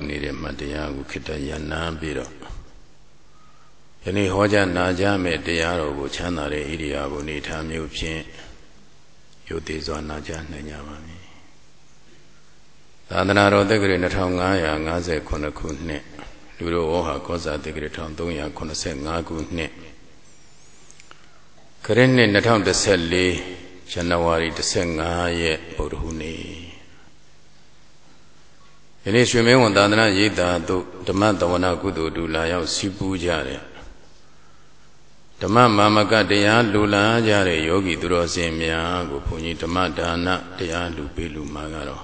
နေတဲ့မတရားကိုခိတ္တရဏန်းပြီးတော့ယနေ့ဟောကြားနာကြားမဲ့တရားတော်ကိုချမ်းသာတဲ့ဣရိယာပုနေထားမျိုးဖြင့်ယုတ်သေးစွာနာကြားနိုင်ကြပါမည်သာသနာတော်တက္ကရာ2559ခုနှစ်လူတော်ဝဟကောဇာတက္ကရာ1385ခုနှစ်ခရစ်နှစ်2014ဇန်နဝါရီ15ရက်ဗုဒ္ဓဟူးနေ့ယနေ့ရွှေမင်းဝန်သာသနာရိပ်သာသို့ဓမ္မသဝနာကုသိုလ်တူလာရောက်စီပူးကြတဲ့ဓမ္မမာမကတရားလူလာကြတဲ့ယောဂီသူတော်စင်များကိုဘုန်းကြီးဓမ္မဒါနတရားလူပေးလူမှာကတော့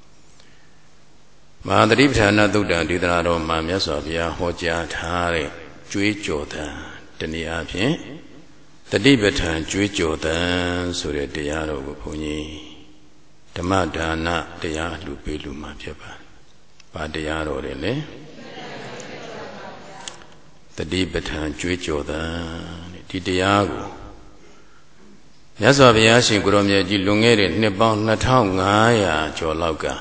မဟာသတိပဋ္ဌာန်သုတ်တံဒေသနာတော်မှာမြတ်စွာဘုရားဟောကြားထားတဲ့ကြွေးကြော်သံတနည်းအားဖြင့်တတိပဋ္ဌာန်ကြွေးကြော်သံဆိုတဲ့တရားတော်ကိုဘုန်းကြီးဓမ္မဒါနတရားလူပေးလူမှာဖြစ်ပါတယ်။ဘာတရားတော်လဲလဲတတိပဋ္ဌာန်ကြွေးကြော်သံဒီတရားကိုမြတ်စွာဘုရားရှင်ကိုရောမြတ်ကြီးလွန်ခဲ့တဲ့နှစ်ပေါင်း2500ကျော်လောက်က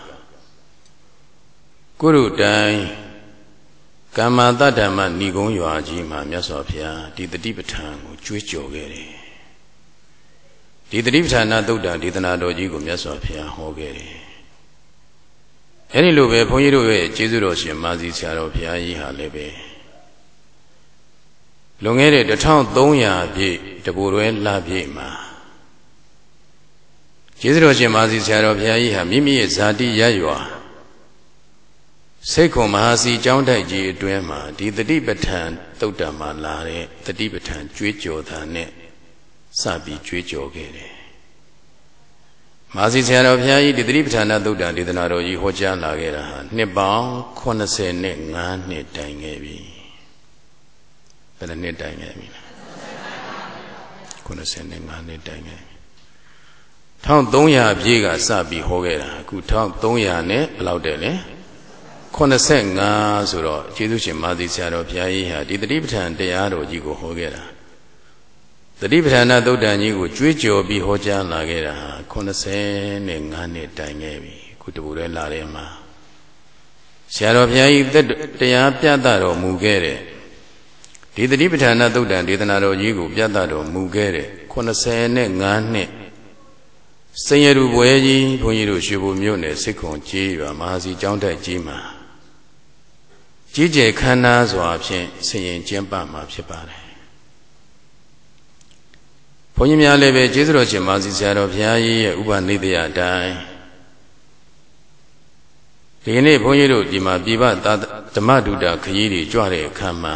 ကုရုတိုင်ကမ္မတတ္တမဏီကုံးရွာကြီးမှာမြတ်စွာဘုရားဒီတတိပဋ္ဌာန်ကိုကြွေးကြော်ခဲ့တယ်ဒီတတိပဋ္ဌာန်သုတ်တံဒေသနာတော်ကြီးကိုမြတ်စွာဘုရားဟောခဲ့တယ်အဲဒီလိုပဲဘုန်းကြီးတို့ရဲ့ကျေးဇူးတော်ရှင်မာစီဆရာတော်ဘုရားကြီးဟာလည်းပဲလွန်ခဲ့တဲ့1300ပြည့်တပူတွဲလပြည့်မှာကျေးဇူးတော်ရှင်မာစီဆရာတော်ဘုရားကြီးဟာမိမိရဲ့ဇာတိရရွာစိတ်ခွန်မဟာစီကျောင်းတိုက်ကြီးအတွင်းမှာဒီတတိပဋ္ဌာန်သုတ်တံမှာလာတဲ့တတိပဋ္ဌာန်ကြွေးကြော်သံနဲ့စပြီးကြွေးကြော်ခဲ့တယ်မာစီဆရာတော်ဘုရားကြီးဒီတတိပဋ္ဌာန်သုတ်တံဒေသနာတော်ကြီးဟောကြားလာခဲ့တာဟာနှစ်ပေါင်း85နှစ်တိုင်ခဲ့ပြီဘယ်နှစ်တိုင်ခဲ့ပြီလဲ85နှစ်တိုင်ခဲ့ပြီ1300ပြည့်ကစပြီးဟောခဲ့တာအခု1300နဲ့ဘယ်လောက်တဲ့လဲ85ဆိုတော့ကျေးဇူးရှင်မာသီဆရာတော်ဘုရားကြီးဟာဒီတတိပဋ္ဌာန်တရားတော်ကြီးကိုဟောခဲ့တာတတိပဋ္ဌာန်သုတ်တံကြီးကိုကြွေးကြော်ပြီးဟောကြားလာခဲ့တာ85နှစ်တိုင်ခဲ့ပြီအခုတပူလည်းလာတယ်မှာဆရာတော်ဘုရားကြီးတရားပြသတော်မူခဲ့တဲ့ဒီတတိပဋ္ဌာန်သုတ်တံဒေသနာတော်ကြီးကိုပြသတော်မူခဲ့တဲ့85နှစ်စိန်ရူပွဲကြီးဘုန်းကြီးတို့ရွှေဘိုမြို့နယ်စစ်ခွန်ကြီးရွာမဟာစီကျောင်းတိုက်ကြီးမှာကြီးကျယ်ခမ်းနားစွာဖြင့်ဆင်ရင်ကျင်းပမှာဖြစ်ပါတယ်ဘုန်းကြီးများလည်းပဲကျေးဇူးတော်ရှင်မဟာစီဆရာတော်ဘုရားကြီးရဲ့ဥပနိဒေယအတိုင်းဒီနေ့ဘုန်းကြီးတို့ဒီမှာပြပဓမ္မဒုတာခရီးတွေကြွတဲ့အခါမှာ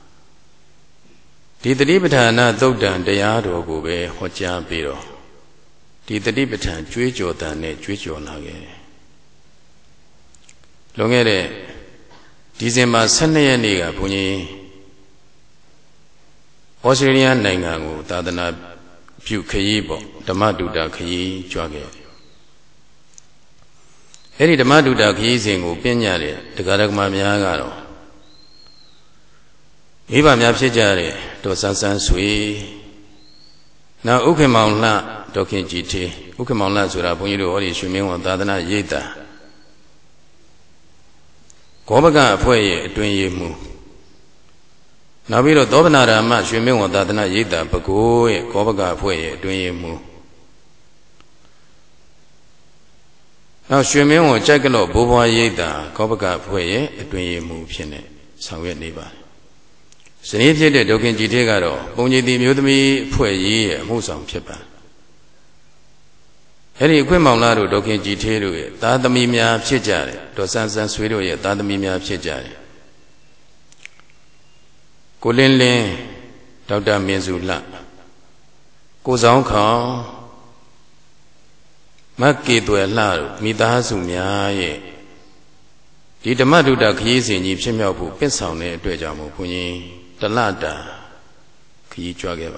ဒီတတိပဋ္ဌာန်သုတ်တံတရားတော်ကိုပဲဟောကြားပြီးတော့ဒီတတိပဋ္ဌာန်ကြွေးကြော်တန်နဲ့ကြွေးကြော်လာခဲ့တယ်လွန်ခဲ့တဲ့ဒီဇင်ဘာ12ရက်နေ့ကဘုန်းကြီးဩစတြေးလျနိုင်ငံကိုသာသနာပြုခရီးပေါ့ဓမ္မဒုတာခရီးကြွခဲ့တယ်အဲ့ဒီဓမ္မဒုတာခရီးစဉ်ကိုပြညတဲ့တရားဓမ္မများကတော့မိဘများဖြစ်ကြတဲ့ဒေါ်ဆန်းဆန်းဆွေနောက်ဥက္ကမောင်လှဒေါခင်ကြည်ထေဥက္ကမောင်လှဆိုတာဘုန်းကြီးတို့ဟောဒီရွှေမင်းဝန်သာသနာရိပ်သာဂောဘကအဖွဲ့ရဲ့အတွင်ရေးမှုနောက်ပြီးတော့သောဗနာရာမရွှေမင်းဝန်သာသနာရိပ်သာပဲခူးရဲ့ဂောဘကအဖွဲ့ရဲ့အတွင်ရေးမှုနောက်ရွှေမင်းဝန်ကြိုက်ကလော့ဘိုးဘွားရိပ်သာဂောဘကအဖွဲ့ရဲ့အတွင်ရေးမှုဖြစ်နေဆောင်ရွက်နေပါတယ်ဇနီးဖြစ်တဲ့ဒေါခင်ကြည်ထေကတော့ပုံကြီးတီမျိုးသမီးအဖွဲ့ကြီးရဲ့အမှုဆောင်ဖြစ်ပါအဲ့ဒီအခွင့်မောင်လာတို့ဒေါခင်ကြည်ထေတို့ရဲ့သားသမီးများဖြစ်ကြတယ်ဒေါ်ဆန်းဆန်းဆွေတို့ရဲ့သားသမီးများဖြစ်ကြတယ်ကိုလင်းလင်းဒေါက်တာမင်းစုလှကိုဆောင်ခေါင်မက်ကေသွယ်လှတို့မိသားစုများရဲ့ဒီဓမ္မဒုတာခရီးစဉ်ကြီးဖြစ်မြောက်ဖို့ပင့်ဆောင်တဲ့အတွက်ကြောင့်မို့ဘုန်းကြီးတလတာခရီးကြွခဲ့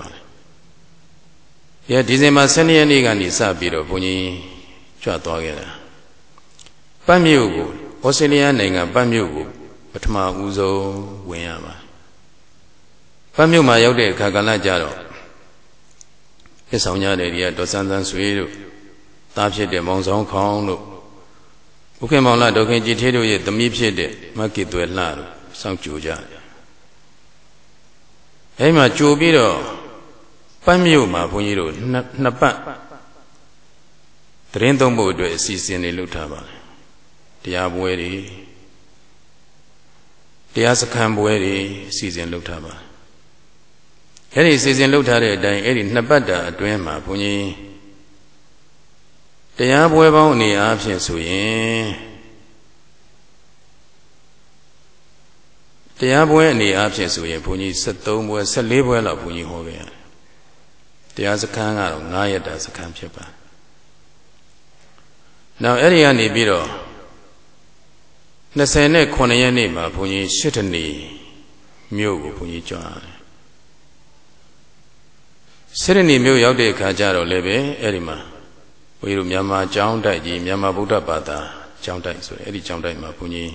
ပါတယ်ဒီဇင်ဘာ12ရက်နေ့ကနေစပြီးတော့ဘုန်းကြီးကြွသွားခဲ့တာပတ်မြို့ကိုဩစတြေးလျနိုင်ငံပတ်မြို့ကိုပထမဦးဆုံးဝင်ရပါပတ်မြို့မှာရောက်တဲ့အခါကလည်းကြတော့ပြစ်ဆောင်ကြတဲ့ဒီကဒေါ်ဆန်းဆန်းဆွေတို့သားဖြစ်တဲ့မောင်ဆောင်ခေါင်းတို့ဥက္ကမောင်လာဒေါခင်ကြည်ထေးတို့ရဲ့သမီးဖြစ်တဲ့မကိသွဲလှတို့စောင့်ကြိုကြတယ်အဲ့မှာကြိုပြီးတော့ပန်းမြို့မှာဘုန်းကြီးတို့နှစ်ပတ်သတင်းသုံးဖို့အတွက်အစီအစဉ်တွေလုပ်ထားပါတယ်တရားပွဲတွေတရားစခန်းပွဲတွေအစီအစဉ်လုပ်ထားပါတယ်အဲ့ဒီအစီအစဉ်လုပ်ထားတဲ့အတိုင်းအဲ့ဒီနှစ်ပတ်တာအတွင်းမှာဘုန်းကြီးတရားပွဲပေါင်းအနေအားဖြင့်ဆိုရင်တရားပွဲအနေအားဖြင့်ဆိုရင်ဘုန်းကြီး73ပွဲ14ပွဲလောက်ဘုန်းကြီးဟောခဲ့ရတယ်တရားစခန်းကတော့9ရက်တာစခန်းဖြစ်ပါတယ်နောက်အဲ့ဒီကနေပြီးတော့29ရက်နေ့မှာဘုန်းကြီး8တနေ့မြို့ကိုဘုန်းကြီးကြွားတယ်8တနေ့မြို့ရောက်တဲ့အခါကျတော့လည်းပဲအဲ့ဒီမှာဘုန်းကြီးတို့မြန်မာကျောင်းတိုက်ကြီးမြန်မာဗုဒ္ဓဘာသာကျောင်းတိုက်ဆိုတယ်အဲ့ဒီကျောင်းတိုက်မှာဘုန်းကြီး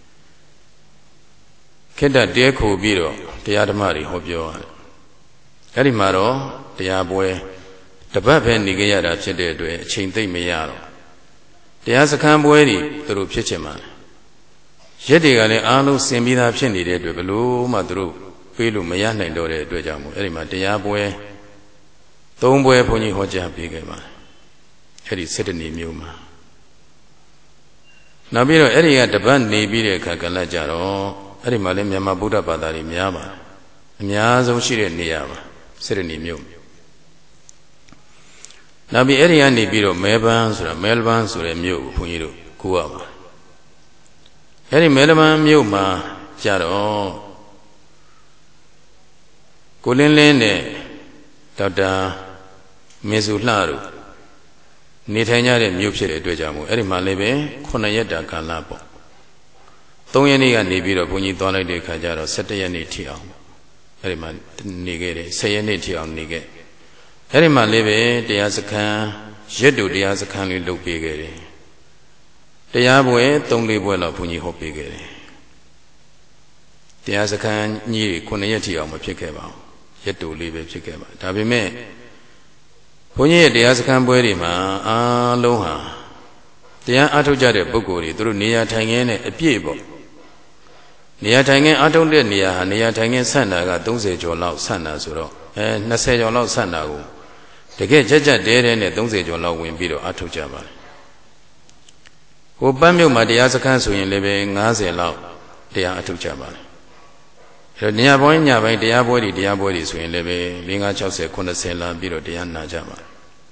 ခေတ္တတဲခိုပြီးတော့တရားဓမ္မတွေဟောပြောရတယ်အဲ့ဒီမှာတော့တရားပွဲတပတ်ပဲနေကြရတာဖြစ်တဲ့အတွက်အချိန်သိမ့်မရတော့တရားစခန်းပွဲတွေသူတို့ဖြစ်ချင်ပါရက်တွေကလည်းအားလုံးစင်ပြီးသားဖြစ်နေတဲ့အတွက်ဘလို့မှသူတို့ပေးလို့မရနိုင်တော့တဲ့အတွက်ကြောင့်မို့အဲ့ဒီမှာတရားပွဲ3ပွဲဘုန်းကြီးဟောကြားပေးခဲ့ပါတယ်အဲ့ဒီ7နှစ်မျိုးမှာနောက်ပြီးတော့အဲ့ဒီကတပတ်နေပြီးတဲ့အခါကလည်းကြတော့အဲ့ဒီမှာလည်းမြန်မာဗုဒ္ဓဘာသာတွေများပါတယ်အများဆုံးရှိတဲ့နေရာပါ7နှစ်မျိုးနောက်ပြီးအဲ့ဒီကနေပြီးတော့မဲလ်ဘန်းဆိုတဲ့မြို့ကိုဘုန်းကြီးတို့ကူရပါအဲ့ဒီမဲလ်ဘန်းမြို့မှာကြတော့ကိုလင်းလင်းနဲ့ဒေါက်တာမေစုလှတို့နေထိုင်ကြတဲ့မြို့ဖြစ်တဲ့အတွက်ကြောင့်မို့အဲ့ဒီမှာလည်းပဲ9ရက်တာကာလပေါ့3ရက်နေ့ကနေပြီးတော့ဘုန်းကြီးသွားလိုက်တဲ့အခါကျတော့17ရက်နေ့ထိအောင်အဲ့ဒီမှာနေခဲ့တယ်10ရက်နေ့ထိအောင်နေခဲ့အဲ့ဒီမှာလည်းပဲတရားစခန်းရက်တူတရားစခန်းလေးလုပ်ပေးခဲ့တယ်တရားပွဲ3-4ပွဲလောက်ဘုန်းကြီးဟောပေးခဲ့တယ်တရားစခန်းကြီး9ရက်ထိအောင်မဖြစ်ခဲ့ပါဘူးရက်တူလေးပဲဖြစ်ခဲ့ပါဒါပေမဲ့ဘုန်းကြီးရဲ့တရားစခန်းပွဲတွေမှာအားလုံးဟာတရားအားထုတ်ကြတဲ့ပုဂ္ဂိုလ်တွေသူတို့နေရာထိုင်ခင်းနဲ့အပြည့်ပေါ့နေရာထိုင်ခင်းအားထုတ်တဲ့နေရာဟာနေရာထိုင်ခင်းဆန့်တာက30ကျော်လောက်ဆန့်တာဆိုတော့20ကျော်လောက်ဆန့်တာကိုတကယ်ကြက်တဲနဲ့30ကျော်လောက်ဝင်ပြီးတော့အားထုတ်ကြပါတယ်ဟိုပန်းမြို့မှာတရားစခန်းဆိုရင်လည်းပဲ90လောက်တရားအားထုတ်ကြပါတယ်အဲတော့ညပိုင်းတရားပွဲတွေဆိုရင်လည်းပဲ50 60 90လာပြီးတော့တရားနာကြပါတယ်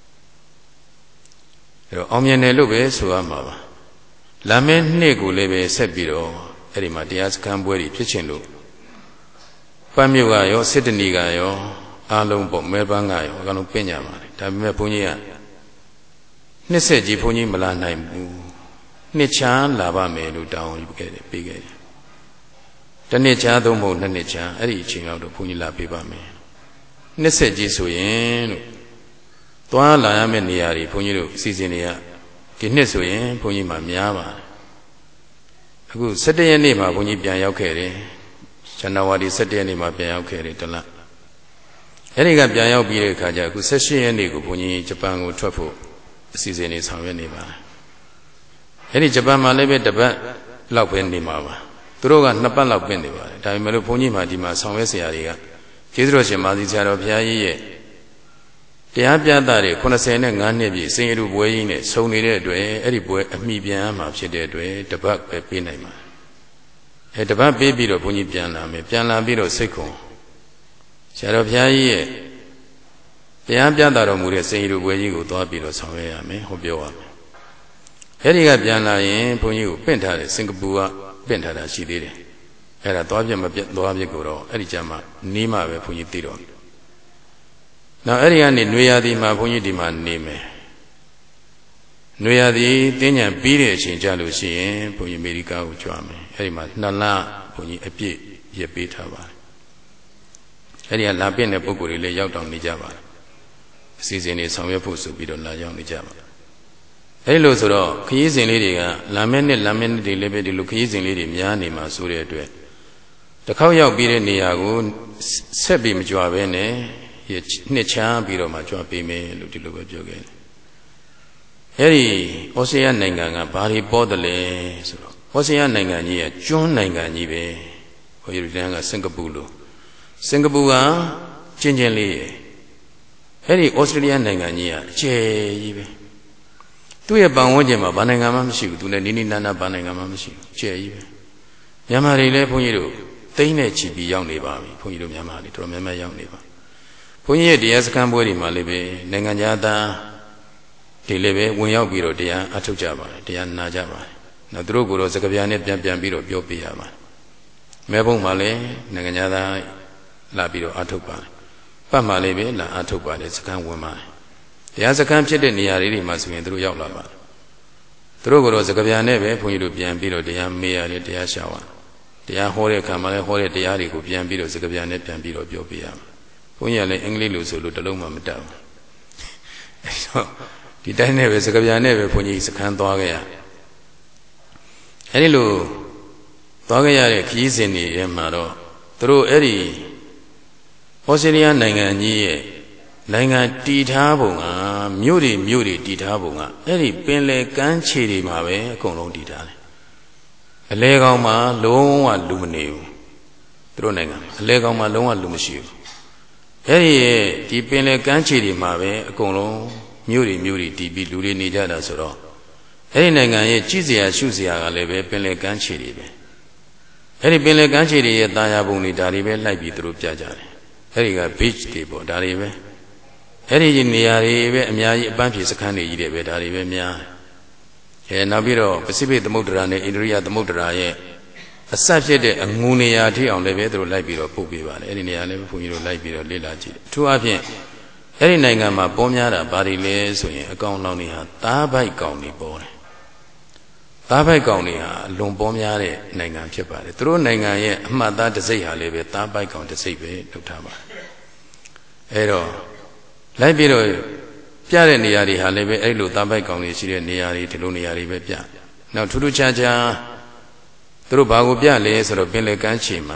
အဲတော့အောင်မြင်တယ်လို့ပဲဆိုရမှာပါလာမယ့်နှစ်ကိုလည်းပဲဆက်ပြီးတော့အဲ့ဒီမှာတရားစခန်းပွဲတွေဖြစ်ခြင်းလို့ပန်းမြို့ကရောစစ်တနီကရောအားလုံးပေါ့မဲပန်းကရောအကုန်လုံးပြင်ကြပါတယ်ဒါပေမဲ့ဘုန်းကြီးကနှစ်ဆက်ကြီးဘုန်းကြီးမလာနိုင်ဘူးနှစ်ချာလာပါမယ်လို့တောင်းပေးခဲ့တယ်တနှစ်ချာသုံးဖို့နှစ်နှစ်ချာအဲ့ဒီအချိန်လောက်တော့ဘုန်းကြီးလာပေးပါမယ်နှစ်ဆက်ကြီးဆိုရင်လို့သွားလာရမယ့်နေရာတွေဘုန်းကြီးတို့အစီအစဉ်တွေကဒီနှစ်ဆိုရင်ဘုန်းကြီးမှများပါတယ်အခု17ရက်နေ့မှာဘုန်းကြီးပြန်ရောက်ခဲ့တယ်ဇန်နဝါရီ17ရက်နေ့မှာပြန်ရောက်ခဲ့တယ်တလအဲ့ဒီကပြန်ရောက်ပြီးတဲ့အခါကျအခု18ရက်နေ့ကိုဘုန်းကြီးဂျပန်ကိုထွက်ဖို့အစီအစဉ်တွေဆောင်ရွက်နေပါတယ်အဲ့ဒီဂျပန်မှာလည်းပဲတစ်ပတ်လောက်ပဲနေမှာပါသူတို့က2ပတ်လောက်ပြင်နေပါတယ်ဒါပေမဲ့လို့ဘုန်းကြီးမှာဒီမှာဆောင်ရွက်ဆရာတွေကကျေးဇူးတော်ရှင်မာသီဆရာတော်ဘုရားကြီးရဲ့တရားပြသတဲ့85နှစ်ပြည့်စိန်ရတုပွဲကြီးနဲ့ဆုံနေတဲ့အတွက်အဲ့ဒီပွဲအမိပြန်မှာဖြစ်တဲ့အတွက်တပတ်ပဲပေးနိုင်မှာတပတ်ပေးပြီးတော့ဘုန်းကြီးပြန်လာမယ်ပြန်လာပြီးတော့စိတ်ခွန်ဆရာတော်ဘုရားကြီးရဲ့တရားပြသတော်မူတဲ့စိန်ရတုပွဲကြီးကိုသွားပြီးတော့ဆောင်ရွက်ရမယ်ဟောပြောရမယ်အဲ့ဒီကပြန်လာရင်ဘုန်းကြီးကိုပင့်ထားတယ်စင်ကာပူကပင့်ထားတာရှိသေးတယ်အဲ့ဒါသွားပြမပြသွားပြကိုတော့အဲ့ဒီကြမှာနီးမှပဲဘုန်းကြီးသိတော့နောက်အဲ့ဒီကနေနွေရာသီမှာဘုန်းကြီးဒီမှာနေမယ်နွေရာသီတင်းညံပြီးတဲ့အချိန်ကြလို့ရှိရင်ဘုန်းကြီးအမေရိကကိုကြွမယ်အဲ့ဒီမှာ2လဘုန်းကြီးအပြည့်ရပေးထားပါတယ်အဲ့ဒီကလာပြင့်တဲ့ပုဂ္ဂိုလ်တွေလည်းရောက်တောင်နေကြပါတယ်အစီအစဉ်တွေဆောင်ရွက်ဖို့ဆိုပြီးတော့လာရောက်နေကြပါတယ်အဲ့လိုဆိုတော့ခရီးစဉ်လေးတွေကလာမယ့်နှစ်တွေလည်းပဲဒီလိုခရီးစဉ်လေးတွေများနေမှာဆိုတဲ့အတွက်တစ်ခေါက်ရောက်ပြီးတဲ့နေရာကိုဆက်ပြီးမကြွဘဲနဲ့ နှစ်ချားပြီးတော့မှကြွပေးမယ်လို့ဒီလိုပဲပြောခဲ့တယ် Eri Ocean Nanganga, Bari Bodale, Ocean Nangania, John Nanganibe, or you danga Singapore. Singapore, Chinjali. Eri Australian Nangania, Che. Tu a Bangojama, Banangamamshu, to the Nini Nana Banangamamshu, Che. Yamari le Punyiru, Taine Chibi young neighbor, Punyiru Yamari, to remember young neighbor. Punye, the Ascambori Malibe, Nanganyada. Tilebe, when you biro, dear Atujaba, dear Najaba. Nadruguro, Zakabianet, Biro, Biopiaba. Mebo Male, Naganyada, La Biro Atupa. Pamalebe, La Atupa, the second woman. The Azakam Chede Niari must be through Yaulaba. Druguro, Zakabianebe, when you Biro, dear Mea, dear Shawa. Dear Hore Kamale, Hore, dear Biro, Zakabianet, Biro, Biopiaba. When you let English look at Loma Madame. Di dai neve sakabya neve punyi sakhan twa ga ya edi lo twa ga ya de khiyi sin ni ye ma do turo edi Australiaနိုင်ငံကြီးရဲ့နိုင်ငံတည်ထားပုံကမြို့တွေတည်ထားပုံကအဲ့ဒီပင်လယ်ကမ်းခြေတွေမှာပဲအကုန်လုံးတည်ထားတယ်အလဲကောင်မှာလုံးဝလူမနေဘူးသူတို့နိုင်ငံအလဲကောင်မှာလုံးဝလူမရှိဘူးအဲ့ဒီရဲ့ဒီပင်လယ်ကမ်းခြေတွေမှာပဲအကုန်လုံးမြို့တွေတည်ပြီးလူတွေနေကြတာဆိုတော့အဲ့ဒီနိုင်ငံရဲ့ကြည်စရာရှုစရာကလည်းပဲပင်လယ်ကမ်းခြေတွေပဲအဲ့ဒီပင်လယ်ကမ်းခြေတွေရဲ့တာယာပုံတွေဒါတွေပဲလိုက်ပြီးသူတို့ပြကြတယ်အဲ့ဒီက beach တွေပေါ့ဒါတွေပဲအဲ့ဒီနေရာတွေပဲအများကြီးအပန်းဖြေစခန်းတွေကြီးတွေပဲဒါတွေပဲများနောက်ပြီးတော့ပစိဖိတ်သမုဒ္ဒရာနဲ့အိန္ဒိယသမုဒ္ဒရာရဲ့အဆက်ဖြစ်တဲ့အငူနေရာထိအောင်လည်းပဲသူတို့လိုက်ပြီးတော့ပို့ပေးပါတယ်အဲ့ဒီနေရာလည်းဘုန်းကြီးတို့လိုက်ပြီးတော့လေ့လာကြည့်တယ်အထူးအဖြင့်အဲ့ဒီနိုင်ငံမှာပေါ်များတာဘာတွေလဲဆိုရင်အကောင်လောင်တွေဟာသားပိုက်ကောင်တွေပေါ်တယ်သားပိုက်ကောင်တွေဟာလွန်ပေါ်များတဲ့နိုင်ငံဖြစ်ပါတယ်သူတို့နိုင်ငံရဲ့အမှတ်သားတစ်စိတ်ဟာလည်းပဲသားပိုက်ကောင်တစ်စိတ်ပဲလုပ်ထားပါတယ်အဲ့တော့လိုက်ပြီးတော့ပြတဲ့နေရာတွေဟာလည်းပဲအဲ့လိုသားပိုက်ကောင်တွေရှိတဲ့နေရာတွေဒီလိုနေရာတွေပဲပြနောက်ထူးထူးခြားခြားသူတို့ဘာကိုပြလဲဆိုတော့ပင်လယ်ကမ်းခြေမှာ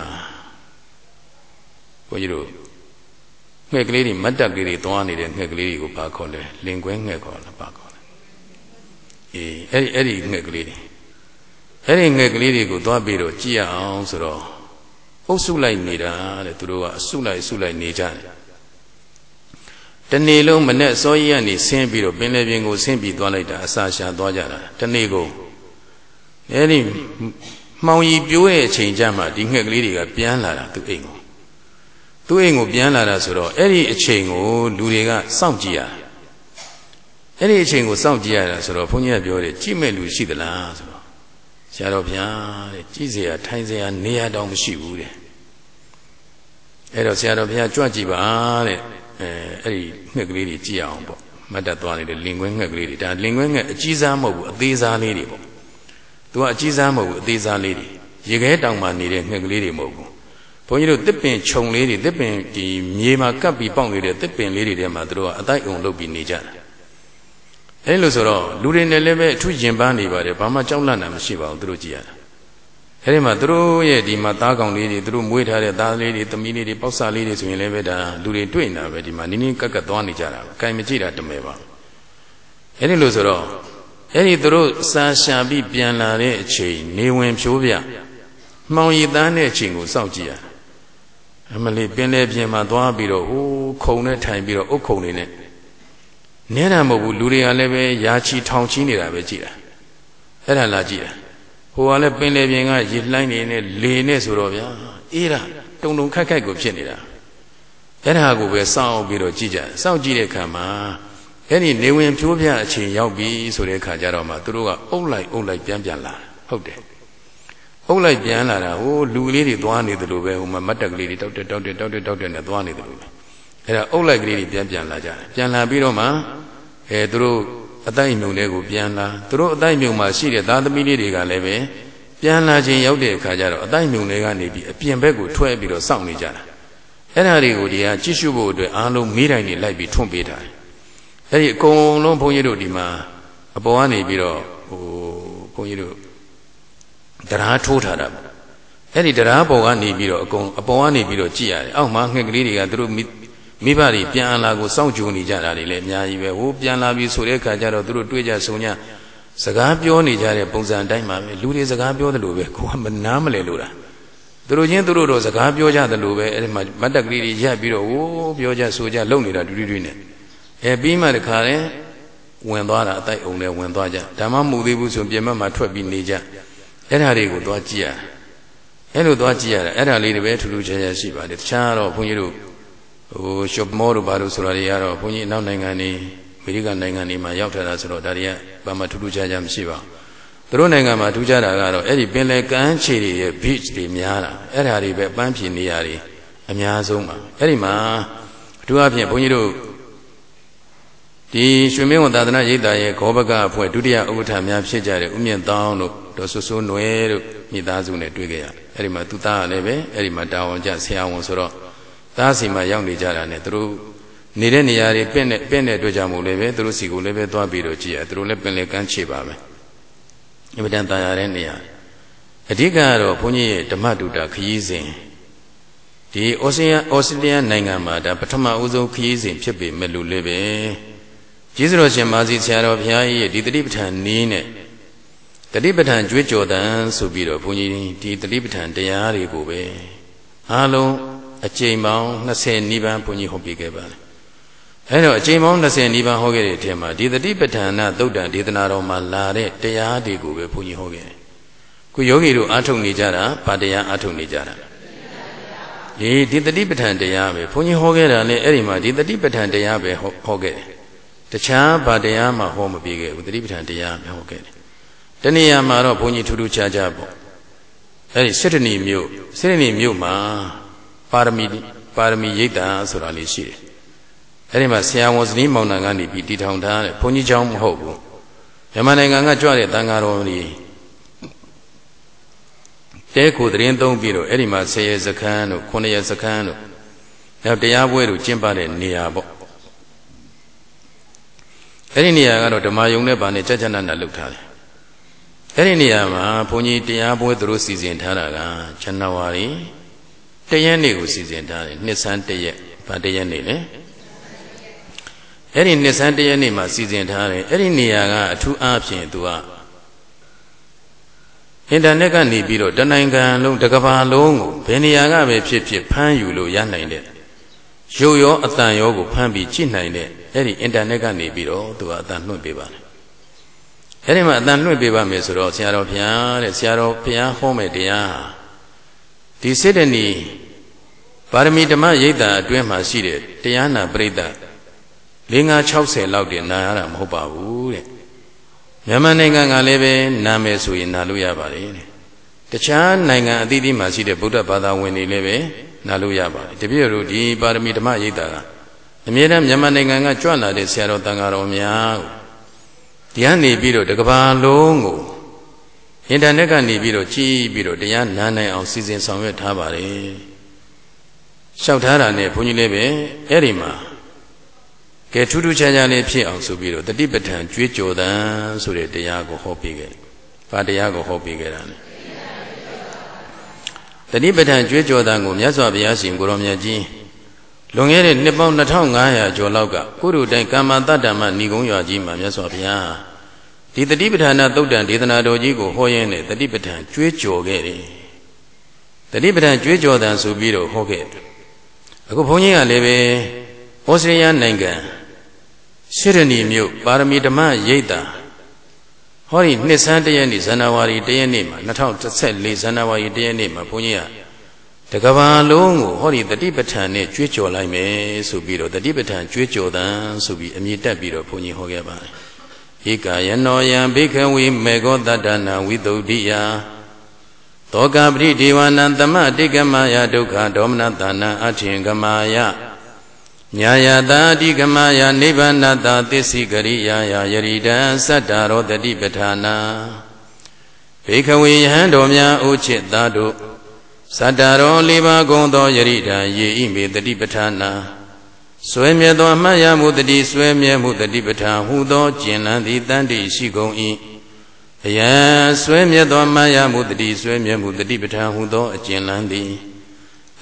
ဘုန်းကြီးတို့ငှက်ကလေးတွေမတ်တက်ကလေးတွေသွားနေတဲ့ငှက်ကလေးတွေကိုပါခေါ်တယ်လင်ကွဲငှက်ခေါ်လားပါခေါ်တယ်အဲ့ဒီငှက်ကလေးတွေအဲ့ဒီငှက်ကလေးတွေကိုသွားပြီးတော့ကြည့်ရအောင်ဆိုတော့အုပ်စုလိုက်နေတာတဲ့သူတို့ကအစုလိုက်နေကြတယ်တနေ့လုံးမနဲ့စောကြီးကနေဆင်းပြီးတော့ပင်လယ်ပြင်ကိုဆင်းပြီးသွားလိုက်တာအစာရှာသွားကြတာတနေ့ကုန်အဲ့ဒီမှောင်ရီပြိုးတဲ့အချိန်ကျမှဒီငှက်ကလေးတွေကပြန်လာတာသူ့အိမ်ကိုပြန်လာတာဆိုတော့အဲ့ဒီအချိန်ကိုလူတွေကစောင့်ကြည့်ရအဲ့ဒီအချိန်ကိုစောင့်ကြည့်ရတာဆိုတော့ဘုန်းကြီးကပြောတယ်ကြည့်မဲ့လူရှိသလားဆိုတော့ဆရာတော်ဗျာတဲ့ကြည့်เสียထိုင်เสียနေရာတောင်မရှိဘူးတဲ့အဲ့တော့ဆရာတော်ဗျာကြွကြည့်ပါတဲ့အဲ့ဒီငှက်ကလေးတွေကြည့်အောင်ပေါ့မတ်တက်သွားနေတဲ့လင်ကွင်းငှက်ကလေးတွေဒါလင်ကွင်းငှက်အကြီးစားမဟုတ်ဘူးအသေးစားလေးတွေပေါ့သူကအကြီးစားမဟုတ်ဘူးအသေးစားလေးတွေရေခဲတောင်မှနေတဲ့ငှက်ကလေးတွေမဟုတ်ဘူးဘုန်းကြီးတို့တစ်ပင်ခြုံလေးတွေတစ်ပင်ဒီမြေမှာကပ်ပြီးပေါက်နေတဲ့တစ်ပင်လေးတွေထဲမှာသူတို့ကအတိုက်အုံလုပ်ပြီးနေကြတာအဲလိုဆိုတော့လူတွေနဲ့လည်းပဲအထူးရင်ပန်းနေပါတယ်ဘာမှကြောက်လန့်တာမရှိပါဘူးသူတို့ကြည့်ရတာအဲဒီမှာသူတို့ရဲ့ဒီမှာသားကောင်လေးတွေသူတို့မွေးထားတဲ့သားလေးတွေသမီးလေးတွေပေါက်စားလေးတွေဆိုရင်လည်းပဲဒါလူတွေတွေ့နေတာပဲဒီမှာနီးနီးကပ်ကပ်သွားနေကြတာအကင်မကြည့်တာတမဲပါအဲဒီလိုဆိုတော့အဲဒီသူတို့စာရှာပြီးပြန်လာတဲ့အချိန်နေဝင်ဖြိုးပြမှောင်ရည်သားတဲ့အချိန်ကိုစောင့်ကြည့်ရအမလေးပင်လေပြင်မှာသွားပြီးတော့ဟိုးခုံနဲ့ထိုင်ပြီးတော့အုတ်ခုံနေနဲ့နဲတာမဟုတ်ဘူးလူတွေကလည်းပဲယာချီထောင်ချီနေတာပဲကြည့်တာအဲ့ဒါလာကြည့်တာဟိုကလည်းပင်လေပြင်ကရေလှိုင်းနေနဲ့လေနဲ့ဆိုတော့ဗျာအေးတာတုံခက်ကိုဖြစ်နေတာအဲ့ဒါကိုပဲစောင့်ပြီးတော့ကြည့်ကြစောင့်ကြည့်တဲ့အခါမှာအဲ့ဒီနေဝင်ဖြိုးပြအချိန်ရောက်ပြီဆိုတဲ့အခါကျတော့မှသူတို့ကအုပ်လိုက်ပြန်လာဟုတ်တယ်အုပ်လိုက်ပြန်လာတာဟိုလူကလေးတွေသွားနေတယ်လို့ပဲဟိုမှာမတ်တက်ကလေးတွေတောက်တက်နဲ့သွားနေတယ်လို့ပဲအဲ့ဒါအုပ်လိုက်ကလေးတွေပြန်လာကြတယ်ပြန်လာပြီးတော့မှသူတို့အတိုက်မြုံတွေကိုပြန်လာသူတို့အတိုက်မြုံမှာရှိတဲ့သားသမီးလေးတွေကလည်းပဲပြန်လာခြင်းရောက်တဲ့အခါကျတော့အတိုက်မြုံတွေကနေပြီးအပြင်ဘက်ကိုထွက်ပြီးတော့စောင့်နေကြတာအဲ့ဒါတွေကိုဒီကကြည့်ရှုဖို့အတွက်အားလုံးမိတိုင်းတွေလိုက်ပြီးထွန့်ပေးထားတယ်အဲ့ဒီအကုန်လုံးဘုန်းကြီးတို့ဒီမှာအပေါ်ကနေပြီးတော့ဘုန်းကြီးတို့တရားထိုးထားတာအဲ့ဒီတရားပေါ်ကနေပြီးတော့အပေါ်ကနေပြီးတော့ကြည့်ရတယ်အောက်မှာငှက်ကလေးတွေကသူတို့မိမိဘတွေပြန်လာကိုစောင့်ကြိုနေကြတာတွေလည်းအများကြီးပဲဟိုပြန်လာပြီဆိုတဲ့အခါကျတော့သူတို့တွေ့ကြဆုံညစကားပြောနေကြတဲ့ပုံစံအတိုင်းပါပဲလူတွေစကားပြောတယ်လို့ပဲကိုကမနားမလဲလို့လားသူတို့ချင်းသူတို့တော့စကားပြောကြတယ်လို့ပဲအဲ့ဒီမှာမတ်တက်ကလေးတွေရပ်ပြီးတော့ဟိုပြောကြဆိုကြလုံနေတာတူတူနဲ့ပြီးမှတခါလဲဝင်သွားတာအတိုက်အောင်လဲဝင်သွားကြဒါမှမဟုတ်သေးဘူးဆိုပြင်မဲ့မှာထွက်ပြီးနေကြအဲ့ဒါတွေကိုသွားကြည့်ရအဲ့လိုသွားကြည့်ရတာအဲ့ဒါလေးတွေပဲထူးထူးခြားခြားရှိပါတယ်တခြားတော့ဘုန်းကြီးတို့ဟိုရှော့မောတို့ဘာလို့ဆိုတာတွေကတော့ဘုန်းကြီးနောက်နိုင်ငံတွေအမေရိကန်နိုင်ငံတွေမှာရောက်ထတာဆိုတော့ဒါတွေကဘာမှထူးထူးခြားခြားမရှိပါဘူးသူတို့နိုင်ငံမှာထူးခြားတာကတော့အဲ့ဒီပင်လယ်ကမ်းခြေတွေရဲ့ beach တွေများတာအဲ့ဒါတွေပဲပန်းဖြေနေရတွေအများဆုံးပါအဲ့ဒီမှာအထူးအဖြင့်ဘုန်းကြီးတို့ဒီရွှေမင်းဝန်သာသနာရိပ်သာရဲ့ခောဘကအဖွဲ့ဒုတိယဥက္ကဋ္ဌများဖြစ်ကြတဲ့ဦးမြင့်တောင်းတို့ဒေါ်စိုးစိုးနွယ်တို့မိသားစုနဲ့တွေ့ကြရတယ်အဲ့ဒီမှာသူသားကလည်းပဲအဲ့ဒီမှာတာဝန်ကျဆရာဝန်ဆိုတော့သားစီမှာရောက်နေကြတာနဲ့သူတို့နေတဲ့နေရာတွေပင့်တဲ့အတွက်ကြောင့်မို့လည်းပဲသူတို့စီကိုလည်းပဲသွားပြီးတော့ကြည့်ရသူတို့လည်းပင်လေကမ်းခြေပါပဲအမြဲတမ်းတာယာတဲ့နေရာအဓိကကတော့ဘုန်းကြီးရဲ့ဓမ္မတုဒ္ဒခရီးစဉ်ဒီဩစတြေးလျနိုင်ငံမှာဒါပထမဦးဆုံးခရီးစဉ်ဖြစ်ပေမဲ့လို့လည်းပဲကျေးဇူးတော်ရှင်မာစီဆရာတော်ဘုရားကြီးရဲ့ဒီတတိပဋ္ဌာန်နည်းနဲ့တတိပဋ္ဌာန်ကြွေးကြော်တန်ဆိုပြီးတော့ဘုန်းကြီးဒီတတိပဋ္ဌာန်တရားတွေကိုပဲအားလုံးအကျိန်ပေါင်း20နီးပါးဘုန်းကြီးဟောပြခဲ့ပါတယ်အဲတော့အကျိန်ပေါင်း20နီးပါးဟောခဲ့တဲ့အထက်မှာဒီတတိပဋ္ဌာန်သုတ်တံဒေသနာတော်မှာလာတဲ့တရားတွေကိုပဲဘုန်းကြီးဟောခဲ့တယ်ခုယောဂီတို့အားထုတ်နေကြတာဗာတရားအားထုတ်နေကြတာဒီတတိပဋ္ဌာန်တရားပဲဘုန်းကြီးဟောခဲ့တာလည်းအဲ့ဒီမှာဒီတတိပဋ္ဌာန်တရားပဲဟောခဲ့တယ်တခြားဗာတရားမှာဟောမပြခဲ့ဘူးတတိပဋ္ဌာန်တရားပဲဟောခဲ့တယ်တနည်းအားမှာတော့ဘုန်းကြီးထူးထူးခြားခြားပေါ့အဲ့ဒီစစ်တဏီမြို့မှာပါရမီရိပ်သာဆိုတာလေးရှိတယ်အဲ့ဒီမှာဆရာဝန်စနီးမောင်နှံကနေပြီးတည်ထောင်ထားတယ်ဘုန်းကြီးကျောင်းမဟုတ်ဘူးမြန်မာနိုင်ငံကကြွတဲ့တန်ဃာတော်တွေတဲခိုသတင်းသုံးပြီးတော့အဲ့ဒီမှာ10ရက်စခန်းတို့9ရက်စခန်းတို့နောက်တရားပွဲတို့ကျင်းပတဲ့နေရာပေါ့အဲ့ဒီနေရာကတော့ဓမ္မယုံနဲ့ဗာနဲ့ကြကြနနလုပ်ထားတယ်အဲ့ဒီနေရာမှာဘုန်းကြီးတရားပွဲသူတို့စီစဉ်ထားတာကဇန်နဝါရီ1ရက်နေ့ကိုစီစဉ်ထားတယ်နှစ်ဆန်း1ရက်ဗာ1ရက်နေ့လေအဲ့ဒီနှစ်ဆန်း1ရက်နေ့မှာစီစဉ်ထားတယ်အဲ့ဒီနေရာကအထူးအားဖြင့်သူကအင်တာနက်ကနေပြီးတော့တနိုင်ငံလုံးတစ်ကမ္ဘာလုံးကိုဘယ်နေရာကပဲဖြစ်ဖြစ်ဖမ်းယူလို့ရနိုင်တဲ့ရုပ်ရောအတန်ရောကိုဖမ်းပြီးကြည့်နိုင်တဲ့အဲ့ဒီအင်တာနက်ကနေပြီးတော့သူကအတန်လွှင့်ပေးပါတယ်အဲ့ဒီမှာအတန်လွှင့်ပေးပါမယ်ဆိုတော့ဆရာတော်ဘုရားတဲ့ဆရာတော်ဘုရားဟောမယ်တရားဒီစေတနီပါရမီဓမ္မရိပ်သာအတွင်းမှာရှိတဲ့တရားနာပရိသတ်5-60လောက်တင်နာရတာမဟုတ်ပါဘူးတဲ့မြန်မာနိုင်ငံကလည်းပဲနာမယ်ဆိုရင်နာလို့ရပါတယ်တဲ့တခြားနိုင်ငံအသီးသီးမှာရှိတဲ့ဗုဒ္ဓဘာသာဝင်တွေလည်းပဲနာလို့ရပါတယ်တပည့်တို့ဒီပါရမီဓမ္မရိပ်သာကအမြဲတမ်းမြန်မာနိုင်ငံကကြွလာတဲ့ဆရာတော်တန်ဃာတော်များဒီကနေပြီးတော့တစ်ကမ္ဘာလုံးကိုအင်တာနက်ကနေပြီးတော့ကြည့်ပြီးတော့တရားနာနိုင်အောင်စီစဉ်ဆောင်ရွက်ထားပါတယ်လျှောက်ထားတာနဲ့ဘုန်းကြီးလည်းပဲအဲ့ဒီမှာကဲထူးထူးခြားခြားလေးဖြစ်အောင်ဆိုပြီးတော့တတိပဋ္ဌာန်ကြွေးကြော်တန်ဆိုတဲ့တရားကိုဟောပေးခဲ့တယ်။ဘာတရားကိုဟောပေးခဲ့တာလဲ။တတိပဋ္ဌာန်ကြွေးကြော်တန်ကိုမြတ်စွာဘုရားရှင်ကိုရောမြတ်ကြီးလွန်ခဲ့တဲ့နှစ်ပေါင်း2500ကျော်လောက်ကကုရုတိုင်းကာမတတ္တမဏီကုံရွာကြီးမှာမြတ်စွာဘုရားဒီတတိပဋ္ဌာန်သုတ်တံဒေသနာတော်ကြီးကိုဟောရင်းနဲ့တတိပဋ္ဌာန်ကြွေးကြော်ခဲ့တယ်။တတိပဋ္ဌာန်ကြွေးကြော်တန်ဆိုပြီးတော့ဟောခဲ့တယ်။အခုဘုန်းကြီးကလည်းပဲဩစတြေးလျနိုင်ငံရှစ်ရဏီမြို့ပါရမီဓမ္မရိပ်သာဟောဒီနှစ်ဆန်း1ရက်နေ့ဇန်နဝါရီ1ရက်နေ့မှာ2014ဇန်နဝါရီ1ရက်နေ့မှာဘုန်းကြီးကတကဘာလုံးကိုဟောဒီတတိပဋ္ဌာန်နဲ့ကြွေးကြော်လိုက်မယ်ဆိုပြီးတော့တတိပဋ္ဌာန်ကြွေးကြော်တန်ဆိုပြီးအမည်တက်ပြီးတော့ဘုန်းကြီးဟောခဲ့ပါတယ်ဧကယနောယံဘိခဝေမေဃောတတ္တနာဝိသုဒ္ဓိယသောကပရိဒေဝနံသမတိကမယဒုက္ခဒေါမနတနာအထင်ကမာယညာယတာတိကမယနိဗ္ဗာနတာသစ္စိကရိယာယယရိတံသတ္တရောတတိပဋ္ဌာနာဘေခဝေယဟံတော်များဥချစ်သားတို့သတ္တရော၄ပါးကုန်သောယရိတံယေဣမေတတိပဋ္ဌာနာဆွဲမြဲသောအမှတ်ရမှုတတိဆွဲမြဲမှုတတိပဋ္ဌာန်ဟူသောကျင်လန်းသည်တန်တိရှိကုန်၏အယံဆွဲမြဲသောအမှတ်ရမှုတတိဆွဲမြဲမှုတတိပဋ္ဌာန်ဟူသောအကျင်လန်းသည်တ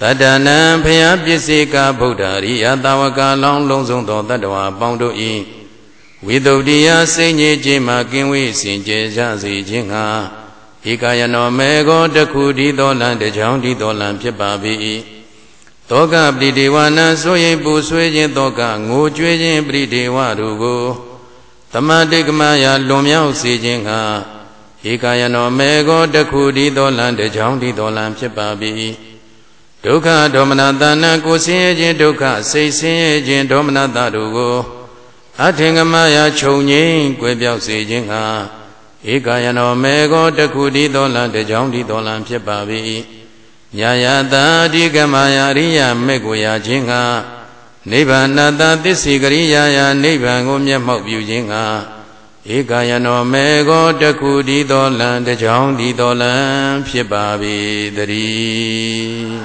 Tadana Paya Pisika Buddha Riya Tawaka Long Long Zong Do Tadwa Bondo I Vidodiya Senye Jima Kinwi Sinje Jazi Jinga Ikayano Mego Dakudi Dolan De Jaundi Dolan Pipabi Toga Bridewana Soye Buswejin Toga Ngujwejin Bridewa Rugo Tamadigmaya Lumyao Sijinga Ikayano Mego Dakudi Dolan De Jaundi Dolan Pipabi Dukha Domanatana Kusinjin Dukha Seisinjin Domanatarugo Atingamaya Chonyin Kwebyak Sijinga Ikayano Mego Dakudi Dolan De Jaundi Dolan Pipabi Nyayata Digamaya Riya Meguya Jinga Nibanata Tisigariya Nibango Myamokyu Jinga Ikayano Mego Dakudi Dolan De Jaundi Dolan Pipabi Dari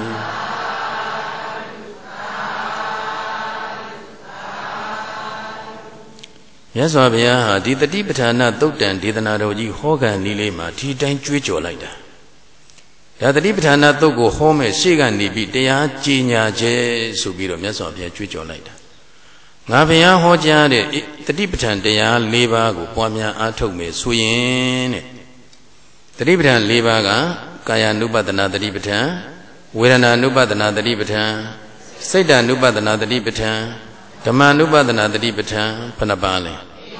Yaswabya Di Tatipatana Tuktan Didanaro Hogan Nilema Ti Time Chucho like that. Tatipatana Togo Home Shigan Nibi Dea Jinya Je Subiro Yaswabya Chucho like that. Navia Hoja Tatipatan Dea Lebago Pamia Atome Suyin Tatipatan Lebaga Kaya Nubatana Tatipatan Wirana Nubatana Tatipatan Seda Nubatana Tatipatan Tamanubadana Tatipatan Panabale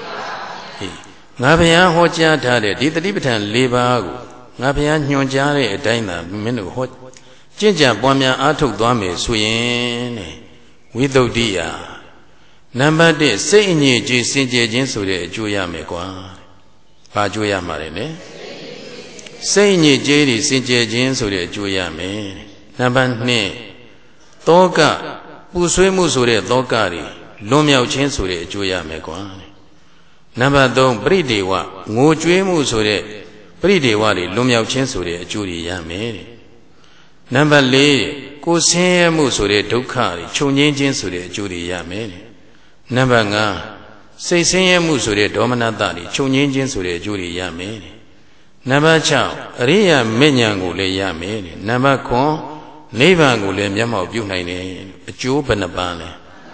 Navia Hoja Tade Tatipatan Lebago Navia Nyonjare Dina Minu Hot Jinja Pamia Atok Dwame Suyin Widodiya Number de Saini Ji Sinje Jinsure Juya Megua Pajuya Marine Saini Jiri Sinje Jinsure Juya Me Number Ne Toga Puswe Musure Togari Lumia Chinsure Juya Megua Number Dong Bridewa Ngujwe Musure Bridewari Lumia Chinsure Juya Me Number Le Kusin Musure Dukari Chunyin Jinsure Juya Me Number Nga Seisin Musure Domanatari Chunyin Jinsure Juya Me Number Chow Ria Menyangule Yame Number Kon Nevangule Yama Bunine a Jew Benabane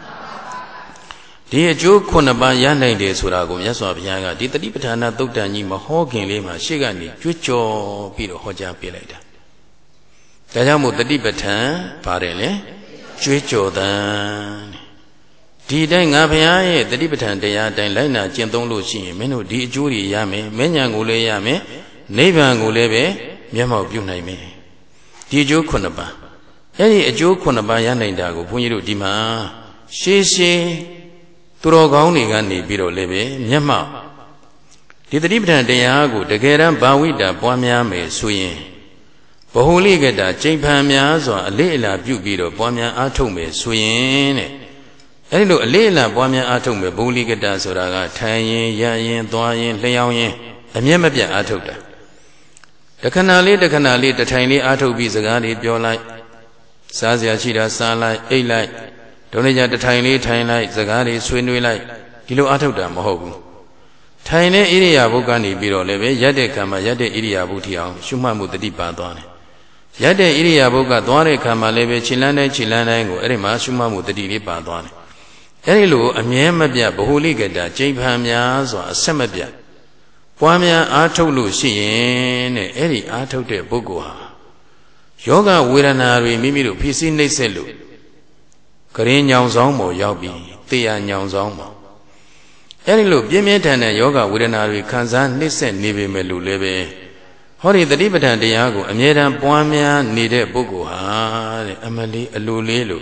Dear Jew Konaba Yana de Surago Yaswa Yaga did the Dipatana Dutani Mahogin Lima Shigani Jucho Piro Hoja Pilata Tayamu the Dipatan Parele Jucho Dan Didang Abia the Dipatan Dea Lina Genton Lucy Menu Di Juri Yame Menyangule Yame Nevangulebe Yama Bunine Diju Konaba Any a Jew Konaba Yana Dago Punyiru Dima She Turogoni Gani Biro Lebe Yama Did the Dipatan Deago the Geran Bawida Boamia Me Suyin Bohuli Geta Japamia so a Leila Bubiro Boamia Atome Suyin Elo a Leila Boamia Atome Boli Geta Soraga Tayin Yayin Doyin Leoyin and Yamabia Atoda The canali the tiny Atobi Zagani Biolite Sazia Chida Salai A light Donija the tiny light Zagani Swinui light Kilo Atoda Mahobu Tiny Iria Bogani Biro Leve Yade Kama Yade Iria Butiao Shumamu the Dipa Done Yade Iria Boga Dore Kama Leve Chilana Erima Shumamu the Dipa Done Erilu Amiamabia Bohuli Geda Japamia or a Semabia Pamia Atolu Shin Eri Atote Bogoha Yoga Wiranari Mimiru Pisi Neselu Korean Yangzomo Yabi Tia Yangzomo Erilu Bimetana Yoga Wiranari Kanzan Nisen Nibi Melu Lebe Hori the Dipatan Diago Amira Pamia Nide Bogoha Amali Alulelu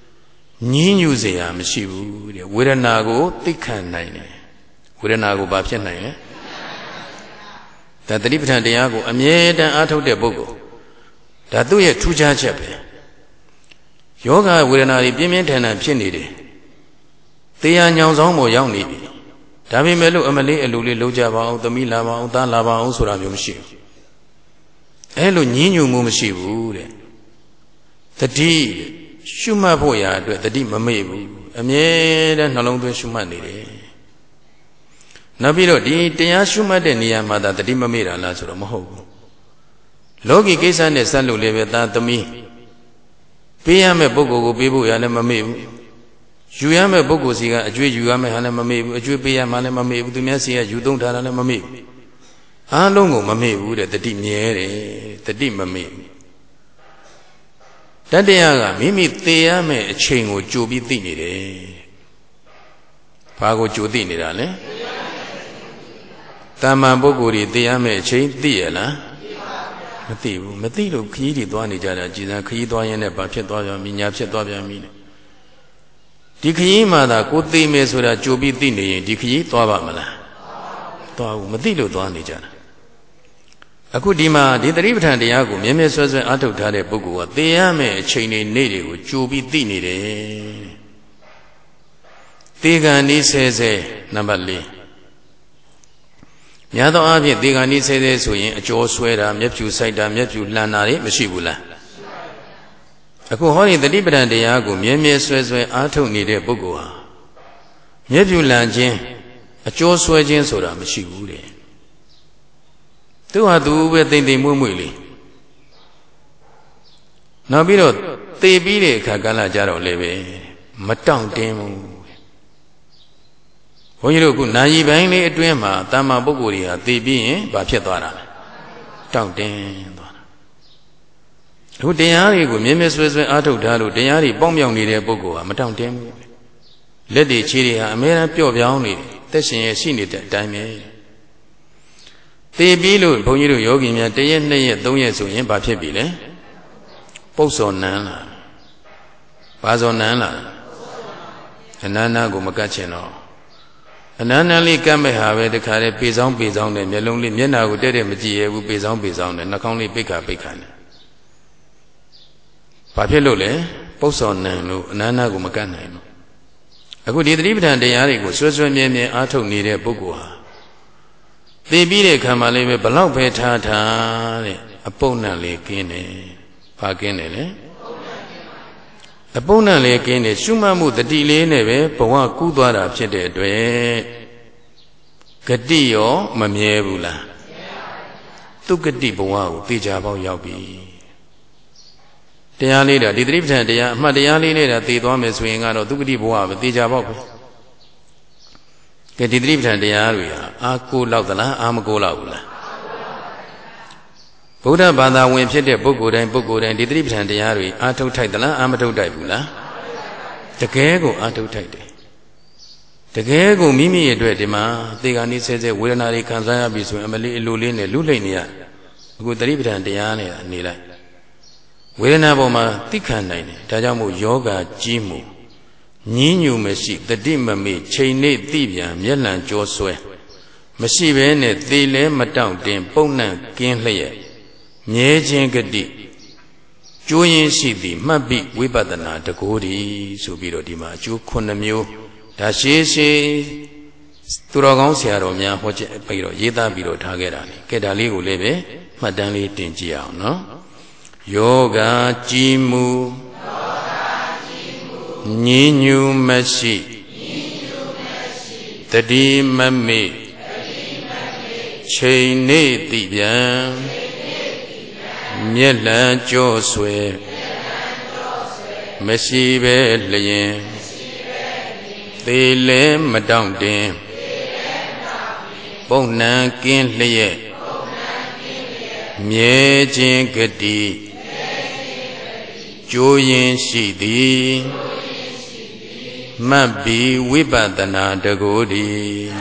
Ninuzea Mishibu Wiranago Tikan Nine Wiranago Babshan Nine That the Dipatan Diago Ameda Ato de Bogo That do ye Tuja Chepe Yoga Wiranari Bimentana Pinide Tia Nyangzomo Yangi Davi Melu Amali Eluli Lojava the Milava Udalava Usura Yumshi Elo Ninu Mumushibu The deed Shuma Boya the deep Mamebu Ameda Nalong Shumani Nabiro di Tia Shuma de Niamada the Dimamira Lazaro Moho Logi Gisan de Salu Leveta to me ပေးရမယ့်ပုဂ္ဂိုလ်ကိုပေးဖို့ရလည်းမမေ့ဘူးယူရမယ့်ပုဂ္ဂိုလ်စီကအကျွေးယူရမယ့်ဟာလည်းမမေ့ဘူးအကျွေးပေးရမှလည်းမမေ့ဘူးသူများစီကယူသုံးထားတာလည်းမမေ့ဘူးအားလုံးကိုမမေ့ဘူးတဲ့တတိမြဲတယ်တတိမမေ့ဘူးတတ္တရာကမိမိသေရမယ့်အချိန်ကိုကြိုပြီးသိနေတယ်ဘာကိုကြိုသိနေတာလဲတမ္မာပုဂ္ဂိုလ်တွေသေရမယ့်အချိန်သိရလားမသိဘူးမသိလို့ခရီးတွေသွားနေကြတာကြည်စမ်းခရီးသွားရင်လည်းဘာဖြစ်သွားပြန်ပြီညာဖြစ်သွားပြန်ပြီဒီခရီးမှာသာကိုသိမယ်ဆိုတာကြိုပြီးသိနေရင်ဒီခရီးသွားပါမလားသွားဘူးမသိလို့သွားနေကြတာအခုဒီမှာဒီသတိပဋ္ဌာန်တရားကိုမြဲမြဲဆွဲဆွဲအားထုတ်ထားတဲ့ပုဂ္ဂိုလ်ကသိရမယ့်အချိန်တွေနေ့တွေကိုကြိုပြီးသိနေတယ်သေကံဤဆဲဆဲနံပါတ်4များသောအားဖြင့်သေကံဤဆဲဆဲဆိုရင်အကျော်ဆွဲတာမျက်ဖြူဆိုင်တာမျက်ဖြူလှန်တာတွေမရှိဘူးလားအခုဟောဒီသတိပဋ္ဌာန်တရားကိုမြဲမြဲဆွဲဆွဲအားထုတ်နေတဲ့ပုဂ္ဂိုလ်ဟာမျက်ဖြူလှန်ခြင်းအကျော်ဆွဲခြင်းဆိုတာမရှိဘူးတဲ့သူဟာသူပဲတိမ်တိမ်မွေ့မွေ့လေးနောက်ပြီးတော့သေပြီးတဲ့အခါကာလကြတော့လည်းပဲမတောင့်တင်းဘူးဘုန်းကြီးတို့ကနာယီပိုင်းလေးအတွင်းမှာတမ္မာပုဂ္ဂိုလ်တွေဟာသေပြီးရင်ဘာဖြစ်သွားတာလဲတောင့်တင်းသွားတာအခုတရားတွေကိုမြဲမြဲဆွဲဆွဲအားထုတ်ထားလို့တရားတွေပေါင်းမြောင်နေတဲ့ပုဂ္ဂိုလ်ဟာမတောင့်တင်းဘူးလက်တွေခြေတွေဟာအများအားပျော့ပြောင်းနေတယ်သက်ရှင်ရရှိနေတဲ့အတိုင်းပဲသေပြီးလို့ဘုန်းကြီးတို့ယောဂီများ1ရက်2ရက်3ရက်ဆိုရင်ဘာဖြစ်ပြီလဲပုပ်စော်နန်းလာဘာစော်နန်းလာအနန္နာကိုမကတ်ချင်တော့အနန္နာလေးကတ်မဲ့ဟာပဲတခါလေပေဆောင်နဲ့မျက်လုံးလေးမျက်နာကိုတဲ့တဲ့မကြည့်ရဘူးပေဆောင်နဲ့နှာခေါင်းလေးပိတ်ခါနဲ့ဘာဖြစ်လို့လဲပုပ်စော်နန်းလို့အနန္နာကိုမကတ်နိုင်ဘူးအခုဒီသတိပဋ္ဌာန်တရားတွေကိုဆွဲဆွဲမြဲမြဲအားထုတ်နေတဲ့ပုဂ္ဂိုလ်ဟာသိပြီးတဲ့ခံမှလေးပဲဘလောက်ပဲထားတဲ့အပုပ်နံလေးကင်းတယ်။ဘာကင်းတယ်လဲ။အပုပ်နံလေးကင်းတယ်ရှုမှတ်မှုတတိလေးနဲ့ပဲဘဝကူးသွားတာဖြစ်တဲ့အတွက်ဂတိရောမမြဲဘူးလား။သူဂတိဘဝကိုသိကြပေါက်ရောက်ပြီ။တရားလေးတာဒီသတိပဋ္ဌာန်တရားအမှတ်တရားလေးနဲ့တာသိသွားမယ်ဆိုရင်ကတော့သူဂတိဘဝပဲသိကြပေါက်ပဲ။ကဲဒီသတိပဋ္ဌာန်တရားတွေဟာအာကိုလောက်သလားအာမကိုလောက်ဘူးလားဗုဒ္ဓဘာသာဝင်ဖြစ်တဲ့ပုဂ္ဂိုလ်တိုင်းဒီသတိပဋ္ဌာန်တရားတွေအာထုတ်ထိုက်သလားအာမထုတ်ထိုက်ဘူးလားတကယ်ကိုအာထုတ်ထိုက်တယ်တကယ်ကိုမိမိရဲ့အတွက်ဒီမှာသေကံဤဆဲဆဲဝေဒနာတွေခံစားရပြီဆိုရင်အမလေးအလိုလေးနဲ့လူလိမ့်နေရအခုသတိပဋ္ဌာန်တရားနဲ့နေလိုက်ဝေဒနာပေါ်မှာသိခံနိုင်တယ်ဒါကြောင့်မို့ယောဂကြီးမှုညင်းညူမရှိတတိမမေ့ချိန်နေသိပြန်မျက်လံကြောဆွဲမရှိဘဲနဲ့သေလဲမတောင့်တင်ပုံနှံ့ကင်းလျက်မြဲခြင်းဂတိကျိုးရင်းရှိသည်မှတ်ပြီးဝိပဿနာတကိုးဒီဆိုပြီးတော့ဒီမှာအကျိုး9မျိုးဒါရှေးသူတော်ကောင်းဆရာတော်များဟောချက်ပြီးတော့ရေးသားပြီးတော့ထားခဲ့တာလေကဲဒါလေးကိုလည်းပဲမှတ်တမ်းလေးတင်ကြည့်အောင်နော်ယောဂကြီးမှုညင်းညူမရှိတတိမမေ့ချိန်နေသိပြန်မျက်လံကြောဆွဲမရှိပဲလျင်သေလဲမတောင့်တင်ပုံနှံကင်းလျက်မြဲခြင်းဂတိကျိုးရင်ရှိသည်မှတ်ပြီးဝိပဿနာတကိုးဒီ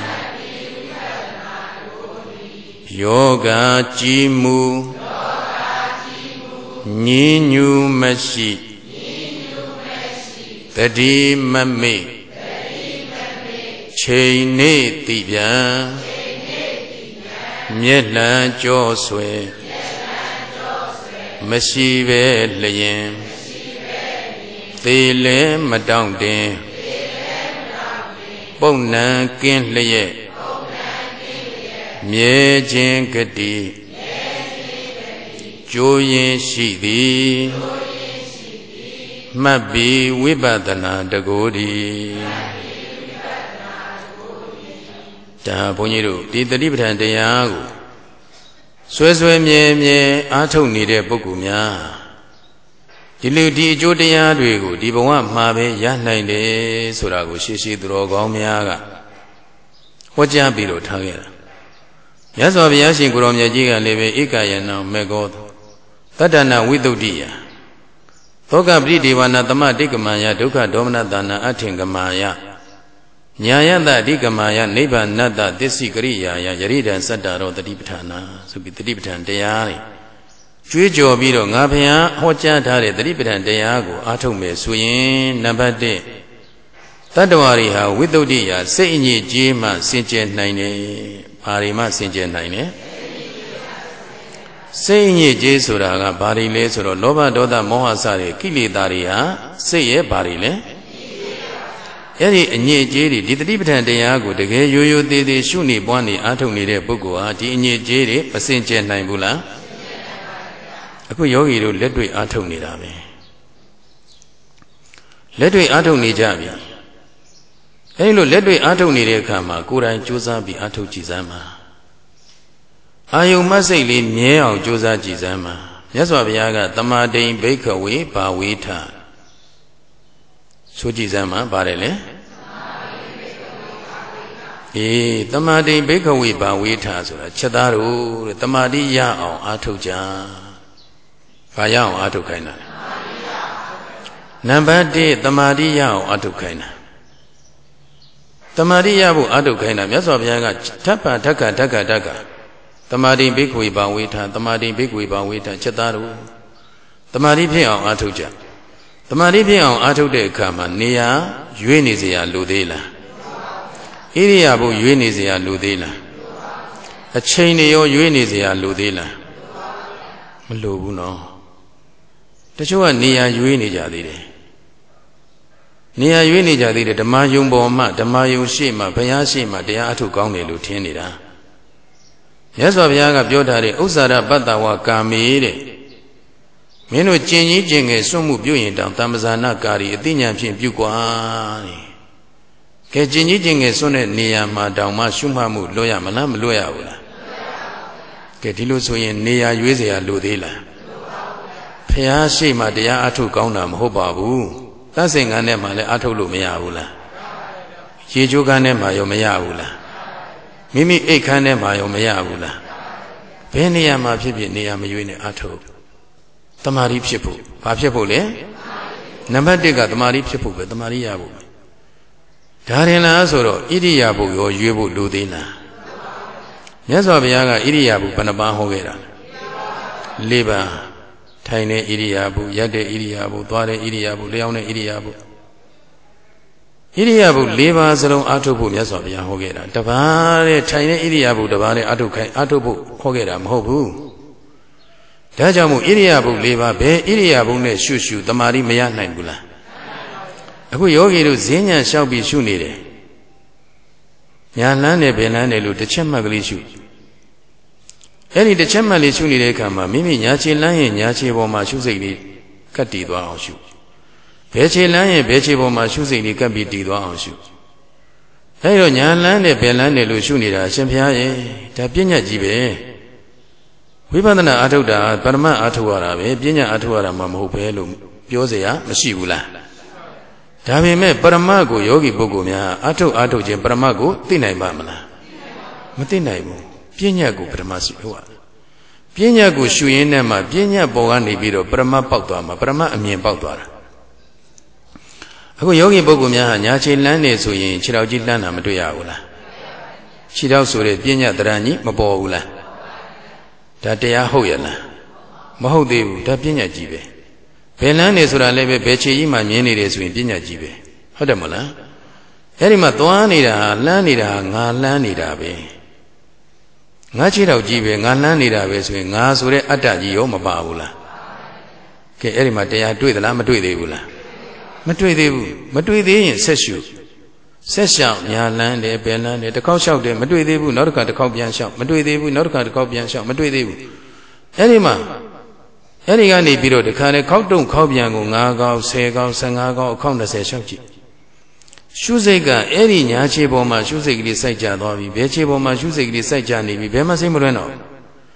ယောဂကြီးမှုညင်းညူမရှိတတိမမေ့ချိန်နေသိပြန်မျက်လံကြောဆွဲမရှိပဲလျင်သေလဲမတောင့်တင်ပုံနှံကင်းလျက်မြဲခြင်းဂတိကျိုးရင်ရှိသည်မှတ်ပြီးဝိပဿနာတကိုးဒီဒါဘုန်းကြီးတို့ဒီတတိပဋ္ဌာန်တရားကိုဆွဲဆွဲမြဲမြဲအားထုတ်နေတဲ့ပုဂ္ဂိုလ်များဒီလူဒီအကျိုးတရားတွေကိုဒီဘဝမှာပဲရနိုင်တယ်ဆိုတာကိုရှေးရှေးသူတော်ကောင်းများကဟောကြားပြီးတော့ထားခဲ့တာမြတ်စွာဘုရားရှင်ကိုရောင်မြတ်ကြီးကလည်းပဲဧကယနံမေဃောတတ္တနာဝိသုဒ္ဓိယသောကပရိဒေဝနာသမတိကမယဒုက္ခဒေါမနတနာအထင်ကမယညာယတအဓိကမယနိဗ္ဗာနတသစ္စိကရိယာယယရိဒံစတ္တရောတတိပဋ္ဌာနာဆိုပြီးတတိပဋ္ဌာန်တရားတွေကျွေးကြော်ပြီးတော့ငါဘုရားဟောကြားထားတဲ့တတိပဋ္ဌာန်တရားကိုအားထုတ်မယ်ဆိုရင်နံပါတ်1တတ္တဝါတွေဟာဝိသုဒ္ဓိယစိတ်အညစ်အကြေးမှစင်ကြယ်နိုင်တယ်။ဘာတွေမှစင်ကြယ်နိုင်လဲ။စိတ်အညစ်အကြေးဆိုတာကဘာတွေလဲဆိုတော့လောဘဒေါသမောဟစတဲ့ကိလေသာတွေဟာစိတ်ရဲ့ဘာတွေလဲ။အဲ့ဒီအညစ်အကြေးတွေဒီတတိပဋ္ဌာန်တရားကိုတကယ်ရိုးရိုးသေးသေးရှုနေပွားနေအားထုတ်နေတဲ့ပုဂ္ဂိုလ်ဟာဒီအညစ်အကြေးတွေမစင်ကြယ်နိုင်ဘူးလား။အခုယောဂီတို့လက်တွေ့အားထုတ်နေတာပဲလက်တွေ့အားထုတ်နေကြပြီအဲဒီလိုလက်တွေ့အားထုတ်နေတဲ့အခါမှာကိုယ်တိုင်ကြိုးစားပြီးအားထုတ်ကြည့်စမ်းပါအာယုံမစိတ်လေးမြဲအောင်ကြိုးစားကြည့်စမ်းပါမြတ်စွာဘုရားကတမာတိန်ဘိက္ခဝေဘာဝေထဆိုကြည့်စမ်းပါပါတယ်လေတမာတိန်ဘိက္ခဝေဘာဝေထဆိုတာချက်သားတို့တမာတိရအောင်အားထုတ်ကြဘာရအောင်အားထုတ်ခိုင်းတာနံပါတ်1တမာတိရအောင်အားထုတ်ခိုင်းတာတမာတိရဖို့အားထုတ်ခိုင်းတာမြတ်စွာဘုရားကဓက္ကဓက္ကဓက္ကဓက္ကတမာတိဘိက္ခဝေဘာဝေထတမာတိဘိက္ခဝေဘာဝေထချက်သားတို့တမာတိဖြစ်အောင်အားထုတ်ကြတမာတိဖြစ်အောင်အားထုတ်တဲ့အခါမှာနေရာရွေးနေเสียလိုသေးလားဣရိယာပုရွေးနေเสียလိုသေးလားအချိန်တွေရောရွေးနေเสียလိုသေးလားမလိုဘူးနော်တချို့ကနေရာရွေးနေကြသေးတယ်နေရာရွေးနေကြသေးတယ်ဓမ္မယုံပေါ်မှာဓမ္မယုံရှိမှဘုရားရှိမှတရားအထုကောင်းတယ်လို့ထင်နေတာမြတ်စွာဘုရားကပြောထားတဲ့ဥစ္စာရပတ္တဝကာမေတဲ့မင်းတို့ကျင်ကြီးကျင်ငယ်စွန့်မှုပြုရင်တောင်တမ္ပဇာနာကာရီအသိဉာဏ်ဖြင့်ပြုကွာတဲ့ကဲကျင်ကြီးကျင်ငယ်စွန့်တဲ့နေရာမှာတောင်မှရှုမှတ်မှုလွတ်ရမလားမလွတ်ရဘူးလားကဲဒီလိုဆိုရင်နေရာရွေးเสียလိုသေးလားဘုရားရှိမှတရားအထုကောင်းတာမဟုတ်ပါဘူးသတ်စင်ကန်းထဲမှာလည်းအထုတ်လို့မရဘူးလားရေချိုးကန်းထဲမှာရောမရဘူးလားမိမိအိတ်ခန်းထဲမှာရောမရဘူးလားဘယ်နေရာမှာဖြစ်ဖြစ်နေရာမရွေးနဲ့အထုတ်တမာရီဖြစ်ဖို့ဘာဖြစ်ဖို့လဲနံပါတ်1ကတမာရီဖြစ်ဖို့ပဲတမာရီရဖို့ပဲဒါရင်လားဆိုတော့ဣရိယာပုရောရွေးဖို့လိုသေးလားမြတ်စွာဘုရားကဣရိယာပုဘယ်နှပါးဟောခဲ့တာ၄ပါးထိုင်တဲ့ဣရိယာပုရက်တဲ့ဣရိယာပုသွားတဲ့ဣရိယာပုလျောင်းတဲ့ဣရိယာပုဣရိယာပု၄ပါးစလုံးအားထုတ်ဖို့မြတ်စွာဘုရားဟောခဲ့တာတပါးတဲ့ထိုင်တဲ့ဣရိယာပုတပါးနဲ့အားထုတ်ဖို့ဟောခဲ့တာမဟုတ်ဘူးဒါကြောင့်မို့ဣရိယာပု၄ပါးဘယ်ဣရိယာပုနဲ့ရှုရှုတမာရီမရနိုင်ဘူးလားအခုယောဂီတို့ဈဉ္ညာလျှောက်ပြီးရှုနေတယ်ညာလန်းနဲ့ဘယ်လန်းနဲ့လို့တစ်ချက်မှတ်ကလေးရှုအဲ့ဒီတစ်ချက်မှတ်လေးရှုနေတဲ့အခါမှာမိမိညာခြေလမ်းရဲ့ညာခြေပေါ်မှာရှုစိတ်လေးကပ်တည်သွားအောင်ရှုဘယ်ခြေလမ်းရဲ့ဘယ်ခြေပေါ်မှာရှုစိတ်လေးကပ်ပြီးတည်သွားအောင်ရှုအဲ့တော့ညာလမ်းနဲ့ဘယ်လမ်းနဲ့လို့ရှုနေတာအရှင်ဘုရားရဲ့ဒါပညာကြီးပဲဝိပဿနာအာထုတ်တာပရမတ်အာထုတ်ရတာပဲပညာအာထုတ်ရတာမှမဟုတ်ပဲလို့ပြောเสียမရှိဘူးလားဒါပေမဲ့ပရမတ်ကိုယောဂီပုဂ္ဂိုလ်များအာထုတ်ခြင်းပရမတ်ကိုသိနိုင်ပါမလားမသိနိုင်ဘူးပညာကိုပရမတ်ရှိဟုတ်ပညာကိုရှုရင်းနဲ့မှပညာပေါ်ကနေပြီးတော့ပရမတ်ပေါက်သွားမှာပရမတ်အမြင်ပေါက်သွားတာအခုယောဂီပုဂ္ဂိုလ်များဟာညာခြေလမ်းနေဆိုရင်ခြေထောက်ကြီးလှမ်းတာမတွေ့ရဘူးလားခြေထောက်ဆိုတဲ့ပညာတရံကြီးမပေါ်ဘူးလားဒါတရားဟုတ်ရဲ့လားမဟုတ်သေးဘူးဒါပညာကြီးပဲဘယ်လမ်းနေဆိုတာလည်းပဲဘယ်ခြေကြီးမှမြင်နေတယ်ဆိုရင်ပညာကြီးပဲဟုတ်တယ်မလားအဲ့ဒီမှာသွားနေတာလှမ်းနေတာငါလှမ်းနေတာပဲငါခြေထောက်ကြီးပဲငါလှမ်းနေတာပဲဆိုရင်ငါဆိုတဲ့အတ္တကြီးရောမပါဘူးလားကဲအဲ့ဒီမှာတရားတွေ့သလားမတွေ့သေးဘူးလားမတွေ့သေးဘူးမတွေ့သေးရင်ဆက်ရှုဆက်ရှောက်ညာလန်းတယ်ဘယ်လန်းတယ်တစ်ခေါက်လျှောက်တယ်မတွေ့သေးဘူးနောက်တစ်ခါတစ်ခေါက်ပြန်လျှောက်မတွေ့သေးဘူးနောက်တစ်ခါတစ်ခေါက်ပြန်လျှောက်မတွေ့သေးဘူးအဲ့ဒီမှာအဲ့ဒီကနေပြီးတော့တခါလေခေါက်တုံခေါက်ပြန်ကို9ခေါက်10ခေါက်15ခေါက်အခေါက်20လျှောက်ကြည့်ရှုစိတ်ကအဲ့ဒီညာခြေပေါ်မှာရှုစိတ်ကလေးစိုက်ကြသွားပြီဘယ်ခြေပေါ်မှာရှုစိတ်ကလေးစိုက်ကြနေပြီဘယ်မှာစိတ်မလွဲတော့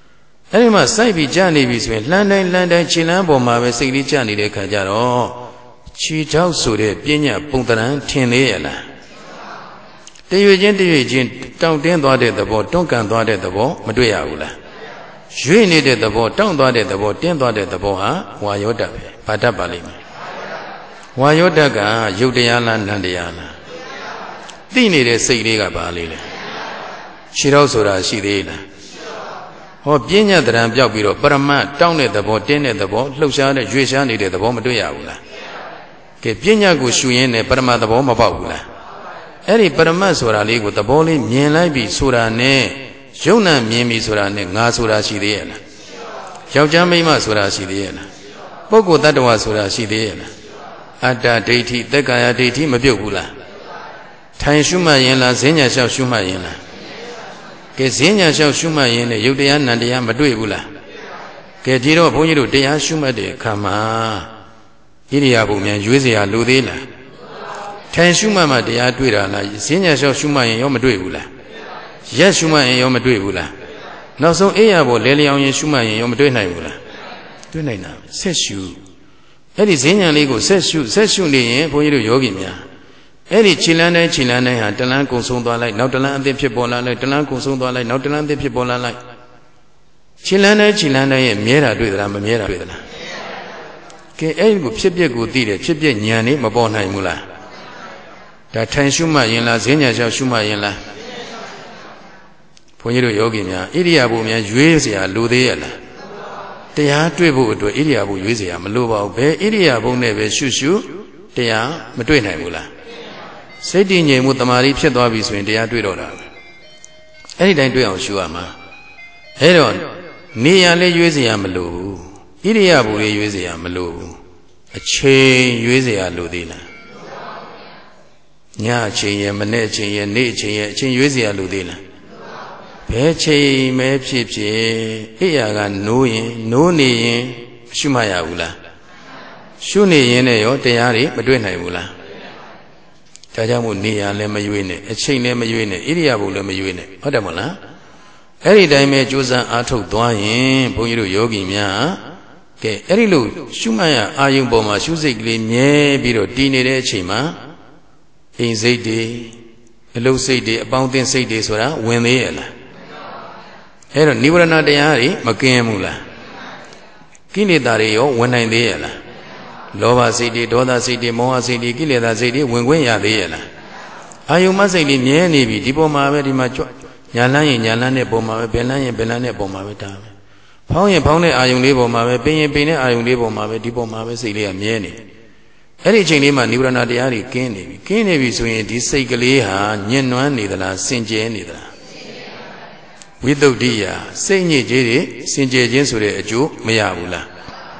အဲ့ဒီမှာစိုက်ပြီးကြာနေပြီဆိုရင်လှမ်းတိုင်းခြေလမ်းပေါ်မှာပဲစိတ်လေးကြာနေတဲ့ခါကျတော့ခြေထောက်ဆိုတဲ့ပညာပုံတရံထင်သေးရလားတရွေချင်းတောင့်တင်းသွားတဲ့သဘောတွန်းကန်သွားတဲ့သဘောမတွေ့ရဘူးလားရွေ့နေတဲ့သဘောတောင့်သွားတဲ့သဘောတင်းသွားတဲ့သဘောဟာဝါယောဓာတ်ပဲဘာဓာတ်ပါလိမ့်မယ်ဝါယောဓာတ်ကယုတ်တရားလားနံတရားလားသိနေတဲ့စိတ်လေးကပါလေလေခြေထောက်ဆိုတာရှိသေးလားဟောပညာတရံပြောက်ပြီးတော့ပရမတ်တောင့်တဲ့သဘောတင်းတဲ့သဘောလှုပ်ရှားတဲ့ရွေ့ရှားနေတဲ့သဘောမတွေ့ရဘူးလားကဲပညာကိုရှုရင်းနဲ့ပရမတ်သဘောမပေါက်ဘူးလားအဲ့ဒီပရမတ်ဆိုတာလေးကိုသဘောလေးမြင်လိုက်ပြီဆိုတာနဲ့ယုံနာမြင်ပြီဆိုတာနဲ့ငါဆိုတာရှိသေးရဲ့လားယောက်ျားမိန်းမဆိုတာရှိသေးရဲ့လားပုဂ္ဂိုလ်တ attva ဆိုတာရှိသေးရဲ့လားအတ္တဒိဋ္ဌိသက်ကာယဒိဋ္ဌိမပြုတ်ဘူးလားထိုင်ရှုမှတ်ရင်လားဈဉ္ညာလျှောက်ရှုမှတ်ရင်လားကဲဈဉ္ညာလျှောက်ရှုမှတ်ရင်လည်းယုတ်တရားနံတရားမတွေ့ဘူးလားကဲဒီတော့ဘုန်းကြီးတို့တရားရှုမှတ်တဲ့အခါမှာဣရိယာပုမြန်ရွေးเสียလိုသေးလားထိုင်ရှုမှတ်မှတရားတွေ့တာလားဈဉ္ညာလျှောက်ရှုမှတ်ရင်ရောမတွေ့ဘူးလားရက်ရှုမှတ်ရင်ရောမတွေ့ဘူးလားနောက်ဆုံးအေးရဖို့လဲလျောင်းရင်ရှုမှတ်ရင်ရောမတွေ့နိုင်ဘူးလားတွေ့နိုင်တာဆက်ရှုအဲ့ဒီဈဉ္ညာလေးကိုဆက်ရှုနေရင်ဘုန်းကြီးတို့ယောဂီများအဲ့ဒီခြေလန်းတိုင်းဟာတလန်းကုံဆုံးသွားလိုက်နောက်တလန်းအသစ်ဖြစ်ပေါ်လာလိုက်တလန်းကုံဆုံးသွားလိုက်နောက်တလန်းအသစ်ဖြစ်ပေါ်လာလိုက်ခြေလန်းတိုင်းရဲ့မြဲတာတွေ့သလားမမြဲတာတွေ့သလားကဲအဲ့ဒီကိုဖြစ်ပျက်ကိုသိတယ်ဖြစ်ပျက်ဉာဏ်လေးမပေါ်နိုင်ဘူးလားဒါထိုင်ရှုမှတ်ရင်လားဈဉ္ညာလျှောက်ရှုမှတ်ရင်လားဘုန်းကြီးတို့ယောဂီများဣရိယာပုများရွေးเสียလိုသေးရဲ့လားတရားတွေ့ဖို့အတွက်ဣရိယာပုရွေးเสียမလိုပါဘူးဘယ်ဣရိယာပုနဲ့ပဲရှုတရားမတွေ့နိုင်ဘူးလားစိတ်တည်ငြိမ်မှုတမာရီဖြစ်သွားပြီဆိုရင်တရားတွေ့တော့တာအဲ့ဒီတိုင်းတွေ့အောင်ရှုရမှာအဲ့တော့နေရလေးရွေးเสียမလိုဘူးဣရိယာပုလေးရွေးเสียမလိုဘူးအချိန်ရွေးเสียလိုသေးလားညအချိန်ရဲ့မနေ့အချိန်ရဲ့နေ့အချိန်ရဲ့အချိန်ရွေးเสียလိုသေးလားဘယ်ချိန်ပဲဖြစ်အိယာကနိုးနေရင်ရှုမှတ်ရဘူးလားရှုနေရင်လည်းရောတရားတွေမတွေ့နိုင်ဘူးလားဒါကြောင့်မို့နေရလည်းမရွေးနဲ့အချိန်လည်းမရွေးနဲ့ဣရိယာပုလည်းမရွေးနဲ့ဟုတ်တယ်မဟုတ်လားအဲ့ဒီတိုင်းပဲကြိုးစားအားထုတ်သွားရင်ဘုန်းကြီးတို့ယောဂီများကဲအဲ့ဒီလိုရှုမှတ်ရအာယုံပေါ်မှာရှုစိတ်ကလေးမြဲပြီးတော့တည်နေတဲ့အချိန်မှာအိမ်စိတ်တွေအလုစိတ်တွေအပေါင်းအသင်းစိတ်တွေဆိုတာဝင်သေးရဲ့လားအဲ့တော့နိဝရဏတရားတွေမကင်းဘူးလားကိလေသာတွေရောဝင်နိုင်သေးရဲ့လားလောဘစိတ်တွေဒေါသစိတ်တွေမောဟစိတ်တွေကိလေသာစိတ်တွေဝင်ခွင့်ရသေးရဲ့လားအာယုံမစိတ်တွေမြဲနေပြီဒီပေါ်မှာပဲဒီမှာကြွညာလန်းရင်ညာလန်းတဲ့ပုံမှာပဲဘယ်လန်းရင်ဘယ်လန်းတဲ့ပုံမှာပဲဒါပဲဖောင်းရင်ဖောင်းတဲ့အာယုံလေးပုံမှာပဲပင်ရင်ပင်တဲ့အာယုံလေးပုံမှာပဲဒီပုံမှာပဲစိတ်လေးကမြဲနေအဲ့ဒီအချိန်လေးမှာနိဝရဏတရားတွေကင်းနေပြီဆိုရင်ဒီစိတ်ကလေးဟာညှဉ်းနှွမ်းနေသလားစင်ကြဲနေသလားဝိသုဒ္ဓိယစိတ်ညစ်ကြေးတွေစင်ကြယ်ခြင်းဆိုတဲ့အကျိုးမရဘူးလား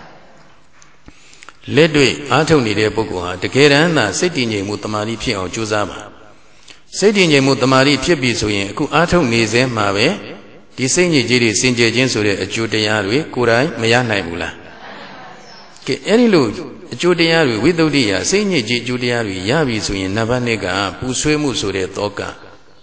လက်တွေ့အားထုတ်နေတဲ့ပုဂ္ဂိုလ်ဟာတကယ်တမ်းသာစိတ်တည်ငြိမ်မှုတမာတိဖြစ်အောင်ကြိုးစားပါစိတ်တည်ငြိမ်မှုတမာတိဖြစ်ပြီဆိုရင်အခုအားထုတ်နေစဲမှာပဲဒီစိတ်ညစ်ကြေးတွေစင်ကြယ်ခြင်းဆိုတဲ့အကျိုးတရားတွေကိုယ်တိုင်မရနိုင်ဘူးလားကဲအဲ့ဒီလိုအကျိုးတရားတွေဝိသုဒ္ဓိယစိတ်ညစ်ကြေးအကျိုးတရားတွေရပြီဆိုရင်နံပါတ်1ကပူဆွေးမှုဆိုတဲ့သောက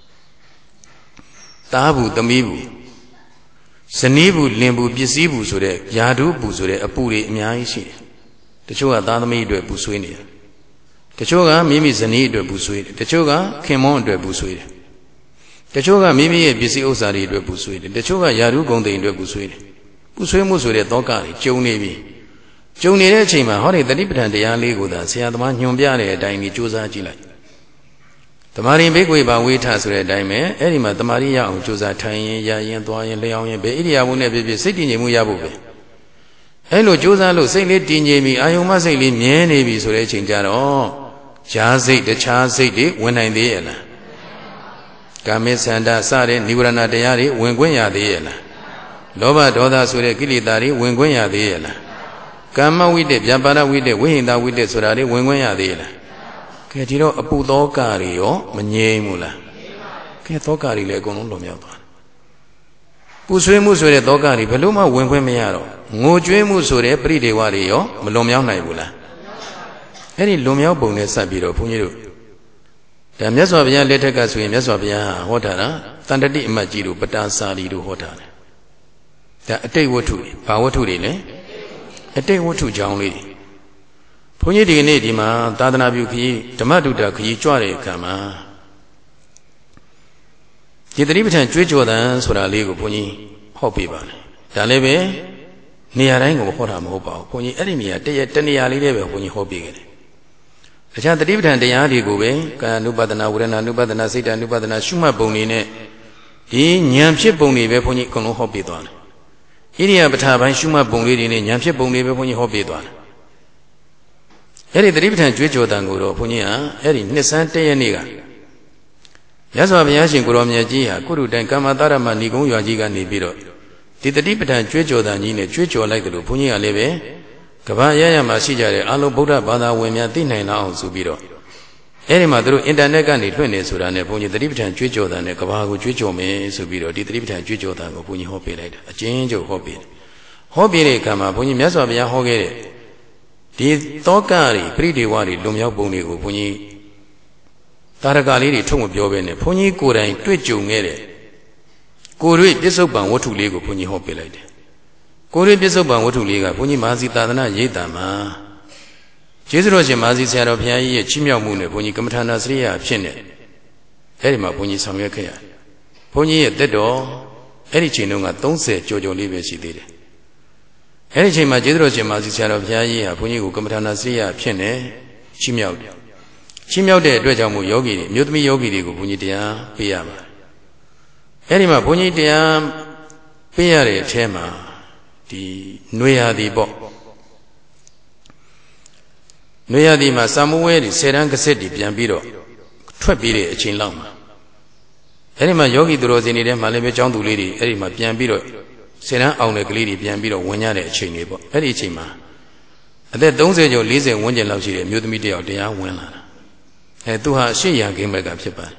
သားဘူးသမီးဘူးဇနီးဘူးလင်ဘူးပစ္စည်းဘူးဆိုတဲ့ယာဓုဘူးဆိုတဲ့အပူတွေအများကြီးရှိတယ်တချို့ကသားသမီးအတွက်ပူဆွေးနေတယ်တချို့ကမိမိဇနီးအတွက်ပူဆွေးတယ်တချို့ကခင်မွန်းအတွက်ပူဆွေးတယ်တချို့ကမိမိရဲ့ပစ္စည်းဥစ္စာတွေအတွက်ပူဆွေးတယ်တချို့ကယာဓုဂုံတိန်အတွက်ပူဆွေးတယ်ပူဆွေးမှုဆိုတဲ့သောကတွေကျုံနေပြီကျုံနေတဲ့အချိန်မှာဟောဒီတတိပဋ္ဌာန်တရားလေးကိုသာဆရာသမားညွှန်ပြတဲ့အတိုင်းကြီးစူးစမ်းကြည့်လိုက်တမာရီဘိကွေပါဝေထဆိုတဲ့အတိုင်းပဲအဲ့ဒီမှာတမာရီရအောင်ကြိုးစားထိုင်ရင်ရရင်သွားရင်လျောင်းရင်ဘယ်ဣရိယာပုနဲ့ဖြစ်ဖြစ်စိတ်တည်ငြိမ်မှုရဖို့ပဲအဲ့လိုကြိုးစားလို့စိတ်လေးတည်ငြိမ်ပြီးအာယုံမစိတ်လေးမြဲနေပြီဆိုတဲ့အချိန်ကျတော့ဈာစိတ်တခြားစိတ်တွေဝင်နိုင်သေးရဲ့လားကာမေသန္တာစတဲ့နိဝရဏတရားတွေဝင်ခွင့်ရသေးရဲ့လားလောဘဒေါသဆိုတဲ့ကိလေသာတွေဝင်ခွင့်ရသေးရဲ့လားကာမဝိတ္တဗျာပါဒဝိတ္တဝိဟိတဝိတ္တဆိုတာတွေဝင်ခွင့်ရသေးရဲ့လားကဲဒီတော့အပူသောကတွေရောမငြိမ်းဘူးလားကဲသောကတွေလည်းအကုန်လုံးလွန်မြောက်သွားတယ်ပူဆွေးမှုဆိုတဲ့သောကတွေဘယ်လို့မှဝင်ခွင့်မရတော့ငိုကြွေးမှုဆိုတဲ့ပရိဒေဝတွေရောမလွန်မြောက်နိုင်ဘူးလားအဲ့ဒီလွန်မြောက်ပုံနဲ့စပ်ပြီးတော့ဘုန်းကြီးတို့ဒါမြတ်စွာဘုရားလက်ထက်ကဆိုရင်မြတ်စွာဘုရားဟောထားတာတန်တတိအမတ်ကြီးတို့ပတာစာလီတို့ဟောထားတယ်ဒါအတိတ်ဝတ္ထုဘာဝတ္ထုတွေလဲအတိတ်ဝတ္ထုကြောင်းလေးဘုန်းကြီးဒီကနေ့ဒီမှာသာသနာပြုခရီးဓမ္မတုဒ္ဒခရီးကြွတဲ့အခါမှာဒီသတိပဋ္ဌာန်ကြွေးကြော်တန်ဆိုတာလေးကိုဘုန်းကြီးဟောပြပါမယ်ဒါလည်းပဲနေရာတိုင်းကိုဟောတာမဟုတ်ပါဘူးဘုန်းကြီးအဲ့ဒီနေရာတနေရာလေးလေးပဲဘုန်းကြီးဟောပြခဲ့တယ်အခြားသတိပဋ္ဌာန်တရားတွေကိုပဲကာယ ानु ပဒနာဝေဒနာ ानु ပဒနာစိတ် ानु ပဒနာရှုမှတ်ပုံတွေနဲ့ဒီဉာဏ်ဖြစ်ပုံတွေပဲဘုန်းကြီးအကုန်လုံးဟောပြသွားတယ်ဣရိယာပဋ္ဌာပိုင်းရှုမှတ်ပုံလေးတွေနဲ့ဉာဏ်ဖြစ်ပုံတွေပဲဘုန်းကြီးဟောပြသွားတယ်အဲ့ဒီသတိပဋ္ဌာန်ကြွေးကြော်တန်ကိုတော့ဘုန်းကြီးကအဲ့ဒီနှစ်ဆန်းတည့်ရက်နေ့ကရသော်ဘုရားရှင်ကိုရောမြတ်ကြီးဟာကုရုတိုင်ကမ္မတာရမဏီကုံရွာကြီးကနေပြီးတော့ဒီတတိပဋ္ဌာန်ကြွေးကြော်တန်ကြီးနဲ့ကြွေးကြော်လိုက်တယ်လို့ဘုန်းကြီးကလည်းပဲကဘာရရမှာရှိကြတဲ့အလုံးဗုဒ္ဓဘာသာဝင်များသိနိုင်လောက်အောင်ဆိုပြီးတော့အဲ့ဒီမှာသူတို့အင်တာနက်ကနေလွှင့်နေဆိုတာနဲ့ဘုန်းကြီးတတိပဋ္ဌာန်ကြွေးကြော်တန်နဲ့ကဘာကိုကြွေးကြော်မယ်ဆိုပြီးတော့ဒီတတိပဋ္ဌာန်ကြွေးကြော်တန်ကိုဘုန်းကြီးဟောပေးလိုက်တာအကျဉ်းချုပ်ဟောပေးတယ်ဟောပေးတဲ့အခါမှာဘုန်းကြီးမြတ်စွာဘုရားဟောခဲ့တဲ့ဒီတောကတွေပရိဒေဝတွေလွန်မြောက်ပုံတွေကိုဘုန်းကြီးတာရကလေးတွေထုတ်မပြောဘဲနဲ့ဘုန်းကြီးကိုယ်တိုင်တွေ့ကြုံခဲ့တဲ့ကိုယ်တွေ့ပြစ္ဆုတ်ပံဝတ္ထုလေးကိုဘုန်းကြီးဟောပေးလိုက်တယ်ကိုယ်တွေ့ပြစ္ဆုတ်ပံဝတ္ထုလေးကဘုန်းကြီးမဟာစီသာသနာရိပ်သာမှာကျေးဇူးတော်ရှင်မဟာစီဆရာတော်ဘုရားကြီးရဲ့ချီးမြှောက်မှုနဲ့ဘုန်းကြီးကမ္မထာနာစရိယအဖြစ်နဲ့အဲ့ဒီမှာဘုန်းကြီးဆောင်ရွက်ခဲ့ရတယ်ဘုန်းကြီးရဲ့တက်တော်အဲ့ဒီချိန်တုန်းက30ကျော်ကျော်လေးပဲရှိသေးတယ်အဲ့ဒီချိန်မှာကျေးဇူးတော်ရှင်မဟာစီဆရာတော်ဘုရားကြီးဟာဘုန်းကြီးကိုကမ္မထာနာစရိယအဖြစ်နဲ့ချီးမြှောက်တယ်ချီးမြှောက်တဲ့အတွက်ကြောင့်မို့ယောဂီတွေမြို့သမီးယောဂီတွေကိုဘုန်းကြီးတရားပေးရပါတယ်အဲ့ဒီမှာဘုန်းကြီးတရားပေးရတဲ့အထဲမှာဒီနွေရာသီပေါ့နွေရာသီမှာစာမိုးဝဲတွေ10တန်းကစက်တွေပြန်ပြီးတော့ထွက်ပြီးတဲ့အချိန်လောက်မှာအဲ့ဒီမှာယောဂီသူတော်စင်တွေထဲမှာလည်းပဲကျောင်းသူလေးတွေအဲ့ဒီမှာပြန်ပြီးတော့10တန်းအောင်တဲ့ကလေးတွေပြန်ပြီးတော့ဝင်ကြတဲ့အချိန်တွေပေါ့အဲ့ဒီအချိန်မှာအသက်30ကျော်40ဝန်းကျင်လောက်ရှိတဲ့မြို့သမီးတယောက်တရားဝင်လာတာသူဟာရှေ့ရန်ကိမ့်ဘက်ကဖြစ်ပါတယ်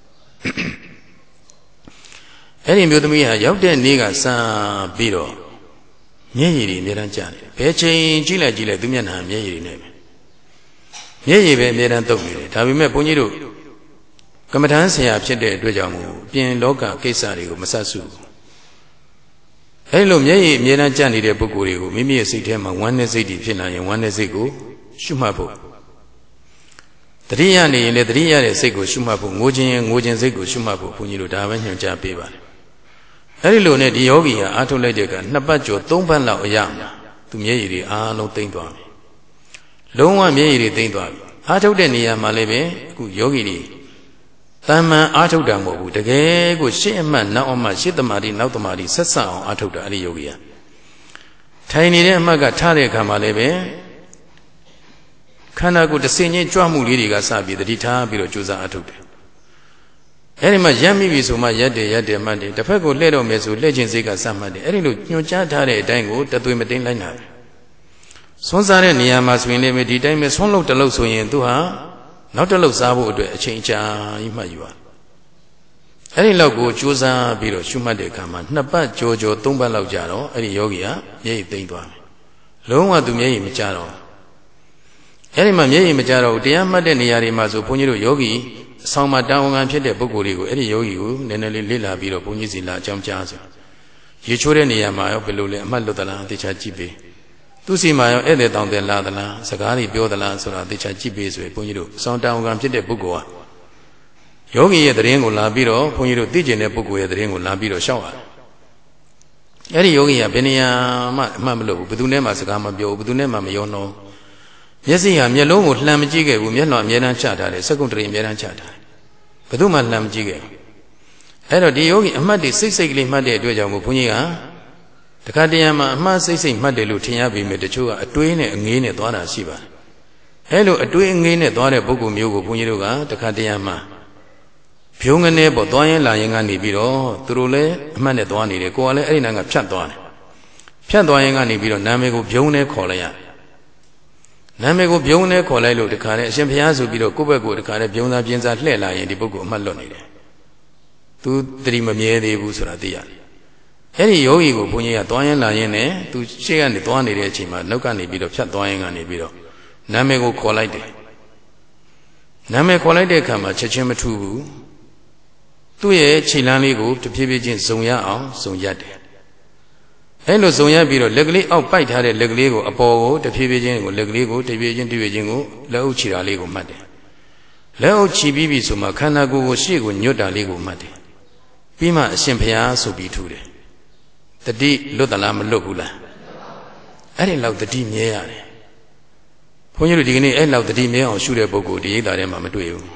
အဲ့ဒီမြို့သမီးဟာရောက်တဲ့နေ့ကစပြီးတော့မျက်ရည်တွေအများတန်းကျနေတယ်ဘယ်ချိန်ကြည့်လိုက်သူမျက်နှာမျက်ရည်တွေနဲ့ပဲမျက်ရည်ပဲအများတန်းတုပ်နေတယ်ဒါပေမဲ့ဘုန်းကြီးတို့ကမ္မထမ်းဆရာဖြစ်တဲ့အတွက်ကြောင့်မို့ပြင်လောကကိစ္စတွေကိုမဆက်စုဘူးအဲ့လိုမျက်ရည်အများတန်းကျနေတဲ့ပုဂ္ဂိုလ်တွေကိုမိမိရဲ့စိတ်ထဲမှာဝမ်းနဲ့စိတ်တွေဖြစ်လာရင်ဝမ်းနဲ့စိတ်ကိုရှုမှတ်ဖို့တတိယနေရင်လည်းတတိယရဲ့စိတ်ကိုရှုမှတ်ဖို့ငိုခြင်းရင်ငိုခြင်းစိတ်ကိုရှုမှတ်ဖို့ဘုန်းကြီးတို့ဒါပဲညွှန်ကြားပေးပါတယ်အဲ့ဒီလိုနဲ့ဒီယောဂီဟာအားထုတ်လိုက်တဲ့က2ပတ်ကျော်3ပတ်လောက်အရမှာသူမျက်ရည်တွေအားလုံးသိမ့်သွားပြီလုံးဝမျက်ရည်တွေသိမ့်သွားပြီအားထုတ်တဲ့နေရာမှာလည်းပဲအခုယောဂီတွေတမ္မန်အားထုတ်တာမဟုတ်ဘူးတကယ်ကိုရှေ့အမှတ်နောက်အမှတ်ရှေ့တမာတိနောက်တမာတိဆက်ဆက်အောင်အားထုတ်တာအဲ့ဒီယောဂီဟာထိုင်နေတဲ့အမှတ်ကထားတဲ့အခါမှာလည်းပဲခန္ဓာကိုယ်တစ်စင်ချင်းကြွမှုလေးတွေကစပြီးတတိထားပြီးတော့ကြိုးစားအားထုတ်တယ်အဲ့ဒီမှာရက်မိပြီဆိုမှရက်တယ်မှတ်တယ်တစ်ဖက်ကိုလှည့်တော့မယ်ဆိုလှည့်ခြင်းစိတ်ကစမှတ်တယ်အဲ့ဒီလိုညွှန်ကြားထားတဲ့အတိုင်းကိုတသွေမတင်းလိုက်နာတယ်ဆွမ်းစားတဲ့နေရာမှာဆိုရင်လည်းဒီတိုင်းပဲဆွမ်းလုပ်တစ်လုပ်ဆိုရင်သူဟာနောက်တစ်လုပ်စားဖို့အတွက်အချိန်ကြာကြီးမှတ်ယူရအဲ့ဒီလောက်ကိုကြိုးစားပြီးတော့ရှုမှတ်တဲ့အခါမှာ2ပတ်ကြော်3ပတ်လောက်ကြာတော့အဲ့ဒီယောဂီဟာမျက်ရည်သိမ့်သွားတယ်လုံးဝသူမျက်ရည်မကျတော့အဲ့ဒီမှာမျက်ရည်မကျတော့တရားမှတ်တဲ့နေရာတွေမှာဆိုဘုန်းကြီးတို့ယောဂီအဆောင်မှာတာဝန်ခံဖြစ်တဲ့ပုဂ္ဂိုလ်တွေကိုအဲ့ဒီယောဂီကိုနည်းနည်းလေးလေ့လာပြီးတော့ဘုန်းကြီးစီလာအကြောင်းကြားဆိုရေချိုးတဲ့နေရာမှာရောဘယ်လိုလဲအမှတ်လွတ်သလားသိချာကြည့်ပေးသူစီမှာရောဧည့်သည်တောင်းတယ်လာသလားစကားတွေပြောသလားဆိုတာသိချာကြည့်ပေးဆိုရင်ဘုန်းကြီးတို့အဆောင်တာဝန်ခံဖြစ်တဲ့ပုဂ္ဂိုလ်ဟာယောဂီရဲ့သတင်းကိုလာပြီးတော့ဘုန်းကြီးတို့သိကျင်တဲ့ပုဂ္ဂိုလ်ရဲ့သတင်းကိုလာပြီးတော့ရှောက်ရတယ်အဲ့ဒီယောဂီကဘယ်နေရာမှအမှတ်မလွတ်ဘူးဘယ်သူနဲ့မှစကားမပြောဘူးဘယ်သူနဲ့မှမယောနှောမျက်စိဟာမျက်လုံးကိုလှမ်းမကြည့်ခဲ့ဘူးမျက်နှာအမြဲတမ်းချထားတယ်စက္ကုံတရီအမြဲတမ်းချထားတယ်ဘယ်သူမှလှမ်းမကြည့်ခဲ့ဘူးအဲ့တော့ဒီယောဂီအမှတ်တွေစိတ်ကလေးမှတ်တဲ့အတွက်ကြောင့်ဘုန်းကြီးကတခါတရံမှာအမှားစိတ်မှတ်တယ်လို့ထင်ရပေမဲ့တချို့ကအတွေးနဲ့အငေးနဲ့သွားတာရှိပါတယ်အဲ့လိုအတွေးအငေးနဲ့သွားတဲ့ပုဂ္ဂိုလ်မျိုးကိုဘုန်းကြီးတို့ကတခါတရံမှာဖြုံးငနေပေါ့သွားရင်လာရင်ကနေပြီးတော့သူတို့လည်းအမှတ်နဲ့သွားနေတယ်ကိုယ်ကလည်းအဲ့ဒီနာကဖြတ်သွားတယ်ဖြတ်သွားရင်ကနေပြီးတော့နာမည်ကိုဖြုံးနဲ့ခေါ်လိုက်ရနာမည်ကိုဖြုံးနဲ့ခေါ်လိုက်လို့တခါနဲ့အရှင်ဘုရားဆိုပြီးတော့ကိုယ့်ဘက်ကိုတခါနဲ့ဖြုံးသားပြင်းစားလှည့်လာရင်ဒီပုဂ္ဂိုလ်အမှတ်လွတ်နေတယ်သူတတိမမြဲသေးဘူးဆိုတာသိရတယ်အဲ့ဒီယောဂီကိုဘုန်းကြီးကသွားရင်လာရင်နဲ့သူရှေ့ကနေသွားနေတဲ့အချိန်မှာနောက်ကနေပြီးတော့ဖြတ်သွားရင်ကနေပြီးတော့နာမည်ကိုခေါ်လိုက်တယ်နာမည်ခေါ်လိုက်တဲ့အခါမှာချက်ချင်းမထူးဘူးသူ့ရဲ့ခြေလမ်းလေးကိုတဖြည်းဖြည်းချင်းဇုံရအောင်ဇုံရက်တယ်အဲ့လိုစုံရပြီးတော့လက်ကလေးအောက်ပိုက်ထားတဲ့လက်ကလေးကိုအပေါ်ကိုတဖြည်းဖြည်းချင်းကိုလက်လေးကိုတဖြည်းချင်းကိုလက်အုပ်ချီတာလေးကိုမှတ်တယ်လက်အုပ်ချီပြီးပြီဆိုမှခန္ဓာကိုယ်ကိုရှေ့ကိုညွတ်တာလေးကိုမှတ်တယ်ပြီးမှအရှင်ဘုရားဆိုပြီးထူတယ်တတိလွတ်သလားမလွတ်ဘူးလားအဲ့ဒီလောက်တတိမြဲရတယ်ဘုန်းကြီးတို့ဒီကနေ့အဲ့လောက်တတိမြဲအောင်ရှုတဲ့ပုဂ္ဂိုလ်ဒီရိပ်သာထဲမှာမတွေ့ဘူး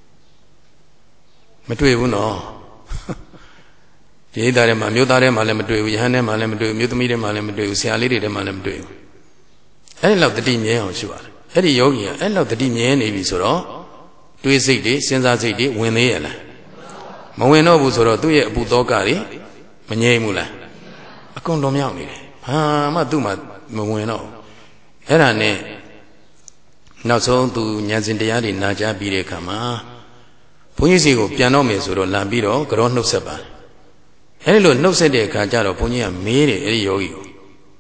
နော်ဒီရိပ်သာထဲမှာမြို့သားထဲမှာလည်းမတွေ့ဘူးယဟန်ထဲမှာလည်းမတွေ့ဘူးမြို့သမီးထဲမှာလည်းမတွေ့ဘူးဆရာလေးတွေထဲမှာလည်းမတွေ့ဘူးအဲ့ဒီလောက်တတိမြဲအောင်ရှုရတယ်အဲ့ဒီယောဂီကအဲ့လောက်တတိမြဲနေပြီဆိုတော့တွေးစိတ်တွေစဉ်းစားစိတ်တွေဝင်သေးရလားမဝင်တော့ဘူးဆိုတော့သူ့ရဲ့အပူသောကတွေမငြိမ်ဘူးလားအကုန်လွန်မြောက်နေတယ်ဘာမှသူ့မှာမဝင်တော့အဲ့ဒါနဲ့နောက်ဆုံးသူဉာဏ်စဉ်တရားတွေနာကြားပြီးတဲ့အခါမှာဘုန်းကြီးစီကိုပြန်တော့မယ်ဆိုတော့လာပြီးတော့ကြောနှုတ်ဆက်ပါတယ်အဲ့ဒီလိုနှုတ်ဆက်တဲ့အခါကျတော့ဘုန်းကြီးကမေးတယ်အဲ့ဒီယောဂီကို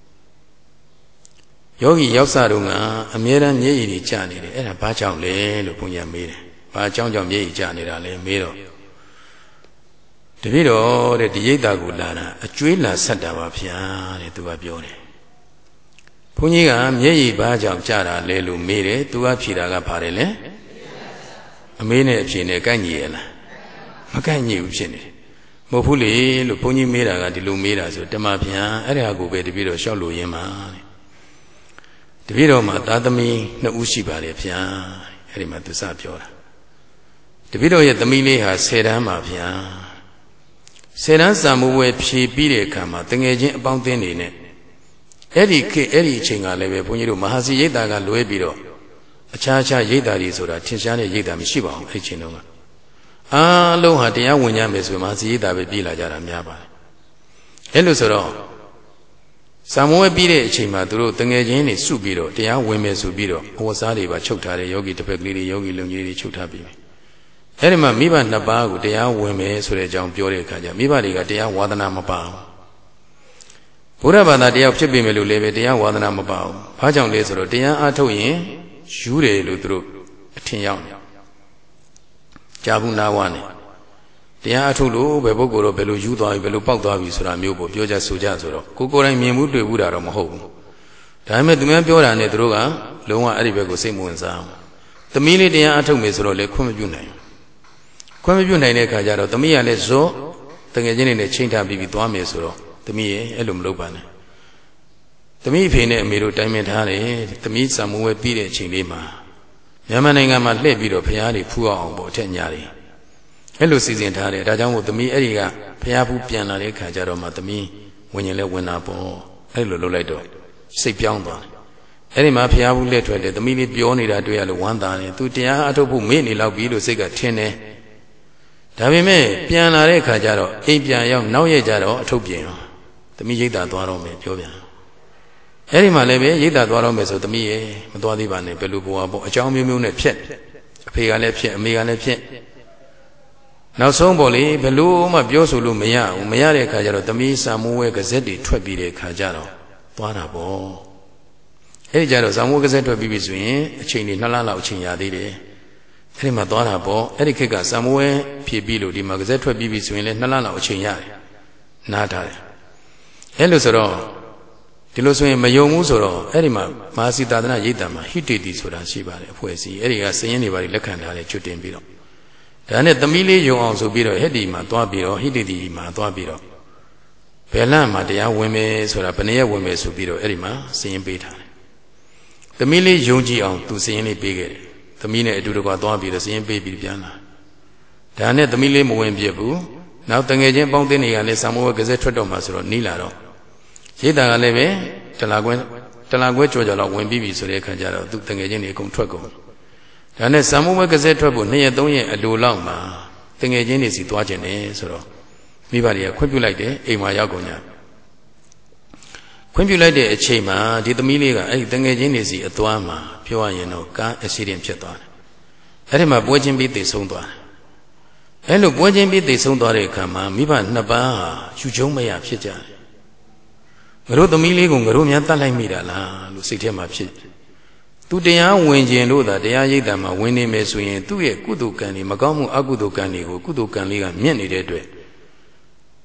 ယောဂီရောက်စားတော့ကအမြဲတမ်းမျက်ရည်တွေကျနေတယ်အဲ့ဒါဘာကြောင့်လဲလို့ဘုန်းကြီးကမေးတယ်ဘာကြောင့်မျက်ရည်ကျနေတာလဲမေးတော့တပည့်တော်တဲ့ဒီရိပ်သာကိုလာတာအကျွေးလာဆက်တာပါဗျာတဲ့သူကပြောတယ်ဘုန်းကြီးကမျက်ရည်ဘာကြောင့်ကျတာလဲလို့မေးတယ်သူကဖြေတာကဘာလဲလဲအမေးနဲ့အဖြေနဲ့ကိုက်ညီရလားမကိုက်ညီဘူးဖြစ်နေတယ်မဟုတ်ဘူးလေလို့ဘုန်းကြီးမေးတာကဒီလိုမေးတာဆိုတမဗျာအဲ့ဒါကိုပဲတပည့်တော်လျှောက်လို့ရင်းပါတဲ့တပည့်တော်မှာသားသမီး2ဦးရှိပါတယ်ဗျာအဲ့ဒီမှာသူစပြောတာတပည့်တော်ရဲ့သမီးလေးဟာ10တန်းပါဗျာ10တန်းစာမိုးဝဲဖြေပြီးတဲ့အခါမှာတငယ်ချင်းအပေါင်းအသင်းတွေနဲ့အဲ့ဒီအချိန်ကလည်းပဲဘုန်းကြီးတို့မဟာစီရိပ်သာကလွဲပြီးတော့အခြားရိပ်သာတွေဆိုတာထင်ရှားတဲ့ရိပ်သာမရှိပါဘူးအဲ့ဒီချိန်တုန်းကအားလုံးဟာတရားဝင်ကြမယ်ဆိုမှစီရိပ်သာပဲပြည်လာကြတာများပါတယ်အဲ့လိုဆိုတော့စာမိုးဝဲပြီးတဲ့အချိန်မှာသူတို့တငယ်ချင်းတွေစုပြီးတော့တရားဝင်မယ်ဆိုပြီးတော့အဝတ်စားတွေပါချုပ်ထားတဲ့ယောဂီတစ်ဖက်ကလေးတွေယောဂီလုံကြီးတွေချုပ်ထားပြီးအဲ့ဒီမှာမိဘ2ပါးကိုတရားဝင်မယ်ဆိုတဲ့အကြောင်းပြောတဲ့အခါကျမိဘတွေကတရားဝါဒနာမပါဘူးဘုရားဘာသာတရားဖြစ်ပြီမယ်လို့လည်းပဲတရားဝါဒနာမပါဘူးဘာကြောင့်လဲဆိုတော့တရားအားထုတ်ရင်ယူတယ်လို့သူတို့အထင်ရောက်နေကြာဘူးနာဝနဲ့တရားအားထုတ်လို့ဘယ်ပုဂ္ဂိုလ်တော့ဘယ်လိုယူသွားပြီဘယ်လိုပေါက်သွားပြီဆိုတာမျိုးပေါ့ပြောကြဆိုကြဆိုတော့ကိုယ်တိုင်မြင်မှုတွေ့ဘူးတာတော့မဟုတ်ဘူးဒါပေမဲ့သူများပြောတာနဲ့သူတို့ကလုံးဝအဲ့ဒီဘက်ကိုစိတ်မဝင်စားဘူးသမီးလေးတရားအားထုတ်မယ်ဆိုတော့လေခွင့်မပြုနိုင်တဲ့အခါကျတော့သမီးကလည်းဇောတကယ်ချင်းနဲ့ချိန်ထားပြီးသွားမယ်ဆိုတော့သမီးရဲ့အဲ့လိုမလုပ်ပါနဲ့သမီးအဖေနဲ့အမေတို့တိုင်ပင်ထားတယ်သမီးစာမိုးဝဲပြီးတဲ့အချိန်လေးမှာမြန်မာနိုင်ငံမှာလှည့်ပြီးတော့ဖျားတွေဖူးအောင်ပေါ့အထက်ညာတွေအဲ့လိုစီစဉ်ထားတယ်ဒါကြောင့်မို့သမီးအဲ့ဒီကဖျားဖူးပြန်လာတဲ့ခါကျတော့မှသမီးဝင်ရင်လည်းဝင်တာပေါ့အဲ့လိုလုပ်လိုက်တော့စိတ်ပြောင်းသွားတယ်အဲ့ဒီမှာဖျားဖူးလက်ထွက်တယ်သမီးလေးပြောနေတာတွေ့ရလို့ဝမ်းသာတယ်သူတရားအထုတ်ဖို့မေ့နေလောက်ပြီလို့စိတ်ကထင်တယ်ဒါပေမဲ့ပြန်လာတဲ့ခါကျတော့အိမ်ပြန်ရောက်နောက်ရက်ကျတော့အထုတ်ပြင်ရောသမီးရိတ်တာသွားတော့မယ်ပြောပြန်အဲ့ဒီမှာလည်းပဲရိတ်တာသွားတော့မယ်ဆိုသမီးရဲ့မသွားသေးပါနဲ့ဘယ်လိုဘဝပေါ့အကြောင်းမျိုးနဲ့ဖြစ်အဖေကလည်းဖြစ်အမေကလည်းဖြစ်နောက်ဆုံးပေါ့လေဘယ်လိုမှပြောဆိုလို့မရဘူးမရတဲ့ခါကျတော့သမီးစာမိုးဝဲကစက်တွေထွက်ပြီးတဲ့ခါကျတော့သွားတာပေါ့အဲ့ဒီကျတော့စာမိုးကစက်ထွက်ပြီးပြီဆိုရင်အချိန်တွေ2လလောက်အချိန်ရသေးတယ်အဲ့ဒီမှာသွားတာပေါ့အဲ့ဒီခေတ်ကစာမိုးဝဲဖြည့်ပြီးလို့ဒီမှာကစက်ထွက်ပြီးပြီဆိုရင်လည်း2လလောက်အချိန်ရတယ်နားထားတယ်အဲ့လိုဆိုတော့ဒီလိုဆိုရင်မယုံဘူးဆိုတော့အဲ့ဒီမှာမဟာစီသာသနာရိပ်သာမှာဟိတေတိဆိုတာရှိပါတယ်အဖွဲ့အစည်းအဲ့ဒီကစည်ရင်းတွေပါလက်ခံထားတယ်ကျွတ်တင်ပြီးတော့ဒါနဲ့သမီးလေးယုံအောင်ဆိုပြီးတော့ဟက်ဒီမှာသွားပြီးတော့ဟိတေတိမှာသွားပြီးတော့ဘယ်လမ်းမှာတရားဝင်မယ်ဆိုတာဘယ်နည်းဝင်မယ်ဆိုပြီးတော့အဲ့ဒီမှာစည်ရင်းပေးထားတယ်သမီးလေးယုံကြည်အောင်သူစည်ရင်းလေးပေးခဲ့တယ်သမီးနဲ့အတူတကွသွားပြီးတော့စည်ရင်းပေးပြီးပြန်လာဒါနဲ့သမီးလေးမဝင်ပြဘူးနောက်တငယ်ချင်းပေါင်းသိနေကလည်းစာမိုးဝဲကစက်ထွက်တော့မှာဆိုတော့နီးလာတော့ရိတ်တာကလည်းပဲတလာခွဲကြော်ကြော်လောက်ဝင်ပြီးပြီဆိုတဲ့အခါကျတော့သူတငယ်ချင်းတွေအကုန်ထွက်ကုန်ဒါနဲ့စာမိုးဝဲကစက်ထွက်ဖို့2ရက်3ရက်အလိုလောက်မှာတငယ်ချင်းတွေစီသွားကျင်တယ်ဆိုတော့မိဘတွေကခွင့်ပြုလိုက်တယ်အိမ်မှာရောက်ကုန်ကြခွင့်ပြုလိုက်တဲ့အချိန်မှာဒီသမီးလေးကအဲ့ဒီတငယ်ချင်းတွေစီအသွားမှာပြောရရင်တော့ကားအက်ဆီဒင့်ဖြစ်သွားတယ်အဲ့ဒီမှာပွဲချင်းပြီးသေဆုံးသွားတယ်အဲ့လိုပွဲချင်းပြီးသေဆုံးသွားတဲ့အခါမှာမိဘ2ပါးဟာယူကျုံမရဖြစ်ကြတယ်ငါတို့သမီးလေးကိုငါတို့များတတ်လိုက်မိတာလားလို့စိတ်ထဲမှာဖြစ်သူတရားဝင်ခြင်းလို့သာတရားရိပ်တာမှာဝင်နေမယ်ဆိုရင်သူ့ရဲ့ကုသိုလ်ကံတွေမကောင်းမှုအကုသိုလ်ကံတွေကိုကုသိုလ်ကံလေးကမြင့်နေတဲ့အတွက်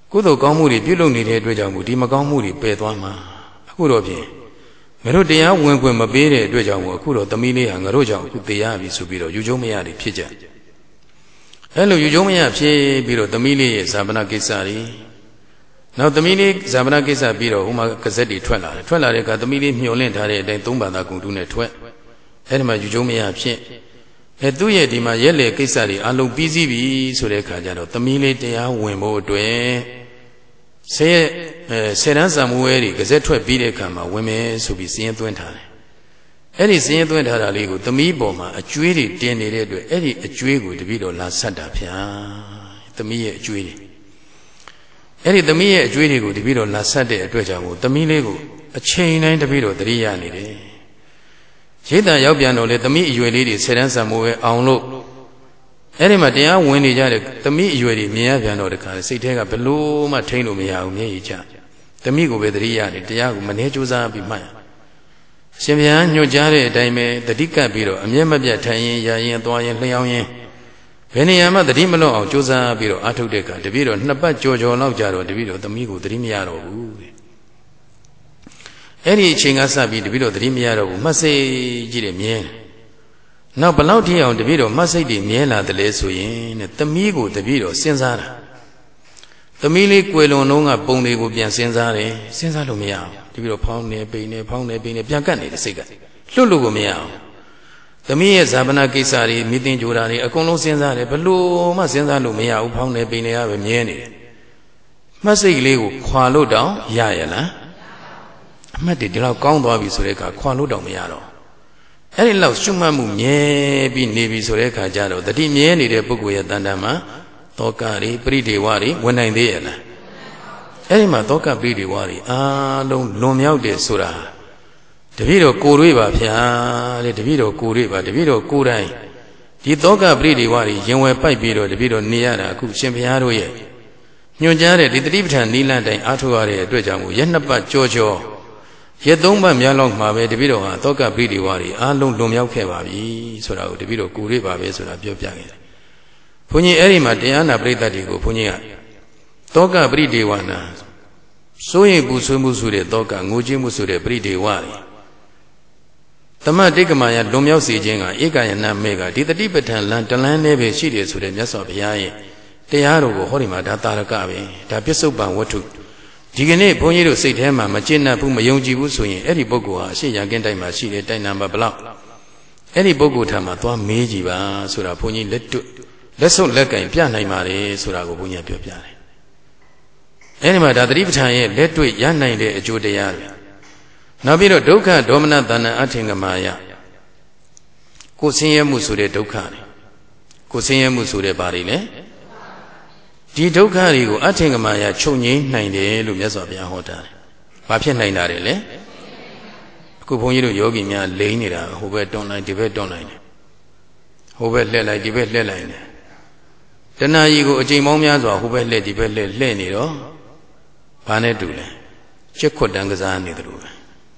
ကုသိုလ်ကောင်းမှုတွေပြုလုပ်နေတဲ့အတွက်ကြောင့်ဒီမကောင်းမှုတွေပယ်သွားမှာအခုတော့ဖြင့်ငါတို့တရားဝင်ခွင့်မပေးတဲ့အတွက်ကြောင့်အခုတော့သမီးလေးဟာငါတို့ကြောင့်အခုသေရပြီဆိုပြီးတော့ယူကျုံမရတွေဖြစ်ကြအဲ့လိုယူကျုံမရဖြစ်ပြီးတော့သမီးလေးရဲ့ဇာပနာကိစ္စတွေနောက်သမီးလေးဇာပနာကိစ္စပြီးတော့ဟိုမှာကစက်တွေထွက်လာတဲ့အခါသမီးလေးမျှော်လင့်ထားတဲ့အတိုင်းသုံးဘာသာဂုဏ်တုနဲ့ထွက်အဲ့ဒီမှာယူကျုံမရဖြစ်သူ့ရဲ့ဒီမှာရက်လေကိစ္စတွေအလုံးပြီးစီးပြီဆိုတဲ့အခါကျတော့သမီးလေးတရားဝင်ဖို့အတွက်ဆယ်တန်းစာမိုးဝဲတွေကစက်ထွက်ပြီးတဲ့အခါမှာဝင်မယ်ဆိုပြီးစီးရင်သွင်းထားတယ်အဲ့ဒီစီးရင်သွင်းထားတာလေးကိုသမီးပေါ်မှာအကျွေးတွေတင်နေတဲ့အတွက်အဲ့ဒီအကျွေးကိုတပည့်တော်လာဆက်တာဗျာသမီးရဲ့အကျွေးတွေအဲ့ဒီသမီးရဲ့အကျွေးတွေကိုတပည့်တော်လာဆက်တဲ့အတွက်ကြောင့်သမီးလေးကိုအချိန်တိုင်းတပည့်တော်သတိရနေတယ်ရိတ်တံရောက်ပြန်တော့လေသမီးအရွယ်လေးတွေဆယ်တန်းစာမိုးဝဲအောင်လို့အဲ့ဒီမှာတရားဝင်နေကြတဲ့သမီးအရွယ်တွေမြင်ရပြန်တော့တခါစိတ်ထဲကဘလို့မှထိန်းလို့မရဘူးမျက်ရည်ကျသမီးကိုပဲသတိရတယ်တရားကိုမနှဲကြိုးစားပြီးမှတ်ရှင်ဗျာညွှန်ကြားတဲ့အတိုင်းပဲတတိကပ်ပြီးတော့အမျက်မပြတ်ထိုင်ရင်ရရင်သွားရင်လျှောင်းရင်ဘယ်နေရာမှတတိမလွတ်အောင်ကြိုးစားပြီးတော့အထုတ်တဲ့ကတပည့်တော်နှစ်ပတ်ကြော်လောက်ကြတော့တပည့်တော်သမီးကိုသတိမရတော့ဘူးတဲ့အဲ့ဒီအချိန်ကစပြီးတပည့်တော်သတိမရတော့ဘူးမှတ်စိတ်ကြည့်တယ်မြဲနောက်ဘလောက်ထိအောင်တပည့်တော်မှတ်စိတ်တွေမြဲလာတယ်လဲဆိုရင်တဲ့သမီးကိုတပည့်တော်စဉ်းစားတာသမီးလေးကွယ်လွန်တော့ကပုံတွေကိုပြန်စဉ်းစားတယ်စဉ်းစားလို့မရအောင်တပည့်တော်ဖောင်းနေပိန်နေပြန်ကတ်နေတဲ့စိတ်ကလွတ်လို့ကိုမရအောင်သမီးရဲ့ဇာပနာကိစ္စတွေမိသိကြိုတာတွေအကုန်လုံးစဉ်းစားတယ်ဘလို့မှစဉ်းစားလို့မရဘူးဖောင်းနေပိန်နေရပဲမြဲနေတယ်မှတ်စိတ်ကလေးကိုခွာလို့တောင်ရရလားအမှတ်တွေဒီလောက်ကောင်းသွားပြီဆိုတဲ့အခါခွာလို့တောင်မရတော့အဲ့ဒီလောက်ရှုမှတ်မှုမြဲပြီးနေပြီဆိုတဲ့အခါကျတော့တတိမြဲနေတဲ့ပုဂ္ဂိုလ်ရဲ့တဏ္ဍာမှာတောကတွေပရိဒေဝတွေဝင်နိုင်သေးရဲ့လားအဲ့ဒီမှာတောကပရိဒေဝတွေအားလုံးလွန်မြောက်တယ်ဆိုတာတပည့်တော်ကိုယ်တွေ့ပါဗျာတဲ့တပည့်တော်ကိုယ်တွေ့ပါတပည့်တော်ကိုယ်တိုင်ဒီတောကပရိဒေဝတွေရင်ဝယ်ပိုက်ပြီးတော့တပည့်တော်နေရတာအခုရှင်ဘုရားတို့ရဲ့ညွှန်ကြားတဲ့ဒီတတိပဋ္ဌာန်နိလန့်တိုင်အားထုတ်ရတဲ့အတွက်ကြောင့်ရက်နှစ်ပတ်ကြောရက်သုံးပတ်များလောက်မှာပဲတပည့်တော်ဟာတောကပရိဒေဝတွေအားလုံးလွန်မြောက်ခဲ့ပါပြီဆိုတာကိုတပည့်တော်ကိုယ်တွေ့ပါပဲဆိုတာပြောပြခဲ့တယ်ဘုန်းကြီးအဲ့ဒီမှာတရားနာပရိသတ်တွေကိုဘုန်းကြီးကတောကပရိဒေဝနာစိုးရင်ပူဆွေးမှုဆိုတဲ့တောကငိုကြည့်မှုဆိုတဲ့ပရိဒေဝတွေသမတိကမာယလွန်မြောက်စေခြင်းကဧကယနာမေကဒီတတိပဋ္ဌာန်လမ်းတလန်းလေးပဲရှိတယ်ဆိုတဲ့မြတ်စွာဘုရားရဲ့တရားတော်ကိုဟောဒီမှာဒါတာရကပဲဒါပစ္စုပန်ဝတ္ထုဒီကနေ့ဘုန်းကြီးတို့စိတ်ထဲမှာမကျင့်တတ်ဘူးမယုံကြည်ဘူးဆိုရင်အဲ့ဒီပုဂ္ဂိုလ်ဟာအရှိရကင်းတိုင်းမှာရှိတဲ့တိုင်နံပါတ်ဘလောက်အဲ့ဒီပုဂ္ဂိုလ်ထံမှာသွားမေးကြည့်ပါဆိုတာဘုန်းကြီးလက်ဆုပ်လက်ကင်ပြနိုင်ပါလေဆိုတာကိုဘုန်းကြီးပြောပြတယ်အဲ့ဒီမှာဒါသတိပဋ္ဌာန်ရဲ့လက်တွေ့ရနိုင်တဲ့အကျိုးတရားတွေနောက်ပြီးတော့ဒုက္ခဒေါမနတဏ္ဏအထင်ကမာယကိုဆင်းရဲမှုဆိုတဲ့ဒုက္ခတွေကိုဆင်းရဲမှုဆိုတဲ့ဘာတွေလဲဒီဒုက္ခတွေကိုအထင်ကမာယချုပ်ငြိမ်းနိုင်တယ်လို့မြတ်စွာဘုရားဟောတာတယ်။ဘာဖြစ်နိုင်တာလဲလဲ။အခုဘုန်းကြီးတို့ယောဂီများလိမ့်နေတာဟိုဘက်တွန်းလိုက်ဒီဘက်တွန်းလိုက်တယ်။ဟိုဘက်လှည့်လိုက်ဒီဘက်လှည့်လိုက်တယ်။တဏှာကြီးကိုအချိန်ပေါင်းများစွာဟိုဘက်လှည့်ဒီဘက်လှည့်နေတော့ဘာနဲ့တူလဲ။ချက်ခွတ်တန်းကစားနေတယ်လို့ပဲ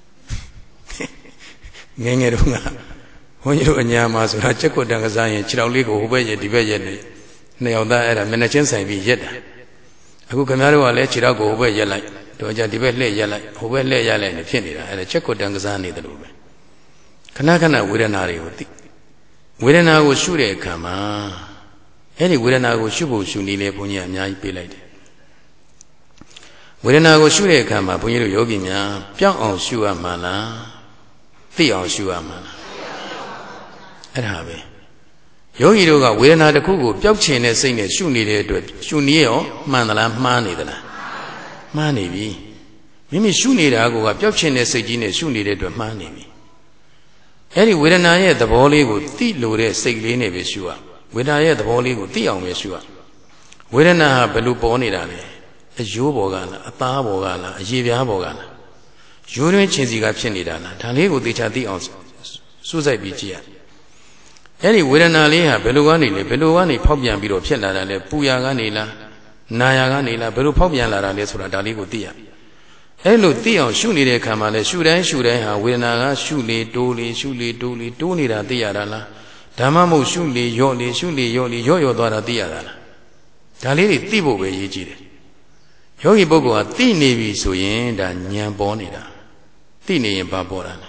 ။ငယ်တော့ကဘုန်းကြီးတို့အညာမှာဆိုတာချက်ခွတ်တန်းကစားရင်ခြေထောက်လေးကိုဟိုဘက်ရဲ့ဒီဘက်ရဲ့နှစ်ယောက်သားအဲ့ဒါမျက်နှာချင်းဆိုင်ပြီးရက်တာအခုခင်ဗျားတို့ကလည်းခြေထောက်ကိုဟိုဘက်ရက်လိုက်တော့ကြဒီဘက်လှည့်ရက်လိုက်ဟိုဘက်လှည့်ရက်လိုက်နေဖြစ်နေတာအဲ့ဒါချက်ကိုတန်ကစားနေတယ်လို့ပဲခဏခဏဝေဒနာတွေကိုသိဝေဒနာကိုရှုတဲ့အခါမှာအဲ့ဒီဝေဒနာကိုရှုဖို့ရှုနည်းလေဘုန်းကြီးကအများကြီးပေးလိုက်တယ်ဝေဒနာကိုရှုတဲ့အခါမှာဘုန်းကြီးတို့ယောဂီများပြောင်းအောင်ရှုရမှာလားသိအောင်ရှုရမှာလားအဲ့ဒါပဲယောဂီတို့ကဝေဒနာတစ်ခုကိုပျောက်ချင်တဲ့စိတ်နဲ့ရှုနေတဲ့အတွက်ရှုနည်းရောမှန်သလားမှားနေသလားမှားနေပြီမိမိရှုနေတာကပျောက်ချင်တဲ့စိတ်ကြီးနဲ့ရှုနေတဲ့အတွက်မှားနေပြီအဲ့ဒီဝေဒနာရဲ့သဘောလေးကိုသိလို့တဲ့စိတ်လေးနဲ့ပဲရှုရဝေဒနာရဲ့သဘောလေးကိုသိအောင်ပဲရှုရဝေဒနာဟာဘယ်လိုပေါ်နေတာလဲအယိုးပေါ်ကလားအသားပေါ်ကလားအရေပြားပေါ်ကလားရိုးတွင်းချင်းစီကဖြစ်နေတာလားဒါလေးကိုသေချာသိအောင်စူးစိုက်ပြီးကြည့်ရအဲ့ဒီဝေဒနာလေးဟာဘယ်လိုကနေလဲဘယ်လိုကနေဖောက်ပြန်ပြီးတော့ဖြစ်လာတာလဲပူရာကနေလားနာရာကနေလားဘယ်လိုဖောက်ပြန်လာတာလဲဆိုတာဒါလေးကိုသိရအဲ့လိုသိအောင်ရှုနေတဲ့အခါမှာလဲရှုတိုင်းဟာဝေဒနာကရှုလေတိုးလေရှုလေတိုးလေတိုးနေတာသိရတာလားဓမ္မမဟုတ်ရှုလေရော့လေရှုလေရော့လေရော့သွားတာသိရတာလားဒါလေးတွေသိဖို့ပဲရေးကြည့်တယ်ယောဂီပုဂ္ဂိုလ်ကသိနေပြီဆိုရင်ဒါဉာဏ်ပေါ်နေတာသိနေရင်ဘာပေါ်တာလဲ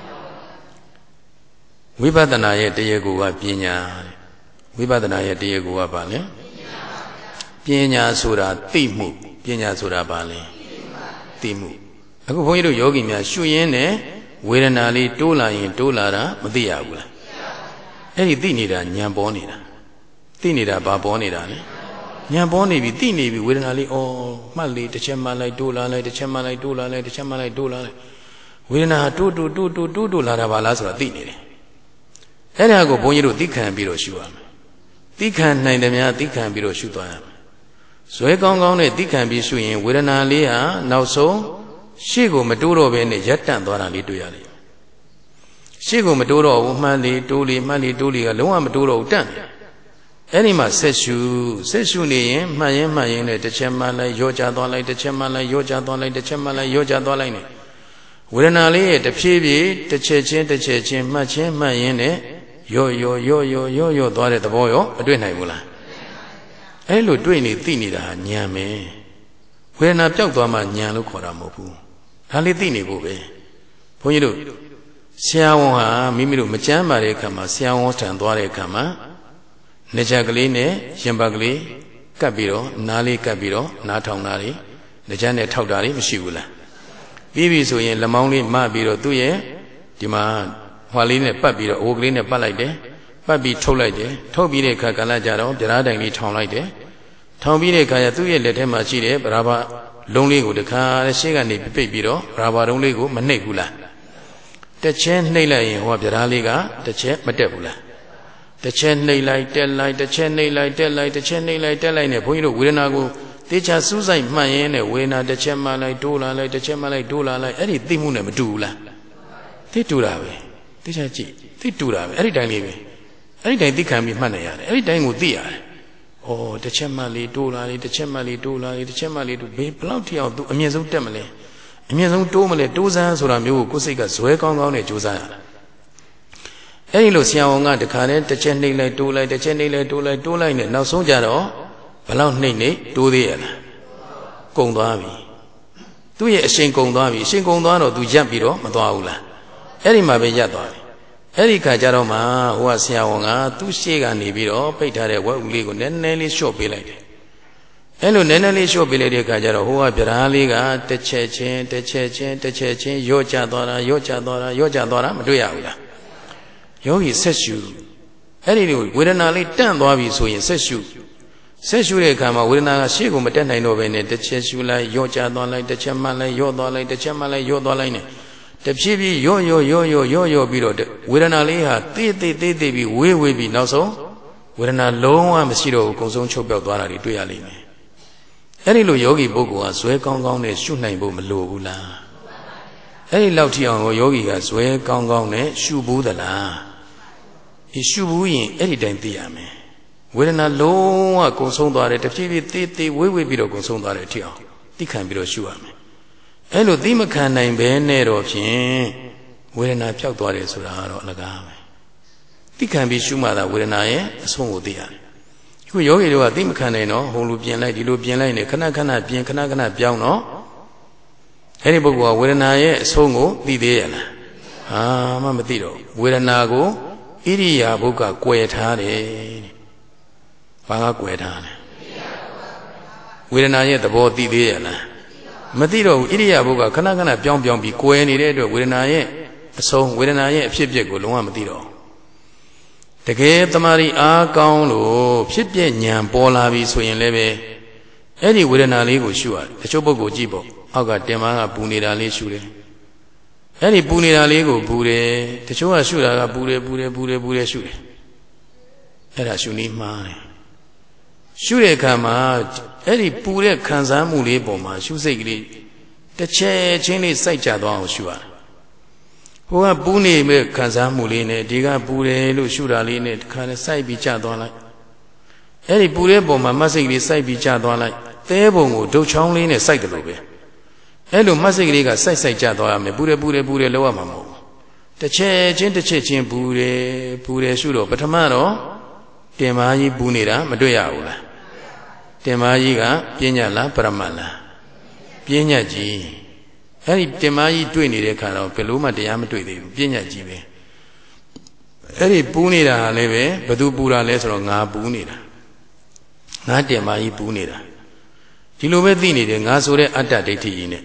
ဝိပဿနာရဲ့တရားကိုကပညာဝိပဿနာရဲ့တရားကိုကဘာလဲပညာဆိုတာသိမှုပညာဆိုတာဘာလဲသိမှုအခုဘုန်းကြီးတို့ယောဂီများရှုရင်းနဲ့ဝေဒနာလေးတိုးလာရင်တိုးလာတာမသိရဘူးလားအဲ့ဒီသိနေတာဉာဏ်ပေါ်နေတာသိနေတာဘာပေါ်နေတာလဲဉာဏ်ပေါ်နေပြီသိနေပြီဝေဒနာလေးဩမှတ်လေးတစ်ချက်မှလိုက်တိုးလာလိုက်တစ်ချက်မှလိုက်တိုးလာလိုက်တစ်ချက်မှလိုက်တိုးလာလိုက်ဝေဒနာတိုးတိုးလာတာပါလားဆိုတာသိနေတယ်အဲ့ဒါကိုဘုန်းကြီးတို့သိခံပြီးတော့ရှုရမယ်သိခံနိုင်တယ်များသိခံပြီးတော့ရှုသွားရမယ်ဇွဲကောင်းကောင်းနဲ့သိခံပြီးရှုရင်ဝေဒနာလေးဟာနောက်ဆုံးရှေ့ကိုမတိုးတော့ဘဲနဲ့ရပ်တန့်သွားတာလေးတွေ့ရလိမ့်မယ်ရှေ့ကိုမတိုးတော့ဘူးမှတ်လေးတိုးလေးမှတ်လေးတိုးလေးကလုံးဝမတိုးတော့ဘူးတန့်တယ်အဲ့ဒီမှာဆက်ရှုနေရင်မှတ်ရင်နဲ့တစ်ချက်မှလိုက်ရောကြသွားလိုက်တစ်ချက်မှလိုက်ရောကြသွားလိုက်တစ်ချက်မှလိုက်ရောကြသွားလိုက်နဲ့ဝေဒနာလေးရဲ့တဖြည်းဖြည်းတစ်ချက်ချင်းမှတ်ရင်နဲ့ရောသွားတဲ့သဘောရောမတွေ့နိုင်ဘူးလားအဲ့လိုတွေ့နေသိနေတာဉာဏ်ပဲဝေဒနာပျောက်သွားမှဉာဏ်လို့ခေါ်တာမဟုတ်ဘူးဒါလေးသိနေဖို့ပဲဘုန်းကြီးတို့ဆရာဝန်ဟာမိမိတို့မကြမ်းပါတဲ့အခါမှာဆရာဝန်ထံသွားတဲ့အခါမှာနေချက်ကလေးနဲ့ရင်ပတ်ကလေးကပ်ပြီးတော့နားလေးကပ်ပြီးတော့နားထောင်တာလေးနေချက်နဲ့ထောက်တာလေးမရှိဘူးလားပြီးပြီဆိုရင်လက်မောင်းလေးမပြီးတော့သူ့ရဲ့ဒီမှာဟွာလေးနဲ့ပတ်ပြီးတော့အိုးကလေးနဲ့ပတ်လိုက်တယ်ပတ်ပြီးထုတ်လိုက်တယ်ထုတ်ပြီးတဲ့အခါကလည်းကြတော့ပြဓာတိုင်လေးထောင်လိုက်တယ်ထောင်ပြီးတဲ့အခါကျသူ့ရဲ့လက်ထဲမှာရှိတဲ့ဗရာဘလုံးလေးကိုတခါရှေ့ကနေပိတ်ပြီးတော့ဗရာဘလုံးလေးကိုမနှိပ်ဘူးလားတစ်ချက်နှိပ်လိုက်ရင်ဟောပြဓာလေးကတစ်ချက်မတက်ဘူးလားတစ်ချက်နှိပ်လိုက်တက်လိုက်တစ်ချက်နှိပ်လိုက်တက်လိုက်တစ်ချက်နှိပ်လိုက်တက်လိုက်နဲ့ဘုန်းကြီးတို့ဝေဒနာကိုတေချာစူးစိုက်မှတ်ရင်းနဲ့ဝေဒနာတစ်ချက်မှလိုက်တိုးလာလိုက်တစ်ချက်မှလိုက်တိုးလာလိုက်အဲ့ဒီသိမှုနဲ့မတူဘူးလားသိတူတာပဲတေချာကြည့်သိတူတာပဲအဲ့ဒီတိုင်းလေးပဲအဲ့ဒီတိုင်းသိခံပြီးမှတ်နေရတယ်အဲ့ဒီတိုင်းကိုသိရတယ်ဩတစ်ချက်မှလေးတိုးလာလေးတစ်ချက်မှလေးတိုးလာလေးတစ်ချက်မှလေးတိုးဘယ်ဘလောက်ထိအောင်သူအမြင့်ဆုံးတက်မလဲအမြင့်ဆုံးတိုးမလဲတိုးစမ်းဆိုတာမျိုးကိုကိုယ်စိတ်ကဇွဲကောင်းကောင်းနဲ့ကြိုးစားရတာအဲ့ဒီလိုဆရာဝန်ကတခါနဲ့တစ်ချက်နှိပ်လိုက်တိုးလိုက်တစ်ချက်နှိပ်လိုက်တိုးလိုက်နဲ့နောက်ဆုံးကြတော့ဘလောက်နှိပ်နေတိုးသေးရလားကုန်သွားပြီသူ့ရဲ့အရှင်ကုန်သွားပြီအရှင်ကုန်သွားတော့သူရပ်ပြီးတော့မသွားဘူးလားအဲ့ဒီမှာပဲရပ်သွားပြီအဲ့ဒီခါကျတော့မှဟိုကဆရာဝန်ကသူ့ရှေ့ကနေပြီးတော့ပိတ်ထားတဲ့ဝက်ဥလေးကိုနည်းနည်းလေးလျှော့ပေးလိုက်တယ်အဲ့လိုနည်းနည်းလေးလျှော့ပေးလိုက်တဲ့ခါကျတော့ဟိုကပြဓာလေးကတစ်ချက်ချင်းရော့ကျသွားတာမတွေ့ရဘူးလားယောဂီဆက်ရှုအဲ့ဒီလိုဝေဒနာလေးတန့်သွားပြီဆိုရင်ဆက်ရှုတဲ့အခါမှာဝေဒနာကရှေ့ကိုမတက်နိုင်တော့ဘဲနဲ့တစ်ချက်ရှုလိုက်ရော့ကျသွားလိုက်တစ်ချက်မှလိုက်ရော့သွားလိုက်တစ်ချက်မှလိုက်ရော့သွားလိုက်နဲ့တဖြည်းဖြည်းရော့ပြီးတော့ဝေဒနာလေးဟာတေးပြီးဝေးပြီးနောက်ဆုံးဝေဒနာလုံးဝမရှိတော့ဘူးအကုန်ဆုံးချုပ်ပြောက်သွားတာတွေတွေ့ရလိမ့်မယ်အဲ့ဒီလိုယောဂီပုဂ္ဂိုလ်ကဇွဲကောင်းကောင်းနဲ့ရှုနိုင်ဖို့မလိုဘူးလားအဲ့ဒီလောက်ထိအောင်ယောဂီကဇွဲကောင်းကောင်းနဲ့ရှုဘူးသလားရှုဘူးရင်အဲ့ဒီတိုင်းသိရမယ်ဝေဒနာလုံးဝကုန်ဆုံးသွားတယ်တဖြည်းဖြည်းသေးဝေးပြီးတော့ကုန်ဆုံးသွားတယ်အထိအောင်သိခံပြီးတော့ရှုရမယ်အဲ့လိုသိမခံနိုင်ဘဲနဲ့တော့ဖြင့်ဝေဒနာပျောက်သွားတယ်ဆိုတာကတော့အလကားပဲသိခံပြီးရှုမှသာဝေဒနာရဲ့အဆုံးကိုသိရတယ်ခုယောဂီတို့ကသိမခံနိုင်တော့ဟိုလိုပြင်လိုက်ဒီလိုပြင်လိုက်နေခဏပြင်ခဏပြောင်းတော့အဲ့ဒီပုဂ္ဂိုလ်ကဝေဒနာရဲ့အဆုံးကိုသိသေးရလားမှမသိတော့ဝေဒနာကိုဣရိယာပုကကွယ်ထားတယ်ဘာကကွယ်ထားလဲဝေဒနာရဲ့သဘောသိသေးရလားမသိတော့ဘူးဣရိယာပုကခဏပြောင်းပြီးကွယ်နေတဲ့အတွက်ဝေဒနာရဲ့အဆုံးဝေဒနာရဲ့အဖြစ်အပျက်ကိုလုံးဝမသိတော့တကယ်တမာရီအားကောင်းလို့ဖြစ်ပျက်ဉာဏ်ပေါ်လာပြီဆိုရင်လည်းပဲအဲ့ဒီဝေဒနာလေးကိုရှုရတယ်တချို့ပုဂ္ဂိုလ်ကြည့်ပေါ့အောက်ကတင်မကပူနေတာလေးရှုတယ်အဲ့ဒီပူနေတာလေးကိုပူတယ်တချို့ကရှုတာကပူတယ်ရှုတယ်အဲ့ဒါရှုနည်းမှားတယ်ရှုတဲ့အခါမှာအဲ့ဒီပူတဲ့ခံစားမှုလေးပေါ်မှာရှုစိတ်ကလေးတစ်ချက်ချင်းလေးစိုက်ကြသွားအောင်ရှုရတယ်ဟိုကပူနေမဲ့ခံစားမှုလေးနဲ့ဒီကပူတယ်လို့ရှုတာလေးနဲ့တခါနဲ့စိုက်ပြီးကြသွားလိုက်အဲ့ဒီပူတဲ့ပုံမှာမတ်စိတ်ကလေးစိုက်ပြီးကြသွားလိုက်သဲပုံကိုဒုတ်ချောင်းလေးနဲ့စိုက်တယ်လို့ပဲအဲ့လိုမတ်စိတ်ကလေးကစိုက်ကြသွားရမယ်ပူတယ်လောက်ရမှာမဟုတ်ဘူးတစ်ချက်ချင်းပူတယ်ရှုတော့ပထမတော့တင်မာကြီးပူနေတာမတွေ့ရဘူးလားတင်မာကြီးကပညာလားပရမတ်လားပြင်းညတ်ကြီးအဲ့ဒီတင်မကြီးတွေ့နေတဲ့ခါတော့ဘယ်လို့မှတရားမတွေ့သေးဘူးပြင်းညတ်ကြီးပဲအဲ့ဒီပူးနေတာလည်းပဲဘသူပူတာလဲဆိုတော့ငါပူးနေတာငါတင်မကြီးပူးနေတာဒီလိုပဲသိနေတယ်ငါဆိုတဲ့အတ္တဒိဋ္ဌိကြီးနဲ့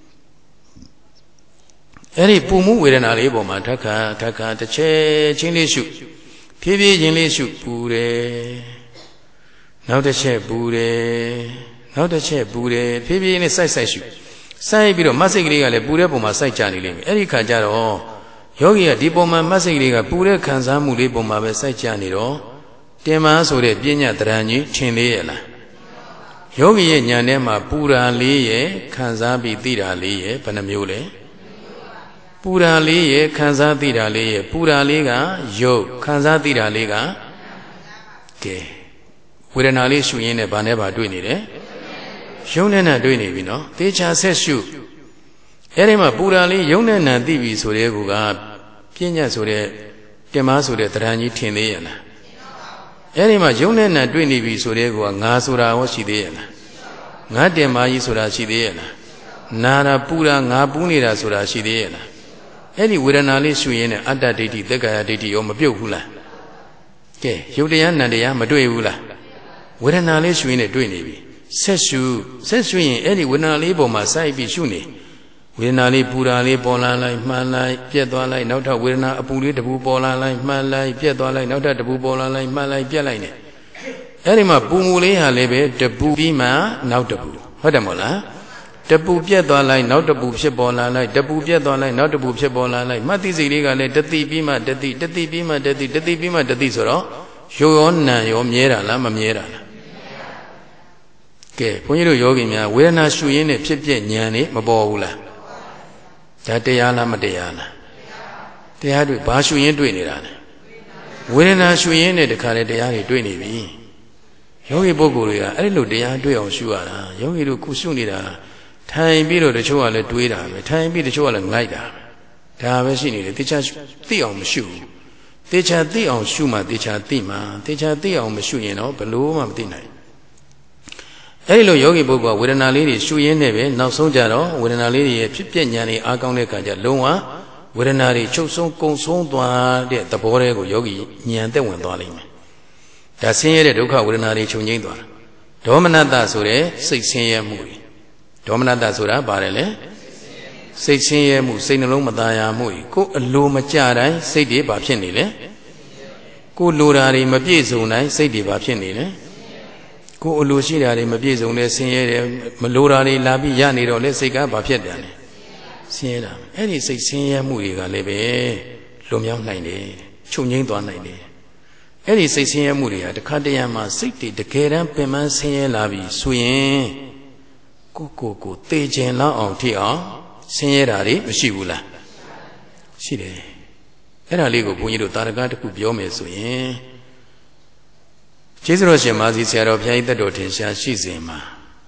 အဲ့ဒီပူမှုဝေဒနာလေးပေါ်မှာထက်ခါတစ်ချက်ချင်းလေးရှုဖြည်းဖြည်းချင်းလေးရှုပူတယ်နောက်တစ်ချက်ပူတယ်နောက်တစ်ချက်ပူတယ်ဖြည်းဖြည်းနဲ့စိုက်ရှုစိုက်ပြီးတော့မတ်စိတ်ကလေးကလည်းပူတဲ့ပုံမှာစိုက်ကြနေလိမ့်မယ်အဲ့ဒီခါကျတော့ယောဂီကဒီပုံမှာမတ်စိတ်ကလေးကပူတဲ့ခံစားမှုလေးပုံမှာပဲစိုက်ကြနေတော့တင်မဆိုတဲ့ပညာတရံကြီးထင်သေးရဲ့လားယောဂီရဲ့ဉာဏ်ထဲမှာပူရာလေးရဲ့ခံစားပြီးသိတာလေးရဲ့ဘယ်နှမျိုးလဲပူရာလေးရဲ့ခံစားသိတာလေးရဲ့ပူရာလေးကယုတ်ခံစားသိတာလေးကကဲဝေဒနာလေးရှုရင်းနဲ့ဗာနဲ့ဗာတွေ့နေတယ်ယုံနဲ့နဲ့တွေ့နေပြီနော်သေချာဆက်ရှုအဲ့ဒီမှာပူရာလေးယုံနဲ့နဲ့သိပြီဆိုတဲ့ကူကပြဉ္ညာဆိုတဲ့တင်မဆိုတဲ့တရံကြီးထင်သေးရဲ့လားအဲ့ဒီမှာယုံနဲ့နဲ့တွေ့နေပြီဆိုတဲ့ကူကငါဆိုတာဟောရှိသေးရဲ့လားငါတင်မကြီးဆိုတာရှိသေးရဲ့လားနာတာပူရာငါပူးနေတာဆိုတာရှိသေးရဲ့လားအဲ့ဒီဝေဒနာလေးရှုရင်းနဲ့အတ္တဒိဋ္ဌိသက်္ကာယဒိဋ္ဌိရောမပြုတ်ဘူးလားကဲယုတ်တရားနံတရားမတွေ့ဘူးလားဝေဒနာလေးရှုရင်းနဲ့တွေ့နေပြီဆက်ရှုရင်အဲ့ဒီဝေဒနာလေးပေါ်မှာစိုက်ပြီးရှုနေဝေဒနာလေးပူရာလေးပေါ်လာလိုက်မှန်လိုက်ပြက်သွားလိုက်နောက်ထပ်ဝေဒနာအပူလေးတပူပေါ်လာလိုက်မှန်လိုက်ပြက်သွားလိုက်နောက်ထပ်တပူပေါ်လာလိုက်မှန်လိုက်ပြက်လိုက်နေအဲ့ဒီမှာပူမူလေးဟာလည်းပဲတပူပြီးမှနောက်တပူဟုတ်တယ်မို့လားတပူပြက်သွားလိုက်နောက်တပူဖြစ်ပေါ်လာလိုက်တပူပြက်သွားလိုက်နောက်တပူဖြစ်ပေါ်လာလိုက်မှတ်သိစိတ်လေးကလည်းတတိပြီးမှတတိတတိပြီးမှတတိတတိပြီးမှတတိဆိုတော့ယောရောနံရောမြဲတာလားမမြဲတာလားကဲဘုန်းကြီးတို့ယောဂီများဝေဒနာရှုရင်းနဲ့ဖြစ်ပြဉာဏ်နေမပေါ်ဘူးလားဒါတရားလားမတရားလားတရားတွေ့ဘာရှုရင်းတွေ့နေတာလဲဝေဒနာရှုရင်းနဲ့တခါလေတရားတွေတွေ့နေပြီယောဂီပုဂ္ဂိုလ်တွေကအဲ့လိုတရားတွေ့အောင်ရှုရတာယောဂီတို့ခုရှုနေတာထိုင်ပြီးတော့တချို့ကလည်းတွေးတာပဲထိုင်ပြီးတချို့ကလည်းငိုက်တာပဲဒါပဲရှိနေတယ်တေချာသိအောင်မရှုဘူးတေချာသိအောင်ရှုမှတေချာသိမှတေချာသိအောင်မရှုရင်တော့ဘလို့မှမသိနိုင်အဲ့လိုယောဂီပုဂ္ဂိုလ်ကဝေဒနာလေးတွေရှုရင်းနဲ့ပဲနောက်ဆုံးကြတော့ဝေဒနာလေးတွေရဲ့ဖြစ်ပြဉာဏ်တွေအားကောင်းတဲ့အခါကျလုံးဝဝေဒနာတွေချုပ်ဆုံးကုံဆုံးသွားတဲ့သဘောတွေကိုယောဂီဉာဏ်သက်ဝင်သွားလိမ့်မယ်ဒါဆင်းရဲတဲ့ဒုက္ခဝေဒနာတွေချုပ်ငြိမ်းသွားတာဒေါမနတဆိုတဲ့စိတ်ဆင်းရဲမှုတွေဒေါမနတဆိုတာပါတယ်လေစိတ်ဆင်းရဲမှုစိတ်နှလုံးမသားရမှုကိုအလိုမကျတိုင်းစိတ်တွေဘာဖြစ်နေလဲကိုလိုတာတွေမပြည့်စုံတိုင်းစိတ်တွေဘာဖြစ်နေလဲကိုအလိုရှိတာတွေမပြည့်စုံတဲ့ဆင်းရဲတယ်မလိုတာတွေလာပြီးရနေတော့လေစိတ်ကဘာဖြစ်တယ်လဲဆင်းရဲတာအဲ့ဒီစိတ်ဆင်းရဲမှုတွေကလည်းပဲလွန်မြောက်နိုင်တယ်ချုပ်ငြိမ်းသွားနိုင်တယ်အဲ့ဒီစိတ်ဆင်းရဲမှုတွေဟာတခါတရံမှာစိတ်တွေတကယ်တမ်းပင်ပန်းဆင်းရဲလာပြီဆိုရင်ကိုသေခြင်းလောက်အောင်ထိအောင်ဆင်းရဲတာတွေမရှိဘူးလားရှိတယ်အဲ့ဒါလေးကိုဘုန်းကြီးတို့တာရကတစ်ခုပြောမယ်ဆိုရင်ကျေးဇူးတော်ရှင်မာစီဆရာတော်ဘုရားကြီးတက်တော်ထင်ရှားရှိစဉ်မှာ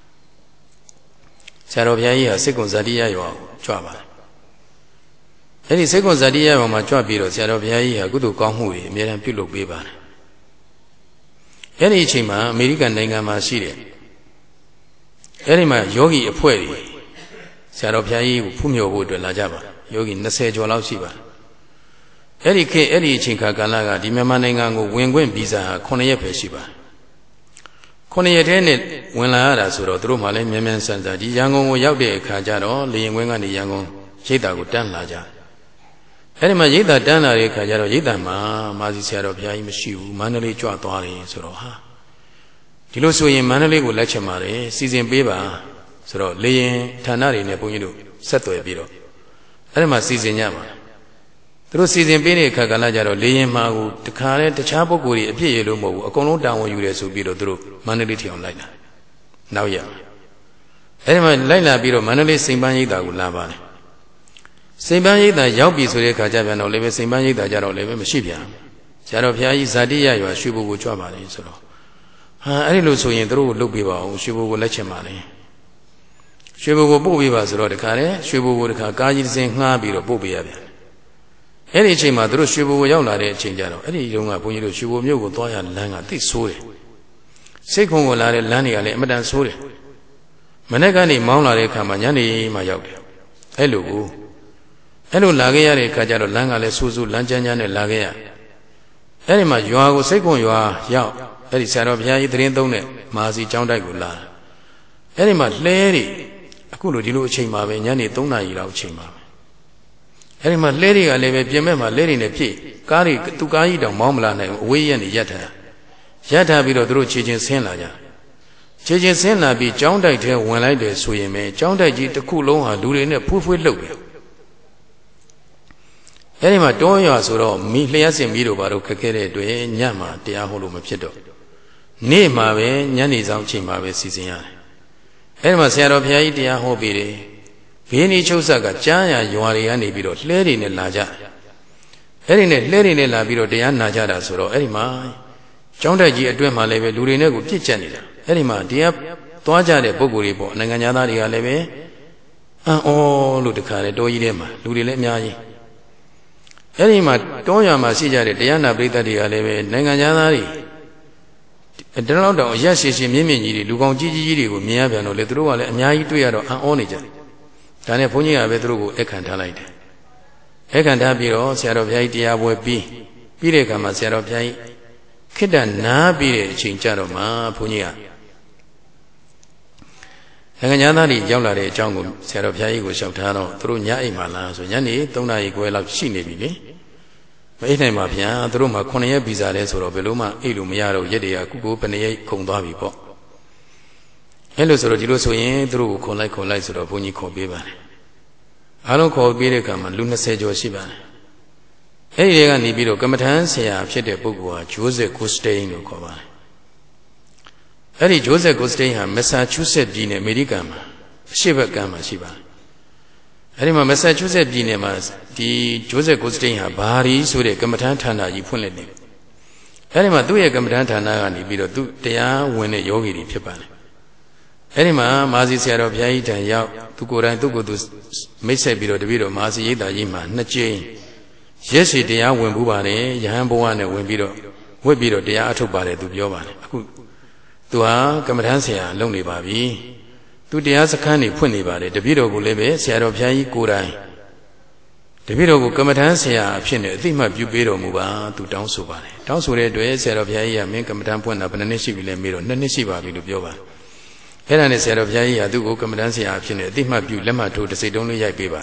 ဆရာတော်ဘုရားကြီးဟာစိတ်ကွန်ဇာတိယရွာကိုကြွပါတယ်အဲ့ဒီစိတ်ကွန်ဇာတိယရွာမှာကြွပြီးတော့ဆရာတော်ဘုရားကြီးဟာကုသိုလ်ကောင်းမှုတွေအများအားပြုလုပ်ပေးပါတယ်အဲ့ဒီအချိန်မှာအမေရိကန်နိုင်ငံမှာရှိတဲ့အဲ့ဒီမှာယောဂီအဖွဲ့တွေဆရာတော်ဘုရားကြီးကိုဖူးမြော်ဖို့အတွက်လာကြပါယောဂီ20ကျော်လောက်ရှိပါအဲ့ဒီခေတ်အဲ့ဒီအချိန်ခါကာလကဒီမြန်မာနိုင်ငံကိုဝင်ခွင့်ဗီဇာ9ရက်ပဲရှိပါ9ရက်တည်းနဲ့ဝင်လာရတာဆိုတော့သူတို့မှလည်းမြန်မြန်ဆန်ဆန်ဒီရန်ကုန်ကိုရောက်တဲ့အခါကျတော့လေရင်ခွင်းကနေရန်ကုန်ရိပ်သာကိုတန်းလာကြအဲ့ဒီမှာရိပ်သာတန်းလာတဲ့အခါကျတော့ရိပ်သာမှာမာစီဆရာတော်ဘုရားကြီးမရှိဘူးမန္တလေးကြွသွားတယ်ဆိုတော့ဟာဒီလိုဆိုရင်မန္တလေးကိုလက်ချင်ပါတယ်စီစဉ်ပေးပါဆိုတော့လေရင်ဌာနတွေနဲ့ဘုန်းကြီးတို့ဆက်သွယ်ပြီးတော့အဲ့ဒီမှာစီစဉ်ကြပါသူတို့စီစဉ်ပေးတဲ့အခါကလည်းကြတော့လေရင်မှာကိုတခါလဲတခြားပုဂ္ဂိုလ်တွေအပြည့်ရလို့မဟုတ်ဘူးအကုန်လုံးတာဝန်ယူတယ်ဆိုပြီးတော့သူတို့မန္တလေးထီအောင်လိုက်လာနောက်ရအဲ့ဒီမှာလိုက်လာပြီးတော့မန္တလေးစိန်ပန်းရိပ်သာကိုလာပါတယ်စိန်ပန်းရိပ်သာရောက်ပြီဆိုတဲ့အခါကျပြန်တော့လည်းပဲစိန်ပန်းရိပ်သာကြတော့လည်းပဲမရှိပြန်ဆရာတော်ဘုရားကြီးဇာတိယရွာရွှေဘိုကိုကြွပါလေဆိုတော့ဟာအဲ့ဒီလိုဆိုရင်သူတို့ကိုလုပ်ပေးပါအောင်ရွှေဘိုကိုလက်ချင်ပါလေရွှေဘိုကိုပို့ပေးပါဆိုတော့တခါလေရွှေဘိုကိုတခါကားကြီးတစ်စင်းငှားပြီးတော့ပို့ပေးရပြန်အဲ့ဒီအချိန်မှာသူတို့ရွှေဘိုကိုရောက်လာတဲ့အချိန်ကျတော့အဲ့ဒီတုန်းကဘုန်းကြီးတို့ရွှေဘိုမြို့ကိုသွားရလမ်းကသိဆိုးတယ်စိတ်ခုံကိုလာတဲ့လမ်းတွေကလည်းအမတန်ဆိုးတယ်မနေ့ကနေမောင်းလာတဲ့အခါမှာညနေမှရောက်တယ်အဲ့လိုလာခဲ့ရတဲ့အခါကျတော့လမ်းကလည်းဆူဆူလမ်းကျန်းကျန်းနဲ့လာခဲ့ရအဲ့ဒီမှာရွာကိုစိတ်ခွန်ရွာရောက်အဲ့ဒီဆရာတော်ဘုရားကြီးသတင်းသုံးတဲ့မာစီကျောင်းတိုက်ကိုလာအဲ့ဒီမှာလှဲတွေအခုလိုဒီလိုအချိန်မှာပဲညနေ3 နာရီလောက်အချိန်မှာပဲအဲ့ဒီမှာလှဲတွေကလည်းပဲပြင်မဲ့မှာလှဲတွေနဲ့ဖြည့်ကားတွေသူကားကြီးတောင်မောင်းမလာနိုင်ဘူးအဝေးရက်နေရပ်ထားပြီးတော့သူတို့ခြေချင်းဆင်းလာကြခြေချင်းဆင်းလာပြီးကျောင်းတိုက်ထဲဝင်လိုက်တယ်ဆိုရင်ပဲကျောင်းတိုက်ကြီးတစ်ခုလုံးဟာလူတွေနဲ့ဖွေးဖွေးလှုပ်တယ်အဲ့ဒီမှာတောရွာဆိုတော့မိလျှက်စင်မိတို့ဘာလို့ခက်ခဲတဲ့အတွက်ညမှာတရားဟောလို့မဖြစ်တော့နေ့မှာပဲညနေဆောင်ချိန်မှာပဲစီစဉ်ရတယ်အဲ့ဒီမှာဆရာတော်ဘုရားကြီးတရားဟောပြီးတယ်ဘေးနီချုပ်ဆက်ကကြားရရွာတွေကနေပြီးတော့လှဲတွေနဲ့လာကြအဲ့ဒီနဲ့လှဲတွေနဲ့လာပြီးတော့တရားနာကြတာဆိုတော့အဲ့ဒီမှာကျောင်းတိုက်ကြီးအတွင်းမှာလည်းပဲလူတွေနဲ့ကိုပြစ်ကျက်နေတာအဲ့ဒီမှာတရားသွားကြတဲ့ပုံကိုယ်တွေပေါ့နိုင်ငံသားတွေကလည်းပဲအံ့ဩလို့တခါလေတောကြီးထဲမှာလူတွေလည်းအများကြီးအဲ့ဒီမှာတောရွာမှာရှိကြတဲ့တရားနာပရိသတ်တွေကလည်းပဲနိုင်ငံသားတွေတလောက်တောင်အရက်ရှိရှိမြင့်မြင့်ကြီးတွေလူကောင်းကြီးကြီးတွေကိုမြင်ရပြန်တော့လေသူတို့ကလည်းအများကြီးတွေ့ရတော့အံ့ဩနေကြတယ်ဒါနဲ့ဘုန်းကြီးကပဲသူတို့ကိုအခန့်ထားလိုက်တယ်အခန့်ထားပြီးတော့ဆရာတော်ဘုရားကြီးတရားပွဲပြီးတဲ့အခါမှာဆရာတော်ဘုရားကြီးခိတ္တနားပြီးတဲ့အချိန်ကြတော့မှဘုန်းကြီးကနိုင်ငံသားတွေရောက်လာတဲ့အကြောင်းကိုဆရာတော်ဘုရားကြီးကိုလျှောက်ထားတော့သူတို့ညအိမ်မှာလားဆိုညနေ3 နာရီခွဲလောက်ရှိနေပြီလေမအိမ်နိုင်ပါဗျာသူတို့မှ9 ရက်ဗီဇာလဲဆိုတော့ဘယ်လို့မှအိတ်လို့မရတော့ရက်တွေကခုဘယ်နှစ်ရက်ခုန်သွားပြီပေါ့အဲ့လိုဆိုတော့ဒီလိုဆိုရင်သူတို့ကိုခွန်လိုက်ဆိုတော့ဘုန်းကြီးခေါ်ပေးပါတယ်အားလုံးခေါ်ပေးတဲ့အခါမှာလူ20ကျော်ရှိပါတယ်အဲ့ဒီကနေပြီးတော့ကမ္မထမ်းဆရာဖြစ်တဲ့ပုဂ္ဂိုလ်ဟာဂျိုးဇက်ကိုစတိန်လို့ခေါ်ပါတယ်အဲ့ဒီဂျိုးဇက်ကိုစတိန်ဟာမက်ဆာချူးဆက်ပြည်နယ်အမေရိကန်မှာအရှေ့ဘက်ကမ်းမှာရှိပါတယ်အဲ့ဒီမှာမက်ဆာချူးဆက်ပြည်နယ်မှာဒီဂျိုးဇက်ကိုစတိန်ဟာဘာရီဆိုတဲ့ကမ္မထမ်းဌာနကြီးဖွင့်လှစ်နေတယ်အဲ့ဒီမှာသူ့ရဲ့ကမ္မထမ်းဌာနကနေပြီးတော့သူတရားဝင်တဲ့ယောဂီတွေဖြစ်ပါတယ်အဲ့ဒီမှာမာစီဆရာတော်ဘုရားကြီးတန်ရောက်သူကိုယ်တိုင်သူ့ကိုယ်သူမိတ်ဆက်ပြီးတော့တပည့်တော်မာစီရိပ်သာကြီးမှာ2 ကြိမ်ရက်စီတရားဝင်ဘူးပါတယ်ယဟန်ဘဝနဲ့ဝင်ပြီးတော့ဝတ်ပြီးတော့တရားအထုတ်ပါတယ်သူပြောပါတယ်အခုသူဟာကမ္မထမ်းဆရာလုပ်နေပါပြီသူတရားစခန်းနေဖွင့်နေပါတယ်တပည့်တော်ကိုလည်းပဲဆရာတော်ဘုရားကြီးကိုယ်တိုင်တပည့်တော်ကိုကမ္မထမ်းဆရာအဖြစ်နဲ့အသိမှတ်ပြုပေးတော်မူပါသူတောင်းဆိုပါတယ်တောင်းဆိုတဲ့အတွက်ဆရာတော်ဘုရားကြီးကမင်းကမ္မထမ်းဖွင့်တာဘယ်နှစ်ရှိပြီလဲမေးတော့2 နှစ်ရှိပါပြီလို့ပြောပါတယ်အဲ့ဒါနဲ့ဆရာတော်ဘုရားကြီးကသူ့ကိုကမ္မထမ်းဆရာအဖြစ်နဲ့အသိမှတ်ပြုလက်မှတ်ထိုးတစ်စိတ်တုံးလေးရိုက်ပေးပါ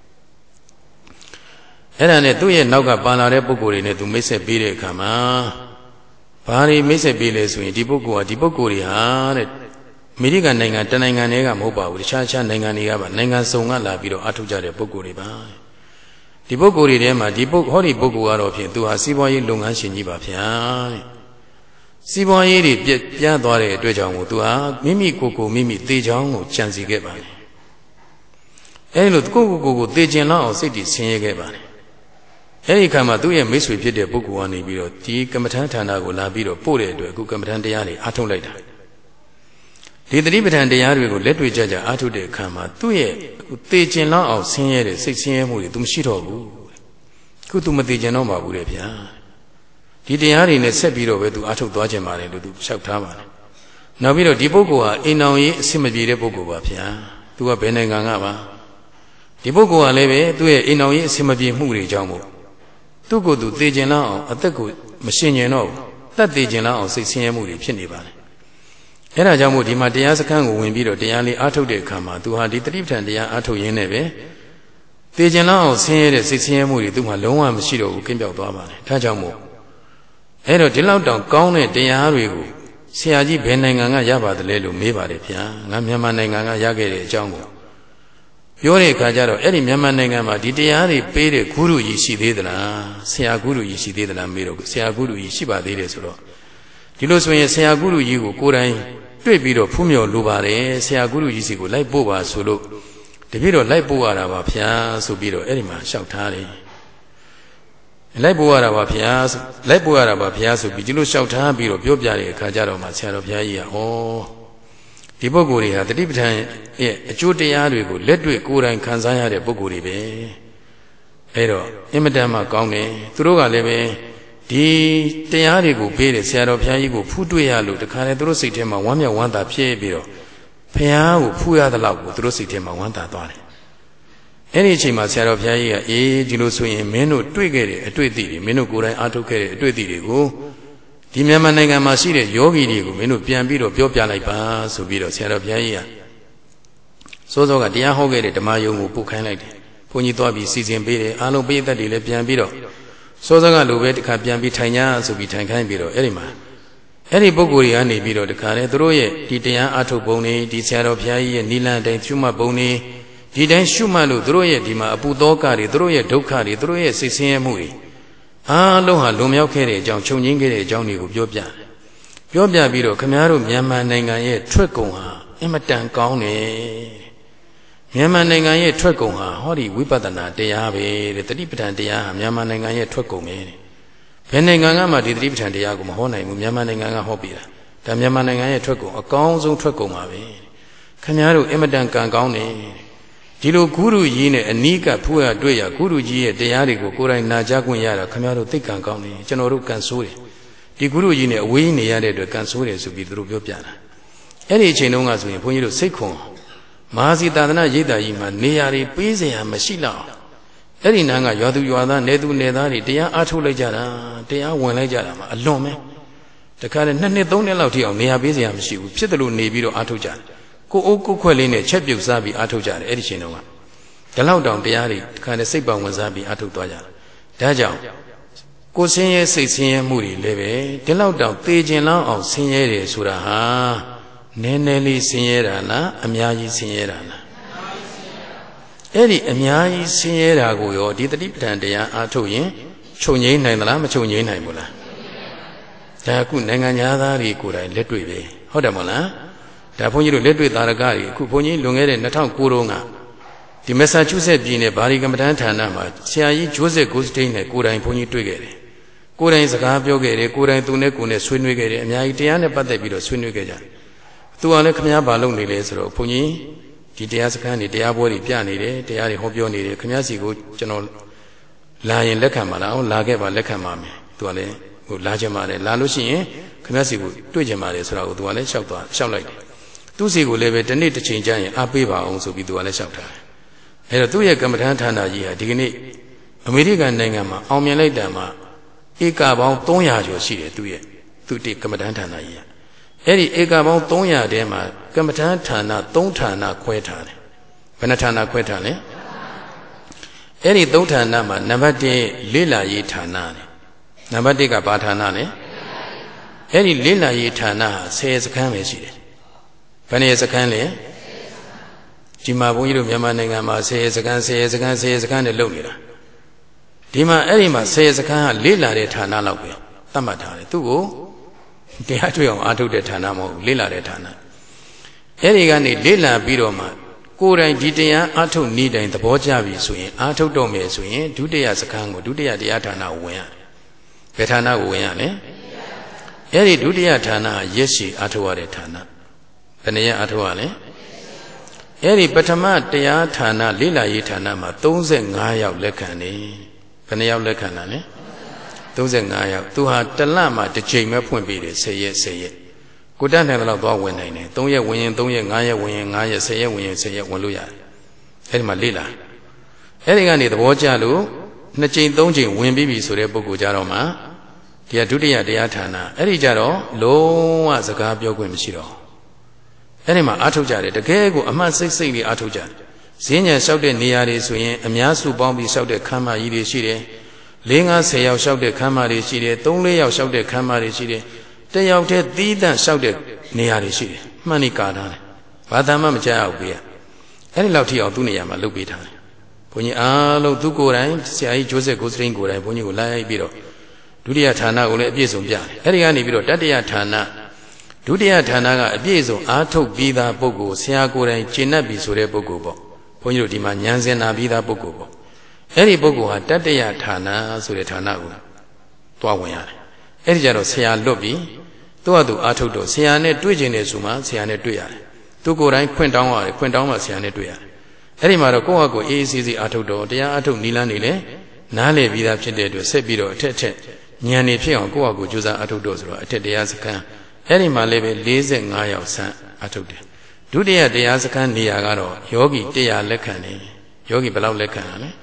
အဲ့ဒါနဲ့သူ့ရဲ့နောက်ကပါလာတဲ့ပုဂ္ဂိုလ်တွေနဲ့သူမိတ်ဆက်ပေးတဲ့အခါမှာဘာတွေမိတ်ဆက်ပေးလဲဆိုရင်ဒီပုဂ္ဂိုလ်တွေဟာတဲ့အမေရိကန်နိုင်ငံတနိုင်ငံတည်းကမဟုတ်ပါဘူးတခြားနိုင်ငံတွေကပါနိုင်ငံစုံကလာပြီးတော့အထောက်ကြတဲ့ပုဂ္ဂိုလ်တွေပါဒီပုဂ္ဂိုလ်တွေထဲမှာဟောဒီပုဂ္ဂိုလ်ကတော့ဖြင့်သူဟာစီးပွားရေးလုပ်ငန်းရှင်ကြီးပါဗျာတဲ့စီးပွားရေးတွေပြန့်သွားတဲ့အတွက်ကြောင့်မို့သူဟာမိမိကိုသေချောင်းကိုကြံစီခဲ့ပါတယ်အဲဒီလိုကိုသေချင်လောက်အောင်စိတ်တည်ဆင်းရဲခဲ့ပါတယ်အဲဒီခါမှာသူ့ရဲ့မိတ်ဆွေဖြစ်တဲ့ပုဂ္ဂိုလ်ကနေပြီးတော့ဒီကမ္မထမ်းဌာနကိုလာပြီးတော့ပို့တဲ့အတွက်အခုကမ္မထမ်းတရားတွေအားထုတ်လိုက်တာဒီသတိပဋ္ဌာန်တရားတွေကိုလက်တွေ့ကြအားထုတ်တဲ့အခါမှာသူ့ရဲ့သေချင်လောက်အောင်ဆင်းရဲတဲ့စိတ်ဆင်းရဲမှုတွေသူမရှိတော့ဘူးအခုသူမသေချင်တော့ပါဘူးတဲ့ဗျာဒီတရားတွေနဲ့ဆက်ပြီးတော့ပဲသူအားထုတ်သွားခြင်းပါတယ်လို့သူလျှောက်ထားပါတယ်နောက်ပြီးတော့ဒီပုဂ္ဂိုလ်ဟာအိမ်အောင်ရေးအဆင်မပြေတဲ့ပုဂ္ဂိုလ်ပါဗျာသူကဘယ်နိုင်ငံကပါဒီပုဂ္ဂိုလ်ကလည်းပဲသူ့ရဲ့အိမ်အောင်ရေးအဆင်မပြေမှုတွေကြောင့်မို့သူ့ကိုယ်သူသေခြင်းလောက်အောင်အသက်ကိုမရှင်ကျင်တော့ဘူးတတ်သေခြင်းလောက်အောင်စိတ်ဆင်းရဲမှုတွေဖြစ်နေပါတယ်အဲဒါကြောင့်မို့ဒီမှာတရားစခန်းကိုဝင်ပြီးတော့တရားလေးအားထုတ်တဲ့အခါမှာသူဟာဒီတတိပဋ္ဌာန်တရားအားထုတ်ရင်းနဲ့ပဲသေခြင်းလောက်အောင်ဆင်းရဲတဲ့စိတ်ဆင်းရဲမှုတွေသူ့မှာလုံးဝမရှိတော့ဘူးကင်းပြောက်သွားပါတယ်ဒါကြောင့်မို့အဲ့တော့ဒီလောက်တောင်ကောင်းတဲ့တရားတွေကိုဆရာကြီးဘယ်နိုင်ငံကရပါတယ်လဲလို့မေးပါတယ်ဗျာငါမြန်မာနိုင်ငံကရခဲ့တဲ့အကြောင်းကိုပြောတဲ့အခါကျတော့အဲ့ဒီမြန်မာနိုင်ငံမှာဒီတရားတွေပေးတဲ့ဂုရုကြီးရှိသေးသလားဆရာဂုရုကြီးရှိသေးသလားမေးတော့ဆရာဂုရုကြီးရှိပါသေးတယ်ဆိုတော့ဒီလိုဆိုရင်ဆရာဂုရုကြီးကိုကိုယ်တိုင်တွေ့ပြီးတော့ဖူးမြော်လိုပါတယ်ဆရာဂုရုကြီးစီကိုလိုက်ပို့ပါဆိုလို့တပည့်တော်လိုက်ပို့ရတာပါဗျာဆိုပြီးတော့အဲ့ဒီမှာလျှောက်ထားတယ်လိုက်ပို့ရတာပါဗျာဆိုပြီးဒီလိုလျှောက်ထားပြီးတော့ပြောပြတဲ့အခါကျတော့မှဆရာတော်ဘုရားကြီးကဒီပုဂ္ဂိုလ်တွေဟာတတိပဋ္ဌာန်ရဲ့အကျိုးတရားတွေကိုလက်တွေ့ကိုယ်တိုင်ခံစားရတဲ့ပုဂ္ဂိုလ်တွေပဲအဲ့တော့အင်မတန်မှကောင်းတယ်သူတို့ကလည်းပဲဒီတရားတွေကိုပေးတယ်ဆရာတော်ဘုရားကြီးကိုဖူးတွေ့ရလို့တခါလေသူတို့စိတ်ထဲမှာဝမ်းမြောက်ဝမ်းသာဖြစ်ပြီးတော့ဖယားကိုဖူးရတဲ့လောက်ကိုသူတို့စိတ်ထဲမှာဝမ်းသာသွားတယ်အဲ့ဒီအချိန်မှာဆရာတော်ဘုရားကြီးကအေးဒီလိုဆိုရင်မင်းတို့တွေ့ခဲ့တဲ့အတွေ့အထိတွေမင်းတို့ကိုယ်တိုင်အားထုတ်ခဲ့တဲ့အတွေ့အထိတွေကိုဒီမြန်မာနိုင်ငံမှာရှိတဲ့ယောဂီတွေကိုမင်းတို့ပြန်ပြီးတော့ပြောပြလိုက်ပါဆိုပြီးတော့ဆရာတော်ဘုရားကြီးကစောစောကတရားဟောခဲ့တဲ့ဓမ္မယုံကိုပို့ခိုင်းလိုက်တယ်ဘုန်းကြီးသွားပြီးစီစဉ်ပေးတယ်အားလုံးပိဋကတ်တွေလည်းပြန်ပြီးတော့စောစောကလိုပဲတခါပြန်ပြီးထိုင်ကြဆိုပြီးထိုင်ခိုင်းပြီးတော့အဲ့ဒီမှာအဲ့ဒီပုဂ္ဂိုလ်တွေကနေပြီးတော့တခါလေသူတို့ရဲ့ဒီတရားအားထုတ်ပုံတွေဒီဆရာတော်ဘုရားကြီးရဲ့နိလန်တိုင်းရှုမှတ်ပုံတွေဒီတိုင်းရှုမှတ်လို့သူတို့ရဲ့ဒီမှာအပူသောကတွေသူတို့ရဲ့ဒုက္ခတွေသူတို့ရဲ့စိတ်ဆင်းရဲမှုတွေအားလုံးဟာလွန်မြောက်ခဲ့တဲ့အကြောင်းချုပ်ငြိမ်းခဲ့တဲ့အကြောင်းတွေကိုပြောပြပြီးတော့ခမည်းတော်မြန်မာနိုင်ငံရဲ့ထွက်ကုန်ဟာအင်မတန်ကောင်းတယ်မြန်မာနိုင်ငံရဲ့ထွက်ကုန်ဟာဟောဒီဝိပဿနာတရားပဲတဲ့တတိပဋ္ဌာန်တရားဟာမြန်မာနိုင်ငံရဲ့ထွက်ကုန်ပဲတဲ့ဘယ်နိုင်ငံကမှဒီတတိပဋ္ဌာန်တရားကိုမဟောနိုင်ဘူးမြန်မာနိုင်ငံကဟောပြတာဒါမြန်မာနိုင်ငံရဲ့ထွက်ကုန်အကောင်းဆုံးထွက်ကုန်ပါပဲခင်ဗျားတို့အင်မတန်ကံကောင်းတယ်ဒီလိုဂုရုကြီးနဲ့အနီးကဖူးရတွေ့ရဂုရုကြီးရဲ့တရားတွေကိုကိုယ်တိုင်နာကြားခွင့်ရတာခင်ဗျားတို့သိကံကောင်းတယ်ကျွန်တော်တို့ကံဆိုးတယ်ဒီဂုရုကြီးနဲ့အဝေးနေရတဲ့အတွက်ကံဆိုးတယ်ဆိုပြီးသူတို့ပြောပြတာအဲ့ဒီအချိန်တုန်းကဆိုရင်ဘုန်းကြီးတို့စိတ်ခွန်မဟာစီသာသနာရိပ်သာကြီးမှာနေရာတွေပေးစရာမရှိတော့အဲ့ဒီနန်းကရွာသူရွာသားနေသူနေသားတွေတရားအားထုတ်လိုက်ကြတာတရားဝင်လိုက်ကြတာမှာအလွန်ပဲတခါတည်း2 နှစ် 3 နှစ်လောက်ထိအောင်နေရာပေးစရာမရှိဘူးဖြစ်တယ်လို့နေပြီးတော့အားထုတ်ကြတယ်ကိုအိုးကိုခွက်လေးနဲ့ချက်ပြုတ်စားပြီးအားထုတ်ကြတယ်အဲ့ဒီချိန်တုန်းကဒီလောက်တောင်တရားတွေတခါတည်းစိတ်ပါဝင်စားပြီးအားထုတ်သွားကြတယ်ဒါကြောင့်ကိုဆင်းရဲစိတ်ဆင်းရဲမှုတွေလည်းပဲဒီလောက်တောင်သေခြင်းလောက်အောင်ဆင်းရဲတယ်ဆိုတာဟာနည်းနည်းလေးဆင်းရဲတာလားအများကြီးဆင်းရဲတာလားအဲ့ဒီအများကြီးဆင်းရဲတာကိုရောဒီတတိပဋ္ဌာန်တရားအားထုတ်ရင်ချုပ်ငြိမ်းနိုင်သလားမချုပ်ငြိမ်းနိုင်ဘူးလားဒါအခုနိုင်ငံသားတွေကိုယ်တိုင်လက်တွေ့ပဲဟုတ်တယ်မဟုတ်လားဒါဘုန်းကြီးတို့လက်တွေ့သာရကတွေအခုဘုန်းကြီးလွန်ခဲ့တဲ့2009တုန်းကဒီမက်ဆာချူးဆက်ပြည်နယ်ဘာလီကမ္မဋ္ဌာန်းဌာနမှာဆရာကြီးဂျိုးဆက်ဂိုစတိန်နဲ့ကိုယ်တိုင်ဘုန်းကြီးတွေ့ခဲ့တယ်ကိုယ်တိုင်စကားပြောခဲ့တယ်ကိုယ်တိုင်သူနဲ့ကိုယ်နဲ့ဆွေးနွေးခဲ့တယ်အများကြီးတရားနဲ့ပတ်သက်ပြီးတော့ဆွေးနွေးခဲ့ကြတယ်သူကလည်းခမည်းဘာလုပ်နေလဲဆိုတော့ဘုန်းကြီးဒီတရားစခန်းတွေတရားပွဲတွေပြနေတယ်တရားတွေဟောပြောနေတယ်ခမည်းစီကိုကျွန်တော်လာရင်လက်ခံပါလားအောင်လာခဲ့ပါလက်ခံပါမယ်သူကလည်းဟိုလာချင်ပါတယ်လာလို့ရှိရင်ခမည်းစီကိုတွေ့ချင်ပါတယ်ဆိုတော့သူကလည်းလျှောက်လိုက်တယ်သူ့စီကိုလည်းပဲတစ်နေ့တစ်ချိန်ကြာရင်အားပေးပါအောင်ဆိုပြီးသူကလည်းလျှောက်ထားတယ်အဲ့တော့သူ့ရဲ့ကမ္မဋ္ဌာန်းဌာနကြီးဟာဒီကနေ့အမေရိကန်နိုင်ငံမှာအောင်မြင်လိုက်တာမှာဧကပေါင်း300ကျော်ရှိတယ်သူ့ကမ္မဋ္ဌာန်းဌာနကြီးကအဲ့ဒီဧကပေါင်း300ထဲမှာကမ္မဋ္ဌာန်းဌာန3ဌာနခွဲထားတယ်ဘယ်နှဌာနခွဲထားလဲအဲ့ဒီ3ဌာနမှာနံပါတ်1လေ့လာရေးဌာနတယ်နံပါတ်1ကဘာဌာနလဲအဲ့ဒီလေ့လာရေးဌာနဟာ10စခန်းပဲရှိတယ်ဘယ်နှစခန်းလဲဒီမှာဘုန်းကြီးတို့မြန်မာနိုင်ငံမှာ10စခန်းနဲ့လုပ်နေတာဒီမှာအဲ့ဒီမှာ10စခန်းကလေ့လာတဲ့ဌာနလောက်ပဲသတ်မှတ်ထားတယ်သူ့ကိုတရားတွေ့အောင်အားထုတ်တဲ့ဌာနမဟုတ်ဘူးလေ့လာတဲ့ဌာနအဲ့ဒီကနေလေ့လာပြီးတော့မှကိုယ်တိုင်ဒီတရားအားထုတ်နေတိုင်းသဘောကျပြီဆိုရင်အားထုတ်တော့မယ်ဆိုရင်ဒုတိယစခန်းကိုဒုတိယတရားဌာနကိုဝင်ရတယ်ဘယ်ဌာနကိုဝင်ရလဲအဲ့ဒီဒုတိယဌာနကရက်ရှည်အားထုတ်ရတဲ့ဌာနဘယ်နှရက်အားထုတ်ရလဲအဲ့ဒီပထမတရားဌာနလေ့လာရေးဌာနမှာ35ယောက်လက်ခံနေဘယ်နှယောက်လက်ခံတာလဲ35ယောက်သူဟာတစ်လမှာတစ်ချိန်ပဲဖွင့်ပေးတယ်10ရက်ကိုတတ်နိုင်တော့သွားဝင်နိုင်တယ်3ရက်ဝင်ရင်3ရက်5ရက်ဝင်ရင်5ရက်10ရက်ဝင်ရင်10ရက်ဝင်လို့ရတယ်အဲ့ဒီမှာလေ့လာအဲ့ဒီကနေသဘောကျလို့2ချိန်3ချိန်ဝင်ပြီးပြီဆိုတဲ့ပုဂ္ဂိုလ်ကြတော့မှဒီကဒုတိယတရားဌာနအဲ့ဒီကြတော့လုံးဝစကားပြောခွင့်မရှိတော့အဲ့ဒီမှာအားထုတ်ကြတယ်တကယ်ကိုအမှတ်စိတ်လေးအားထုတ်ကြတယ်ဈဉ္ညာလျှောက်တဲ့နေရာတွေဆိုရင်အများစုပေါင်းပြီးလျှောက်တဲ့ခမ်းမကြီးတွေရှိတယ်4-50ယောက်လျှောက်တဲ့ခမ်းမတွေရှိတယ်3-4ယောက်လျှောက်တဲ့ခမ်းမတွေရှိတယ်တယောက်တည်းသီးသန့်လျှောက်တဲ့နေရာတွေရှိတယ်မှန်နေကာထားတယ်ဘာသာမှမကြားအောင်ပေးရအဲ့ဒီလောက်ထိအောင်သူ့နေရာမှာလုပ်ပေးထားတယ်ဘုန်းကြီးအားလုံးသူကိုယ်တိုင်ဆရာကြီးဂျိုးဆက်ကိုစတိန်ကိုယ်တိုင်ဘုန်းကြီးကိုလိုက်ပြီးတော့ဒုတိယဌာနကိုလည်းအပြည့်စုံပြတယ်အဲ့ဒီကနေပြီးတော့တတိယဌာနဒုတိယဌာနကအပြည့်စုံအားထုတ်ပြီးသားပုဂ္ဂိုလ်ဆရာကိုယ်တိုင်ကျင့်တတ်ပြီဆိုတဲ့ပုဂ္ဂိုလ်ပေါ့ဘုန်းကြီးတို့ဒီမှာဉာဏ်စင်နာပြီးသားပုဂ္ဂိုလ်ပေါ့အဲ့ဒီပုဂ္ဂိုလ်ဟာတတိယဌာနဆိုတဲ့ဌာနကိုတွားဝင်ရတယ်အဲ့ဒီကြတော့ဆရာလွတ်ပြီးသူ့ဟာသူအားထုတ်တော့ဆရာနဲ့တွေ့ကျင်တယ်ဆိုမှဆရာနဲ့တွေ့ရတယ်သူကိုယ်တိုင်ခွင့်တောင်းရတယ်ခွင့်တောင်းမှဆရာနဲ့တွေ့ရတယ်အဲ့ဒီမှာတော့ကိုယ့်ဟာကိုယ်အေးအေးဆေးဆေးအားထုတ်တော့တရားအားထုတ်နီလန်းနေလေနားလည်ပြီးသားဖြစ်တဲ့အတွက်ဆက်ပြီးတော့အထက်ဉာဏ်နေဖြစ်အောင်ကိုယ့်ဟာကိုယ်ကြိုးစားအားထုတ်တော့ဆိုတော့အထက်တရားစခန်းအဲ့ဒီမှာလည်းပဲ45ယောက်ဆန်းအားထုတ်တယ်ဒုတိယတရားစခန်းနေရာကတော့ယောဂီတရားလက်ခံတယ်ယောဂီဘယ်လောက်လက်ခံရလဲ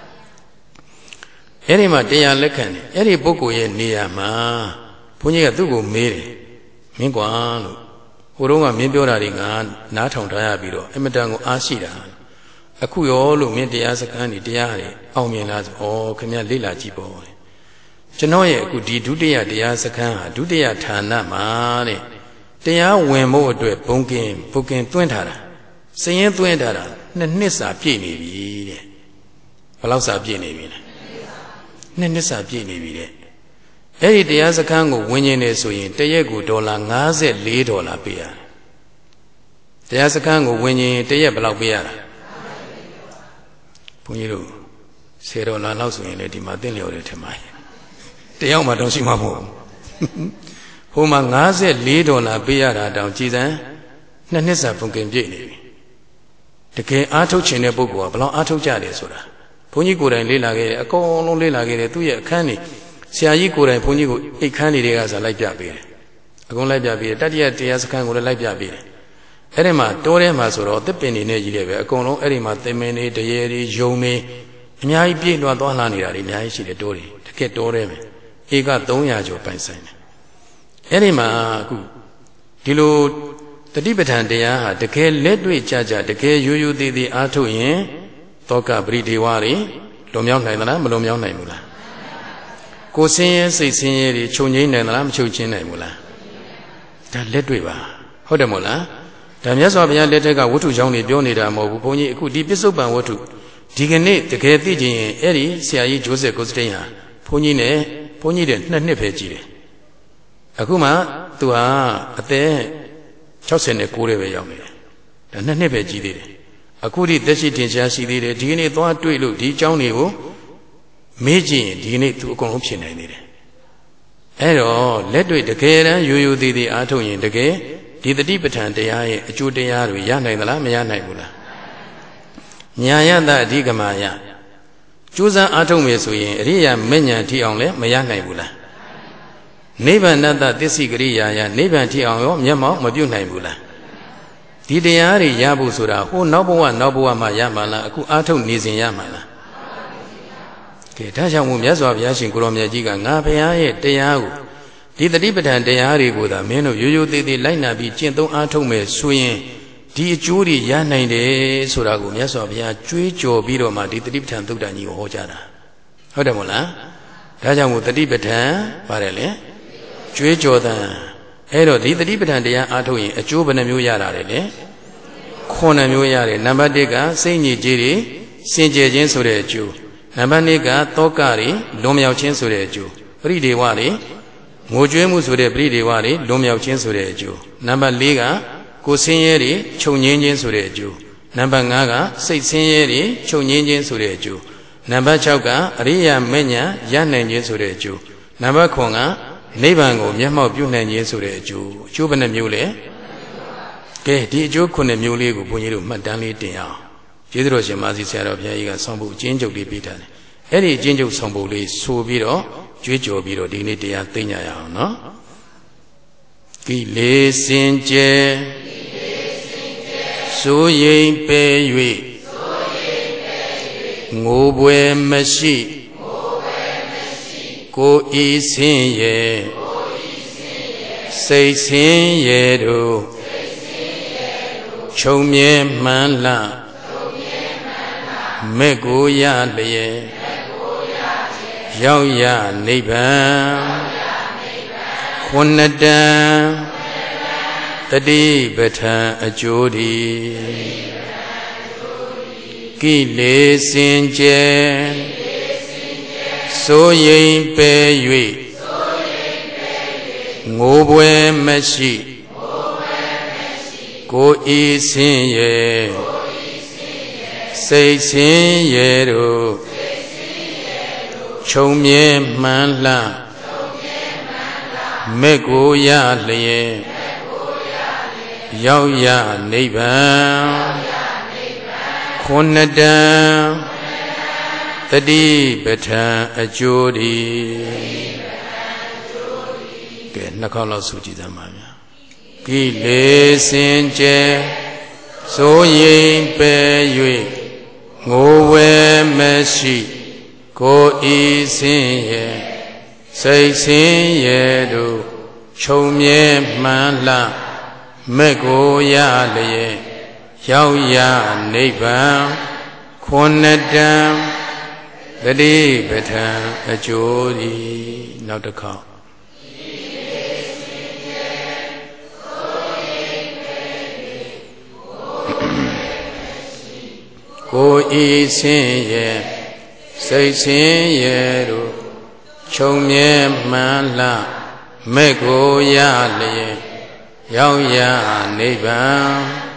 အဲ့ဒီမှာတရားလက်ခံတယ်အဲ့ဒီပုဂ္ဂိုလ်ရဲ့နေရာမှာဘုန်းကြီးကသူ့ကိုမေးတယ်မင်းကွာလို့ဟိုတုန်းကမင်းပြောတာတွေငါနားထောင်ထားရပြီးတော့အမတန်ကိုအားရှိတာအခုရောလို့မင်းတရားစခန်းနေတရားတွေအောင်မြင်လားဆိုဩခင်ဗျလေ့လာကြည့်ပေါ့ကျွန်တော်ရဲ့အခုဒီဒုတိယတရားစခန်းဟာဒုတိယဌာနမှာတဲ့တရားဝင်ဖို့အတွက်ဘုံကင်တွင်းထားတာစည်ရင်တွင်းထားတာနှစ်စာပြည့်နေပြီတဲ့ဘယ်လောက်စာပြည့်နေပြီလဲနှစ်စာပြည့်နေပြီတဲ့အဲ့ဒီတရားစခန်းကိုဝင်ကျင်နေဆိုရင်တရက်ကို$54ပေးရတယ်တရားစခန်းကိုဝင်ကျင်တရက်ဘယ်လောက်ပေးရတာဘုန်းကြီးတို့$10လောက်ဆိုရင်လေဒီမှာသင်လျော်တယ်ထင်ပါတယ်တယောက်မှတော့ရှိမှာမဟုတ်ဟိုမှာ$54ပေးရတာတောင်ကြည်စံနှစ်စာဘုံကင်ပြည့်နေပြီတကယ်အားထုတ်ခြင်းတဲ့ပုဂ္ဂိုလ်ကဘယ်လောက်အားထုတ်ကြတယ်ဆိုတာဘုန်းကြီးကိုယ်တိုင်လေ့လာခဲ့တယ်အကုန်လုံးလေ့လာခဲ့တယ်သူ့ရဲ့အခန်းနေဆရာကြီးကိုယ်တိုင်ဘုန်းကြီးကိုအိတ်ခန်းတွေကစားလိုက်ပြပေးတယ်အကုန်လိုက်ပြပေးတယ်တတိယတရားစခန်းကိုလည်းလိုက်ပြပေးတယ်အဲ့ဒီမှာတိုးထဲမှာဆိုတော့သစ်ပင်တွေနဲ့ကြီးတယ်ပဲအကုန်လုံးအဲ့ဒီမှာသင်မင်းတွေတရေတွေယုံတွေအများကြီးပြည့်လွှာသွားလာနေတာတွေအများကြီးရှိတယ်တိုးတွေတကယ်တိုးတယ်ပဲဧက300ကျော်ပိုင်ဆိုင်တယ်အဲ့ဒီမှာအခုဒီလိုတတိပဋ္ဌာန်တရားဟာတကယ်လက်တွေ့ကြကြတကယ်ရိုးရိုးသေးသေးအားထုတ်ရင်တောကပရိဒေဝတွေလွန်မြောက်နိုင်သလားမလွန်မြောက်နိုင်ဘူးလားကိုယ်ဆင်းရဲစိတ်ဆင်းရဲတွေချုပ်ငြိမ်းနိုင်သလားမချုပ်ချင်းနိုင်ဘူးလားဒါလက်တွေ့ပါဟုတ်တယ်မို့လားဒါမြတ်စွာဘုရားလက်ထက်ကဝတ္ထုကြောင့်နေပြောနေတာမဟုတ်ဘူးဘုန်းကြီးအခုဒီပစ္စုပန်ဝတ္ထုဒီကနေ့တကယ်သိချင်ရင်အဲ့ဒီဆရာကြီးဂျိုးဆက်ကိုစတိန်ဟာဘုန်းကြီးတဲ့2နှစ်ပဲကြည်တယ်အခုမှသူဟာအသက်69ပဲရောက်နေတယ်ဒါ2နှစ်ပဲကြည်သေးတယ်အခုဒီသက်ရှိတင်ရှားရှိသေးတယ်ဒီကနေ့သွားတွေ့လို့ဒီเจ้าတွေကိုမေးကြည့်ရင်ဒီကနေ့သူအကုန်လုံးဖြစ်နိုင်သေးတယ်အဲ့တော့လက်တွေ့တကယ်တမ်းရိုးရိုးသေးသေးအားထုတ်ရင်တကယ်ဒီတတိပဋ္ဌာန်တရားရဲ့အကျိုးတရားတွေရနိုင်သလားမရနိုင်ဘူးလားညာယတအဓိကမာယကျိုးစားအားထုတ်မယ်ဆိုရင်အရိယာမဉ္ဇဉ်ထိအောင်လည်းမရနိုင်ဘူးလားနိဗ္ဗာန်တသစ္စိကရိယာယနိဗ္ဗာန်ထိအောင်ရောမျက်မှောက်မပြုတ်နိုင်ဘူးလားဒီတရားတွေရဖို့ဆိုတာဟိုနောက်ဘဝမှရမှာလားအခုအားထုတ်နေစဉ်ရမှာလားကဲဒါကြောင့်မို့မြတ်စွာဘုရားရှင်ကိုရောင်မြတ်ကြီးကငါဘုရားရဲ့တရားကိုဒီတတိပဋ္ဌာန်တရားတွေကိုသာမင်းတို့ရိုးရိုးသေးသေးလိုက်နာပြီးကျင့်သုံးအားထုတ်မယ်ဆိုရင်ဒီအကျိုးတွေရနိုင်တယ်ဆိုတာကိုမြတ်စွာဘုရားကြွေးကြော်ပြီးတော့မှဒီတတိပဋ္ဌာန်သုတ်တန်ကြီးကိုဟောကြားတာဟုတ်တယ်မို့လားဒါကြောင့်မို့တတိပဋ္ဌာန်ပါတယ်လေကြွေးကြော်တဲ့အဲ့တော့ဒီတတိပဋ္ဌာန်တရားအားထုတ်ရင်အကျိုးဘယ်နှမျိုးရတာလဲ9မျိုးရတယ်နံပါတ်1ကစိတ်ညစ်ကြေးတွေစင်ကြယ်ခြင်းဆိုတဲ့အကျိုးနံပါတ်2ကတောကတွေလွန်မြောက်ခြင်းဆိုတဲ့အကျိုးပရိဒေဝတွေငိုကြွေးမှုဆိုတဲ့ပရိဒေဝတွေလွန်မြောက်ခြင်းဆိုတဲ့အကျိုးနံပါတ်4ကကိုယ်ဆင်းရဲတွေချုပ်ငြိမ်းခြင်းဆိုတဲ့အကျိုးနံပါတ်5ကစိတ်ဆင်းရဲတွေချုပ်ငြိမ်းခြင်းဆိုတဲ့အကျိုးနံပါတ်6ကအရိယာမဉ္ဇဉ်ရနိုင်ခြင်းဆိုတဲ့အကျိုးနံပါတ်9ကနိဗ္ဗာန်ကိုမျက်မှောက်ပြုနိုင်ခြင်းဆိုတဲ့အကျိုးဘယ်နှမျိုးလဲကဲဒီအကျိုး9မျိုးလေးကိုဘုန်းကြီးတို့မှတ်တမ်းလေးတင်အောင်ကျေးဇူးတော်ရှင်မာစီဆရာတော်ဘုရားကြီးကဆောင်ဖို့အကျဉ်းချုပ်လေးပေးထားတယ်အဲ့ဒီအကျဉ်းချုပ်ဆောင်ဖို့လေးဆိုပြီးတော့ကြွေးကြော်ပြီးတော့ဒီနေ့တရားသိညရအောင်နော်ကိလေစင်ကြယ်စိုးရိမ်ပေ၍ငိုပွဲမရှိကိုယ်ဤဆင်းရဲစိတ်ဆင်းရဲတို့ခြုံမြဲမှန်လှမဲ့ကိုရလျက်ရောက်ရနိဗ္ဗာန်ခုနှစ်တန်တတိပဋ္ဌာန်အကျိုးဒီကိလေစင်ကြယ်စိုးရိမ်ပေ၍ငိုပွဲမရှိကိုယ်ဤဆင်းရဲစိတ်ဆင်းရဲတို့ခြုံမြဲမှန်လှမဲ့ကိုရလျက်ရောက်ရနိဗ္ဗာန်ခုနှစ်တန်တတိပဋ္ဌာန်အကျိုးဒီကဲနှစ်ခေါက်လောက်ဆိုကြည့်သမ်းပါဗျာကိလေစင်ကြယ်ဆိုရင်ပဲ၍ငိုဝဲမရှိကိုဤစင်ရဲ့စိတ်စင်ရဲ့တို့ခြုံမြဲမှန်လှမဲ့ကိုရလျက်ရောက်ရနိဗ္ဗာန်ခွန်တံတတိပဋ္ဌာန်အကျိုးဤနောက်တစ်ခေါက်ကိုဤစင်ရဲ့စိတ်စင်ရဲ့တို့ခြုံမြဲမှန်လှမဲ့ကိုရလျက်ရောက်ရနိဗ္ဗာန်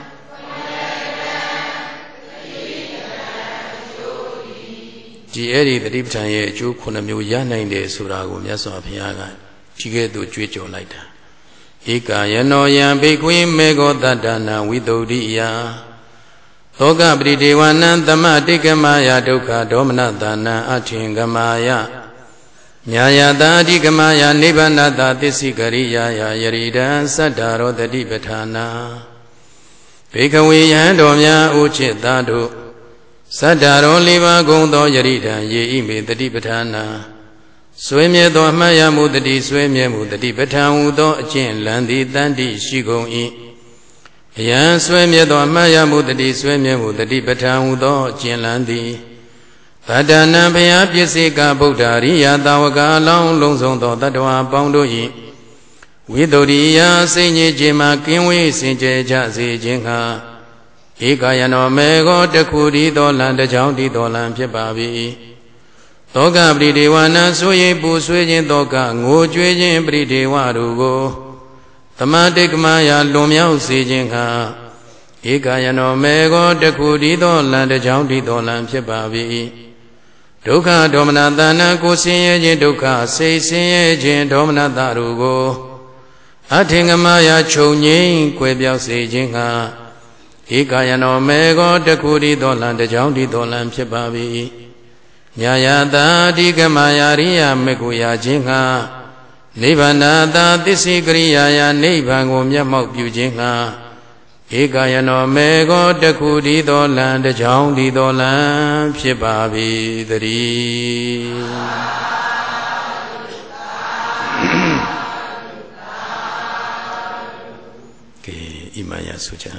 ဒီအဲ့ဒီတတိပဋ္ဌာန်ရဲ့အကျိုး9မျိုးရနိုင်တယ်ဆိုတာကိုမြတ်စွာဘုရားကဒီကဲ့သို့ကြွေးကြော်လိုက်တာဧကာယနောယံဘိက္ခွေမေဃောတတ္တနာဝိသုဒ္ဓိယသောကပရိဒေဝနံသမတိကမယဒုက္ခဒေါမနတနာအထင်ကမာယညာယတာအဓိကမယနိဗ္ဗာနတာသစ္စိကရိယာယယရိဒံသတ္တရောတတိပဋ္ဌာနာဘေကဝေယံတော်များဥจิตသားတို့သတ္တရော၄ပါးကုန်သောယရိဒံယေဣမေတတိပဋ္ဌာနာဆွေမြဲသောအမှတ်ရမှုတတိဆွေမြဲမှုတတိပဋ္ဌာန်ဟူသောအကျင့်လန်းသည်တန်တိရှိကုန်၏အယံဆွေမြဲသောအမှတ်ရမှုတတိဆွေမြဲမှုတတိပဋ္ဌာန်ဟူသောအကျင့်လန်းသည်သတ္တနံဘုရားပစ္စေကဗုဒ္ဓရိယသာဝကအလောင်းလုံးစုံသောတတ္တဝါပေါင်းတို့၏ဝိသုဒ္ဓိယစိတ်ညစ်ခြင်းမှကင်းဝေးစင်ကြယ်ကြစေခြင်းဟာဧကယနောမေဃောတခုတည်းသောလံတစ်ချောင်းတည်းသောလံဖြစ်ပါ၏သောကပရိဒေဝနာဆိုရင်ပူဆွေးခြင်းသောကငိုကြွေးခြင်းပရိဒေဝတို့ကိုသမတိကမယလွန်မြောက်စေခြင်းဟာဧကယနောမေဃောတခုတည်းသောလံတစ်ချောင်းတည်းသောလံဖြစ်ပါ၏ဒုက္ခဒေါမနတနာကိုဆင်းရဲခြင်းဒုက္ခစိတ်ဆင်းရဲခြင်းဒေါမနတတို့ကိုအထင်ကမယခြုံငိမ့်ကွယ်ပြောက်စေခြင်းဟာဧကယနောမေဃောတခုတည်းသောလံတစ်ချောင်းတည်းသောလံဖြစ်ပါ၏ညာယတာအဓိကမယရိယမေကိုရာခြင်းဟာနိဗ္ဗာန်တာသစ္စိကရိယာယနိဗ္ဗာန်ကိုမျက်မှောက်ပြုခြင်းဟာဧကယနောမေဃောတခုတည်းသောလံတစ်ချောင်းတည်းသောလံဖြစ်ပါ၏တည်းကဲဣမယဆုချာ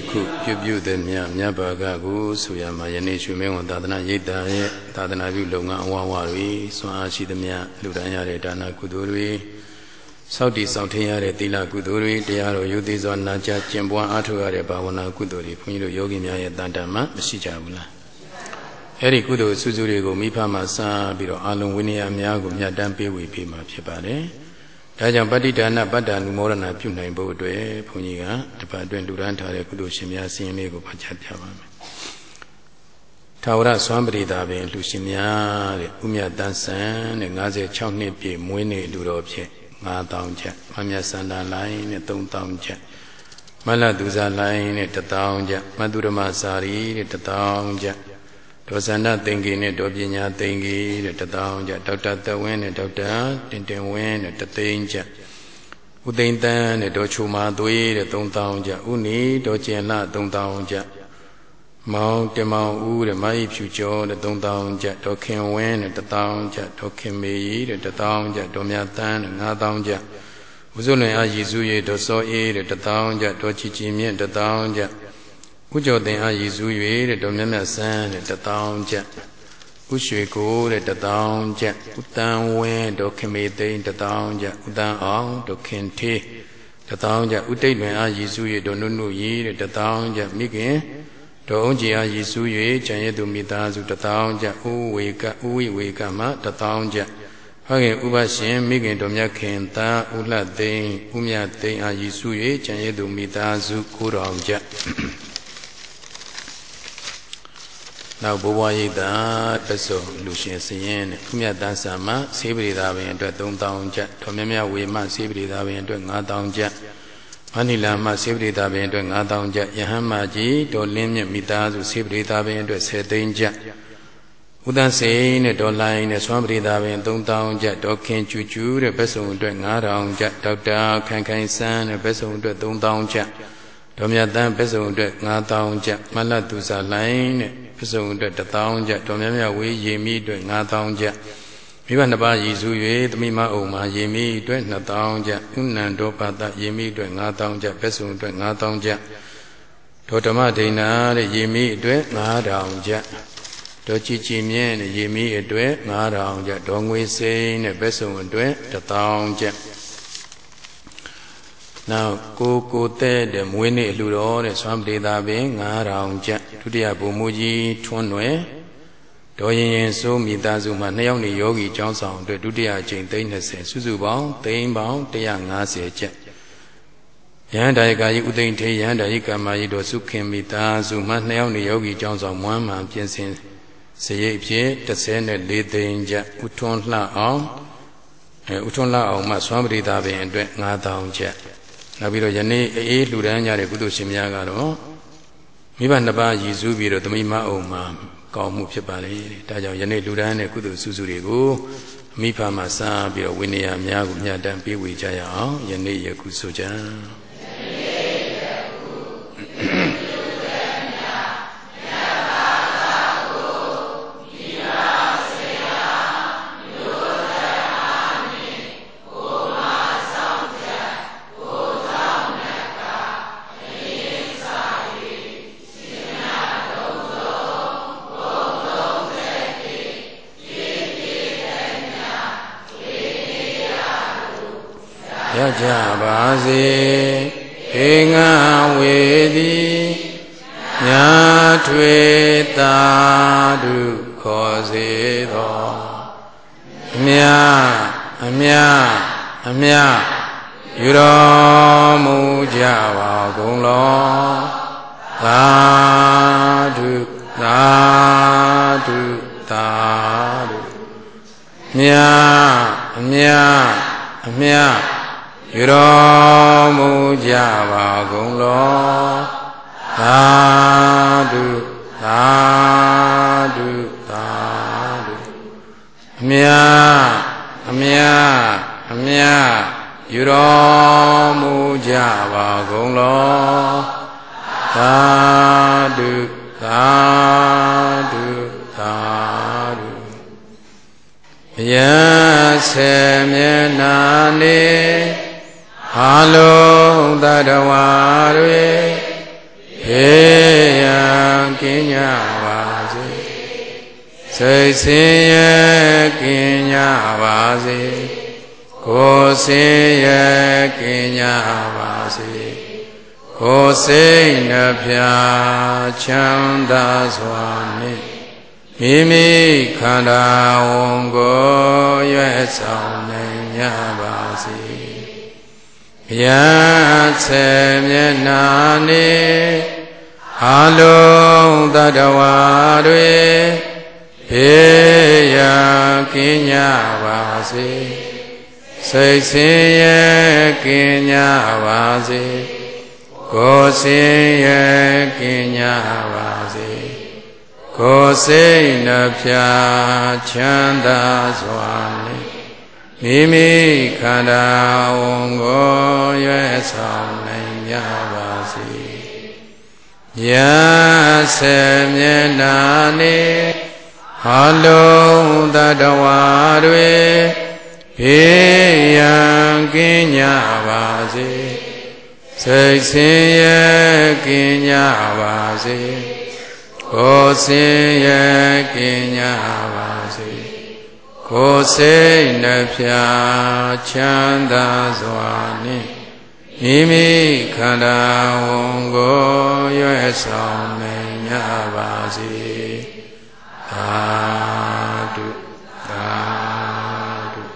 ခုပြုပြုသည်မြတ်မြတ်ဘာကကိုဆိုရမှာယနေ့ရွှေမင်းဝန်သာသနာရိပ်သာရဲ့သာသနာပြုလုပ်ငန်းအဝဝတွေစွမ်းအားရှိသည်မြတ်လူတန်းရတဲ့ဒါနကုသိုလ်တွေစောင့်တည်စောင့်ထင်းရတဲ့သီလကုသိုလ်တွေတရားတော်ယုသိစွာနာကြားကျင့်ပွားအားထုတ်ရတဲ့ဘာဝနာကုသိုလ်တွေဘုန်းကြီးတို့ယောဂီများရဲ့တန်တမ်းမှမရှိကြဘူးလားအဲ့ဒီကုသိုလ်စုစုတွေကိုမိဖမှာစပြီးတော့အာလုံးဝိနည်းအများကိုမြတ်တမ်းပေးဝေပေးမှာဖြစ်ပါတယ်ဒါကြောင့်ပဋိဒါနပတ္တနုမောဒနာပြုနိုင်ဖို့အတွက်ဘုန်းကြီးကတပတ်အတွင်းလူရန်ထားတဲ့ကုသိုလ်ရှင်များစီရင်လေးကိုဖတ်ကြားပြပါမယ်။ထာဝရစွမ်းပရိသာပင်လူရှင်များတဲ့ဥမြတ်တန်းဆန်းတဲ့56နှစ်ပြည့်မွေးနေ့လူတော်ဖြင့်9000ကျပ်မမြတ်စန္ဒာလိုင်းနဲ့3000ကျပ်မလသူဇာလိုင်းနဲ့1000ကျပ်မသုရမစာရီတဲ့1000ကျပ်ဒေါ်စန္ဒသင်္ကေနဲ့ဒေါ်ပညာသင်္ကေတဲ့1000ကျပ်ဒေါက်တာသက်ဝင်းနဲ့ဒေါက်တာတင်တင်ဝင်းနဲ့300ကျပ်ဥသိမ့်တန်းနဲ့ဒေါ်ချိုမာသွေးတဲ့3000ကျပ်ဥနီဒေါ်ကျင်လ3000ကျပ်မောင်တင်မောင်ဦးတဲ့မာယီဖြူကျော်တဲ့3000ကျပ်ဒေါ်ခင်ဝင်းတဲ့1000ကျပ်ဒေါ်ခင်မေကြီးတဲ့1000ကျပ်ဒေါ်မြတ်တန်းတဲ့9000ကျပ်ဥဇုလွင်အာရီစုရဒေါ်စောအေးတဲ့1000ကျပ်ဒေါ်ချီချီမြင့်1000ကျပ်ဥကျော်တင်အာရီစု၍တဲ့ဒေါ်မြတ်မြတ်ဆန်းတဲ့1000ကျပ်ဥရွှေကိုတဲ့1000ကျပ်ဥတန်းဝင်းဒေါ်ခင်မေသိန်း1000ကျပ်ဥတန်းအောင်ဒေါ်ခင်ထေး1000ကျပ်ဥတိတ်လွင်အာရီစု၍ဒေါ်နုနုရီတဲ့1000ကျပ်မိခင်ဒေါ်အောင်ကြီးအာရီစု၍ကျန်ရည်သူမိသားစု1000ကျပ်ဥဝေကဥဝိဝေကမှ1000ကျပ်ဟောခင်ဥပရှင်မိခင်တော်မြတ်ခင်သားဥလှသိန်းဥမြတ်သိန်းအာရီစု၍ကျန်ရည်သူမိသားစု9000ကျပ်နောက်ဘဝရိတ်တာပစုံလူရှင်စရင်နဲ့ဥမြတ်တန်းဆာမဆေးပရိသာပင်အတွက်3000ကျပ်တော်မြတ်မြတ်ဝေမဆေးပရိသာပင်အတွက်9000ကျပ်မဏိလာမဆေးပရိသာပင်အတွက်9000ကျပ်ယဟန်မကြီးတော်လင်းမြတ်မိသားစုဆေးပရိသာပင်အတွက်10သိန်းကျပ်ဥဒန်းစိန်နဲ့ဒေါ်လိုင်းနဲ့ဆွမ်းပရိသာပင်3000ကျပ်ဒေါ်ခင်ကျူကျူတဲ့ပစုံအတွက်9000ကျပ်ဒေါက်တာခိုင်ခိုင်ဆန်းတဲ့ပစုံအတွက်3000ကျပ်ဒေါ်မြတ်တန်းပစုံအတွက်9000ကျပ်မလတ်သူစာလိုင်းနဲ့ပစုံအတွက်1000ကျပ်ဒေါ်မြတ်မြတ်ဝေးရေမီအတွက်9000ကျပ်မိဘနှစ်ပါးရည်စု၍သမီးမအုံမှာရေမီအတွက်2000ကျပ်ဥနန္ဒောပါတရေမီအတွက်9000ကျပ်ပစုံအတွက်9000ကျပ်ဒေါ်ဓမ္မဒိဏတဲ့ရေမီအတွက်9000ကျပ်ဒေါ်ကြည်ကြည်မြင့်တဲ့ရေမီအတွက်9000ကျပ်ဒေါ်ငွေစိန်တဲ့ပစုံအတွက်1000ကျပ်နောက်ကိုတဲ့မွေးနေ့အလှတော်တဲ့ဆွမ်းပရိသာပင်9000ကျပ်ဒုတိယဘုံမူကြီးထွန်းွယ်ဒေါ်ရင်စိုးမိသားစုမှ2ယောက်နေယောဂီကျောင်းဆောင်အတွက်ဒုတိယအကြိမ်30စုစုပေါင်းသိန်းပေါင်း150ကျပ်ယဟန်ဒါယကာကြီးဥသိမ့်ထေယဟန်ဒါယိကမာကြီးတို့စုခင်မိသားစုမှ2ယောက်နေယောဂီကျောင်းဆောင်မွမ်းမှန်ပြင်ဆင်စရိတ်ဖြစ်34သိန်းကျပ်ဥထွန်းလှအောင်မှဆွမ်းပရိသာပင်အတွက်9000ကျပ်နောက်ပြီးတော့ယနေ့အေးလှူဒန်းကြတဲ့ကုသိုလ်ရှင်များကတော့မိဘနှစ်ပါးရည်စူးပြီးတော့သမီးမအုံမှာကောင်းမှုဖြစ်ပါလေဒါကြောင့်ယနေ့လှူဒန်းတဲ့ကုသိုလ်စုစုတွေကိုမိဖမှာစားပြီးတော့ဝိနည်းများကိုမြတ်တမ်းပေးဝေကြရအောင်ယနေ့ယခုဆိုကြရကြပါစေခေငါဝေသည်ညာထွေတာဓုခေါ်စေသောအမြယူတော်မူကြပါကုန်လောသာဓုမြယူတော်မူကြပါကုန်လောသာဓုမြယူတော်မူကြပါကုန်လောသာဓုယဆေမျက်နာနေအလုံးသတ္တဝါတွေဘေးရန်ကင်းကြပါစေစိတ်ဆင်းရဲကင်းကြပါစေကိုယ်ဆင်းရဲကင်းကြပါစေကိုယ်စိတ်နှပြချမ်းသာစွာနှင့်မိမိခန္ဓာဝန်ကိုရွယ်ဆောင်နိုင်ကြပါစေယံဆေမျက်နာနှင့်အလုံးသတ္တဝါတွေဘေးရန်ကင်းကြပါစေစိတ်ဆင်းရဲကင်းကြပါစေကိုယ်ဆင်းရဲကင်းကြပါစေကိုယ်စိတ်နှပြချမ်းသာစွာနှင့်မိမိခန္ဓာဝန်ကိုရွယ်ဆောင်နိုင်ကြပါစေယံဆေမျက်နာနှင့်အလုံးသတ္တဝါတွေဘေးရန်ကင်းကြပါစေစိတ်ဆင်းရဲကင်းကြပါစေကိုယ်ဆင်းရဲကင်းကြပါစေကိုယ်စိတ်နှပြချမ်းသာစွာနှင့်မိမိခန္ဓာဝန်ကိုရွယ်ဆောင်နိုင်ကြပါစေသာဓုသာဓု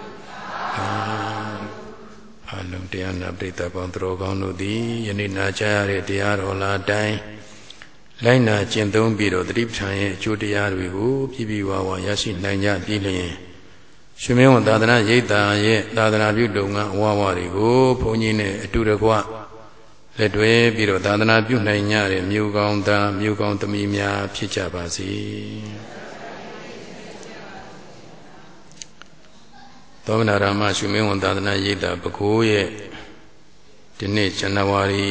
အလုံးတရားနာပရိသတ်ပေါင်းသူတော်ကောင်းတို့သည်ယနေ့နာကြားရတဲ့တရားတော်လာတိုင်းလိုက်နာကျင့်သုံးပြီးတော့သတိပဋ္ဌာန်ရဲ့အကျိုးတရားတွေကိုပြည့်ပြည့်ဝဝရရှိနိုင်ကြပြီလျင်ရှင်မင်းဝန်သာသနာရိပ်သာရဲ့သာသနာပြုလုပ်ငန်းအဝဝတွေကိုဘုန်းကြီးနဲ့အတူတကွလက်တွဲပြီးတော့သာသနာပြုနိုင်ကြတဲ့မြို့ကောင်းသားမြို့ကောင်းသမီးများဖြစ်ကြပါစေသောမနာရမရှင်မင်းဝန်သာသနာရိပ်သာပဲခူးရဲ့ဒီနေ့ဇန်နဝါရီ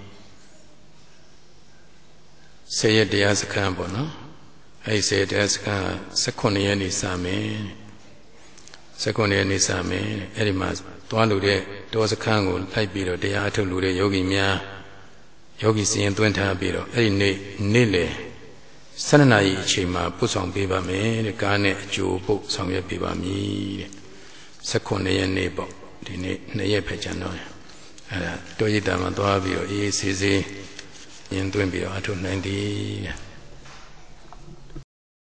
10 ရက်တရားစခန်းပေါ့နော်အဲဒီ10 ရက်တရားစခန်း18 ရက်နေ့စမယ်19 ရက်နေ့စမယ်အဲဒီမှာသွားလို့တဲ့တောစခန်းကိုလိုက်ပြီးတော့တရားအထုတ်လို့တဲ့ယောဂီများယောဂီစီရင်သွင်းထားပြီးတော့အဲဒီနေ့လေ12 နာရီအချိန်မှာပို့ဆောင်ပေးပါမယ်တဲ့ကားနဲ့အကျိုးပို့ဆောင်ရွက်ပေးပါမည်တဲ့19 ရက်နေ့ပေါ့ဒီနေ့2 ရက်ပဲကျန်တော့အဲဒါတောရိပ်သာမှာသွားပြီးတော့အေးအေးဆေးဆေးရင်သွင်းပြီးတော့အထုတ်နိုင်သည်တဲ့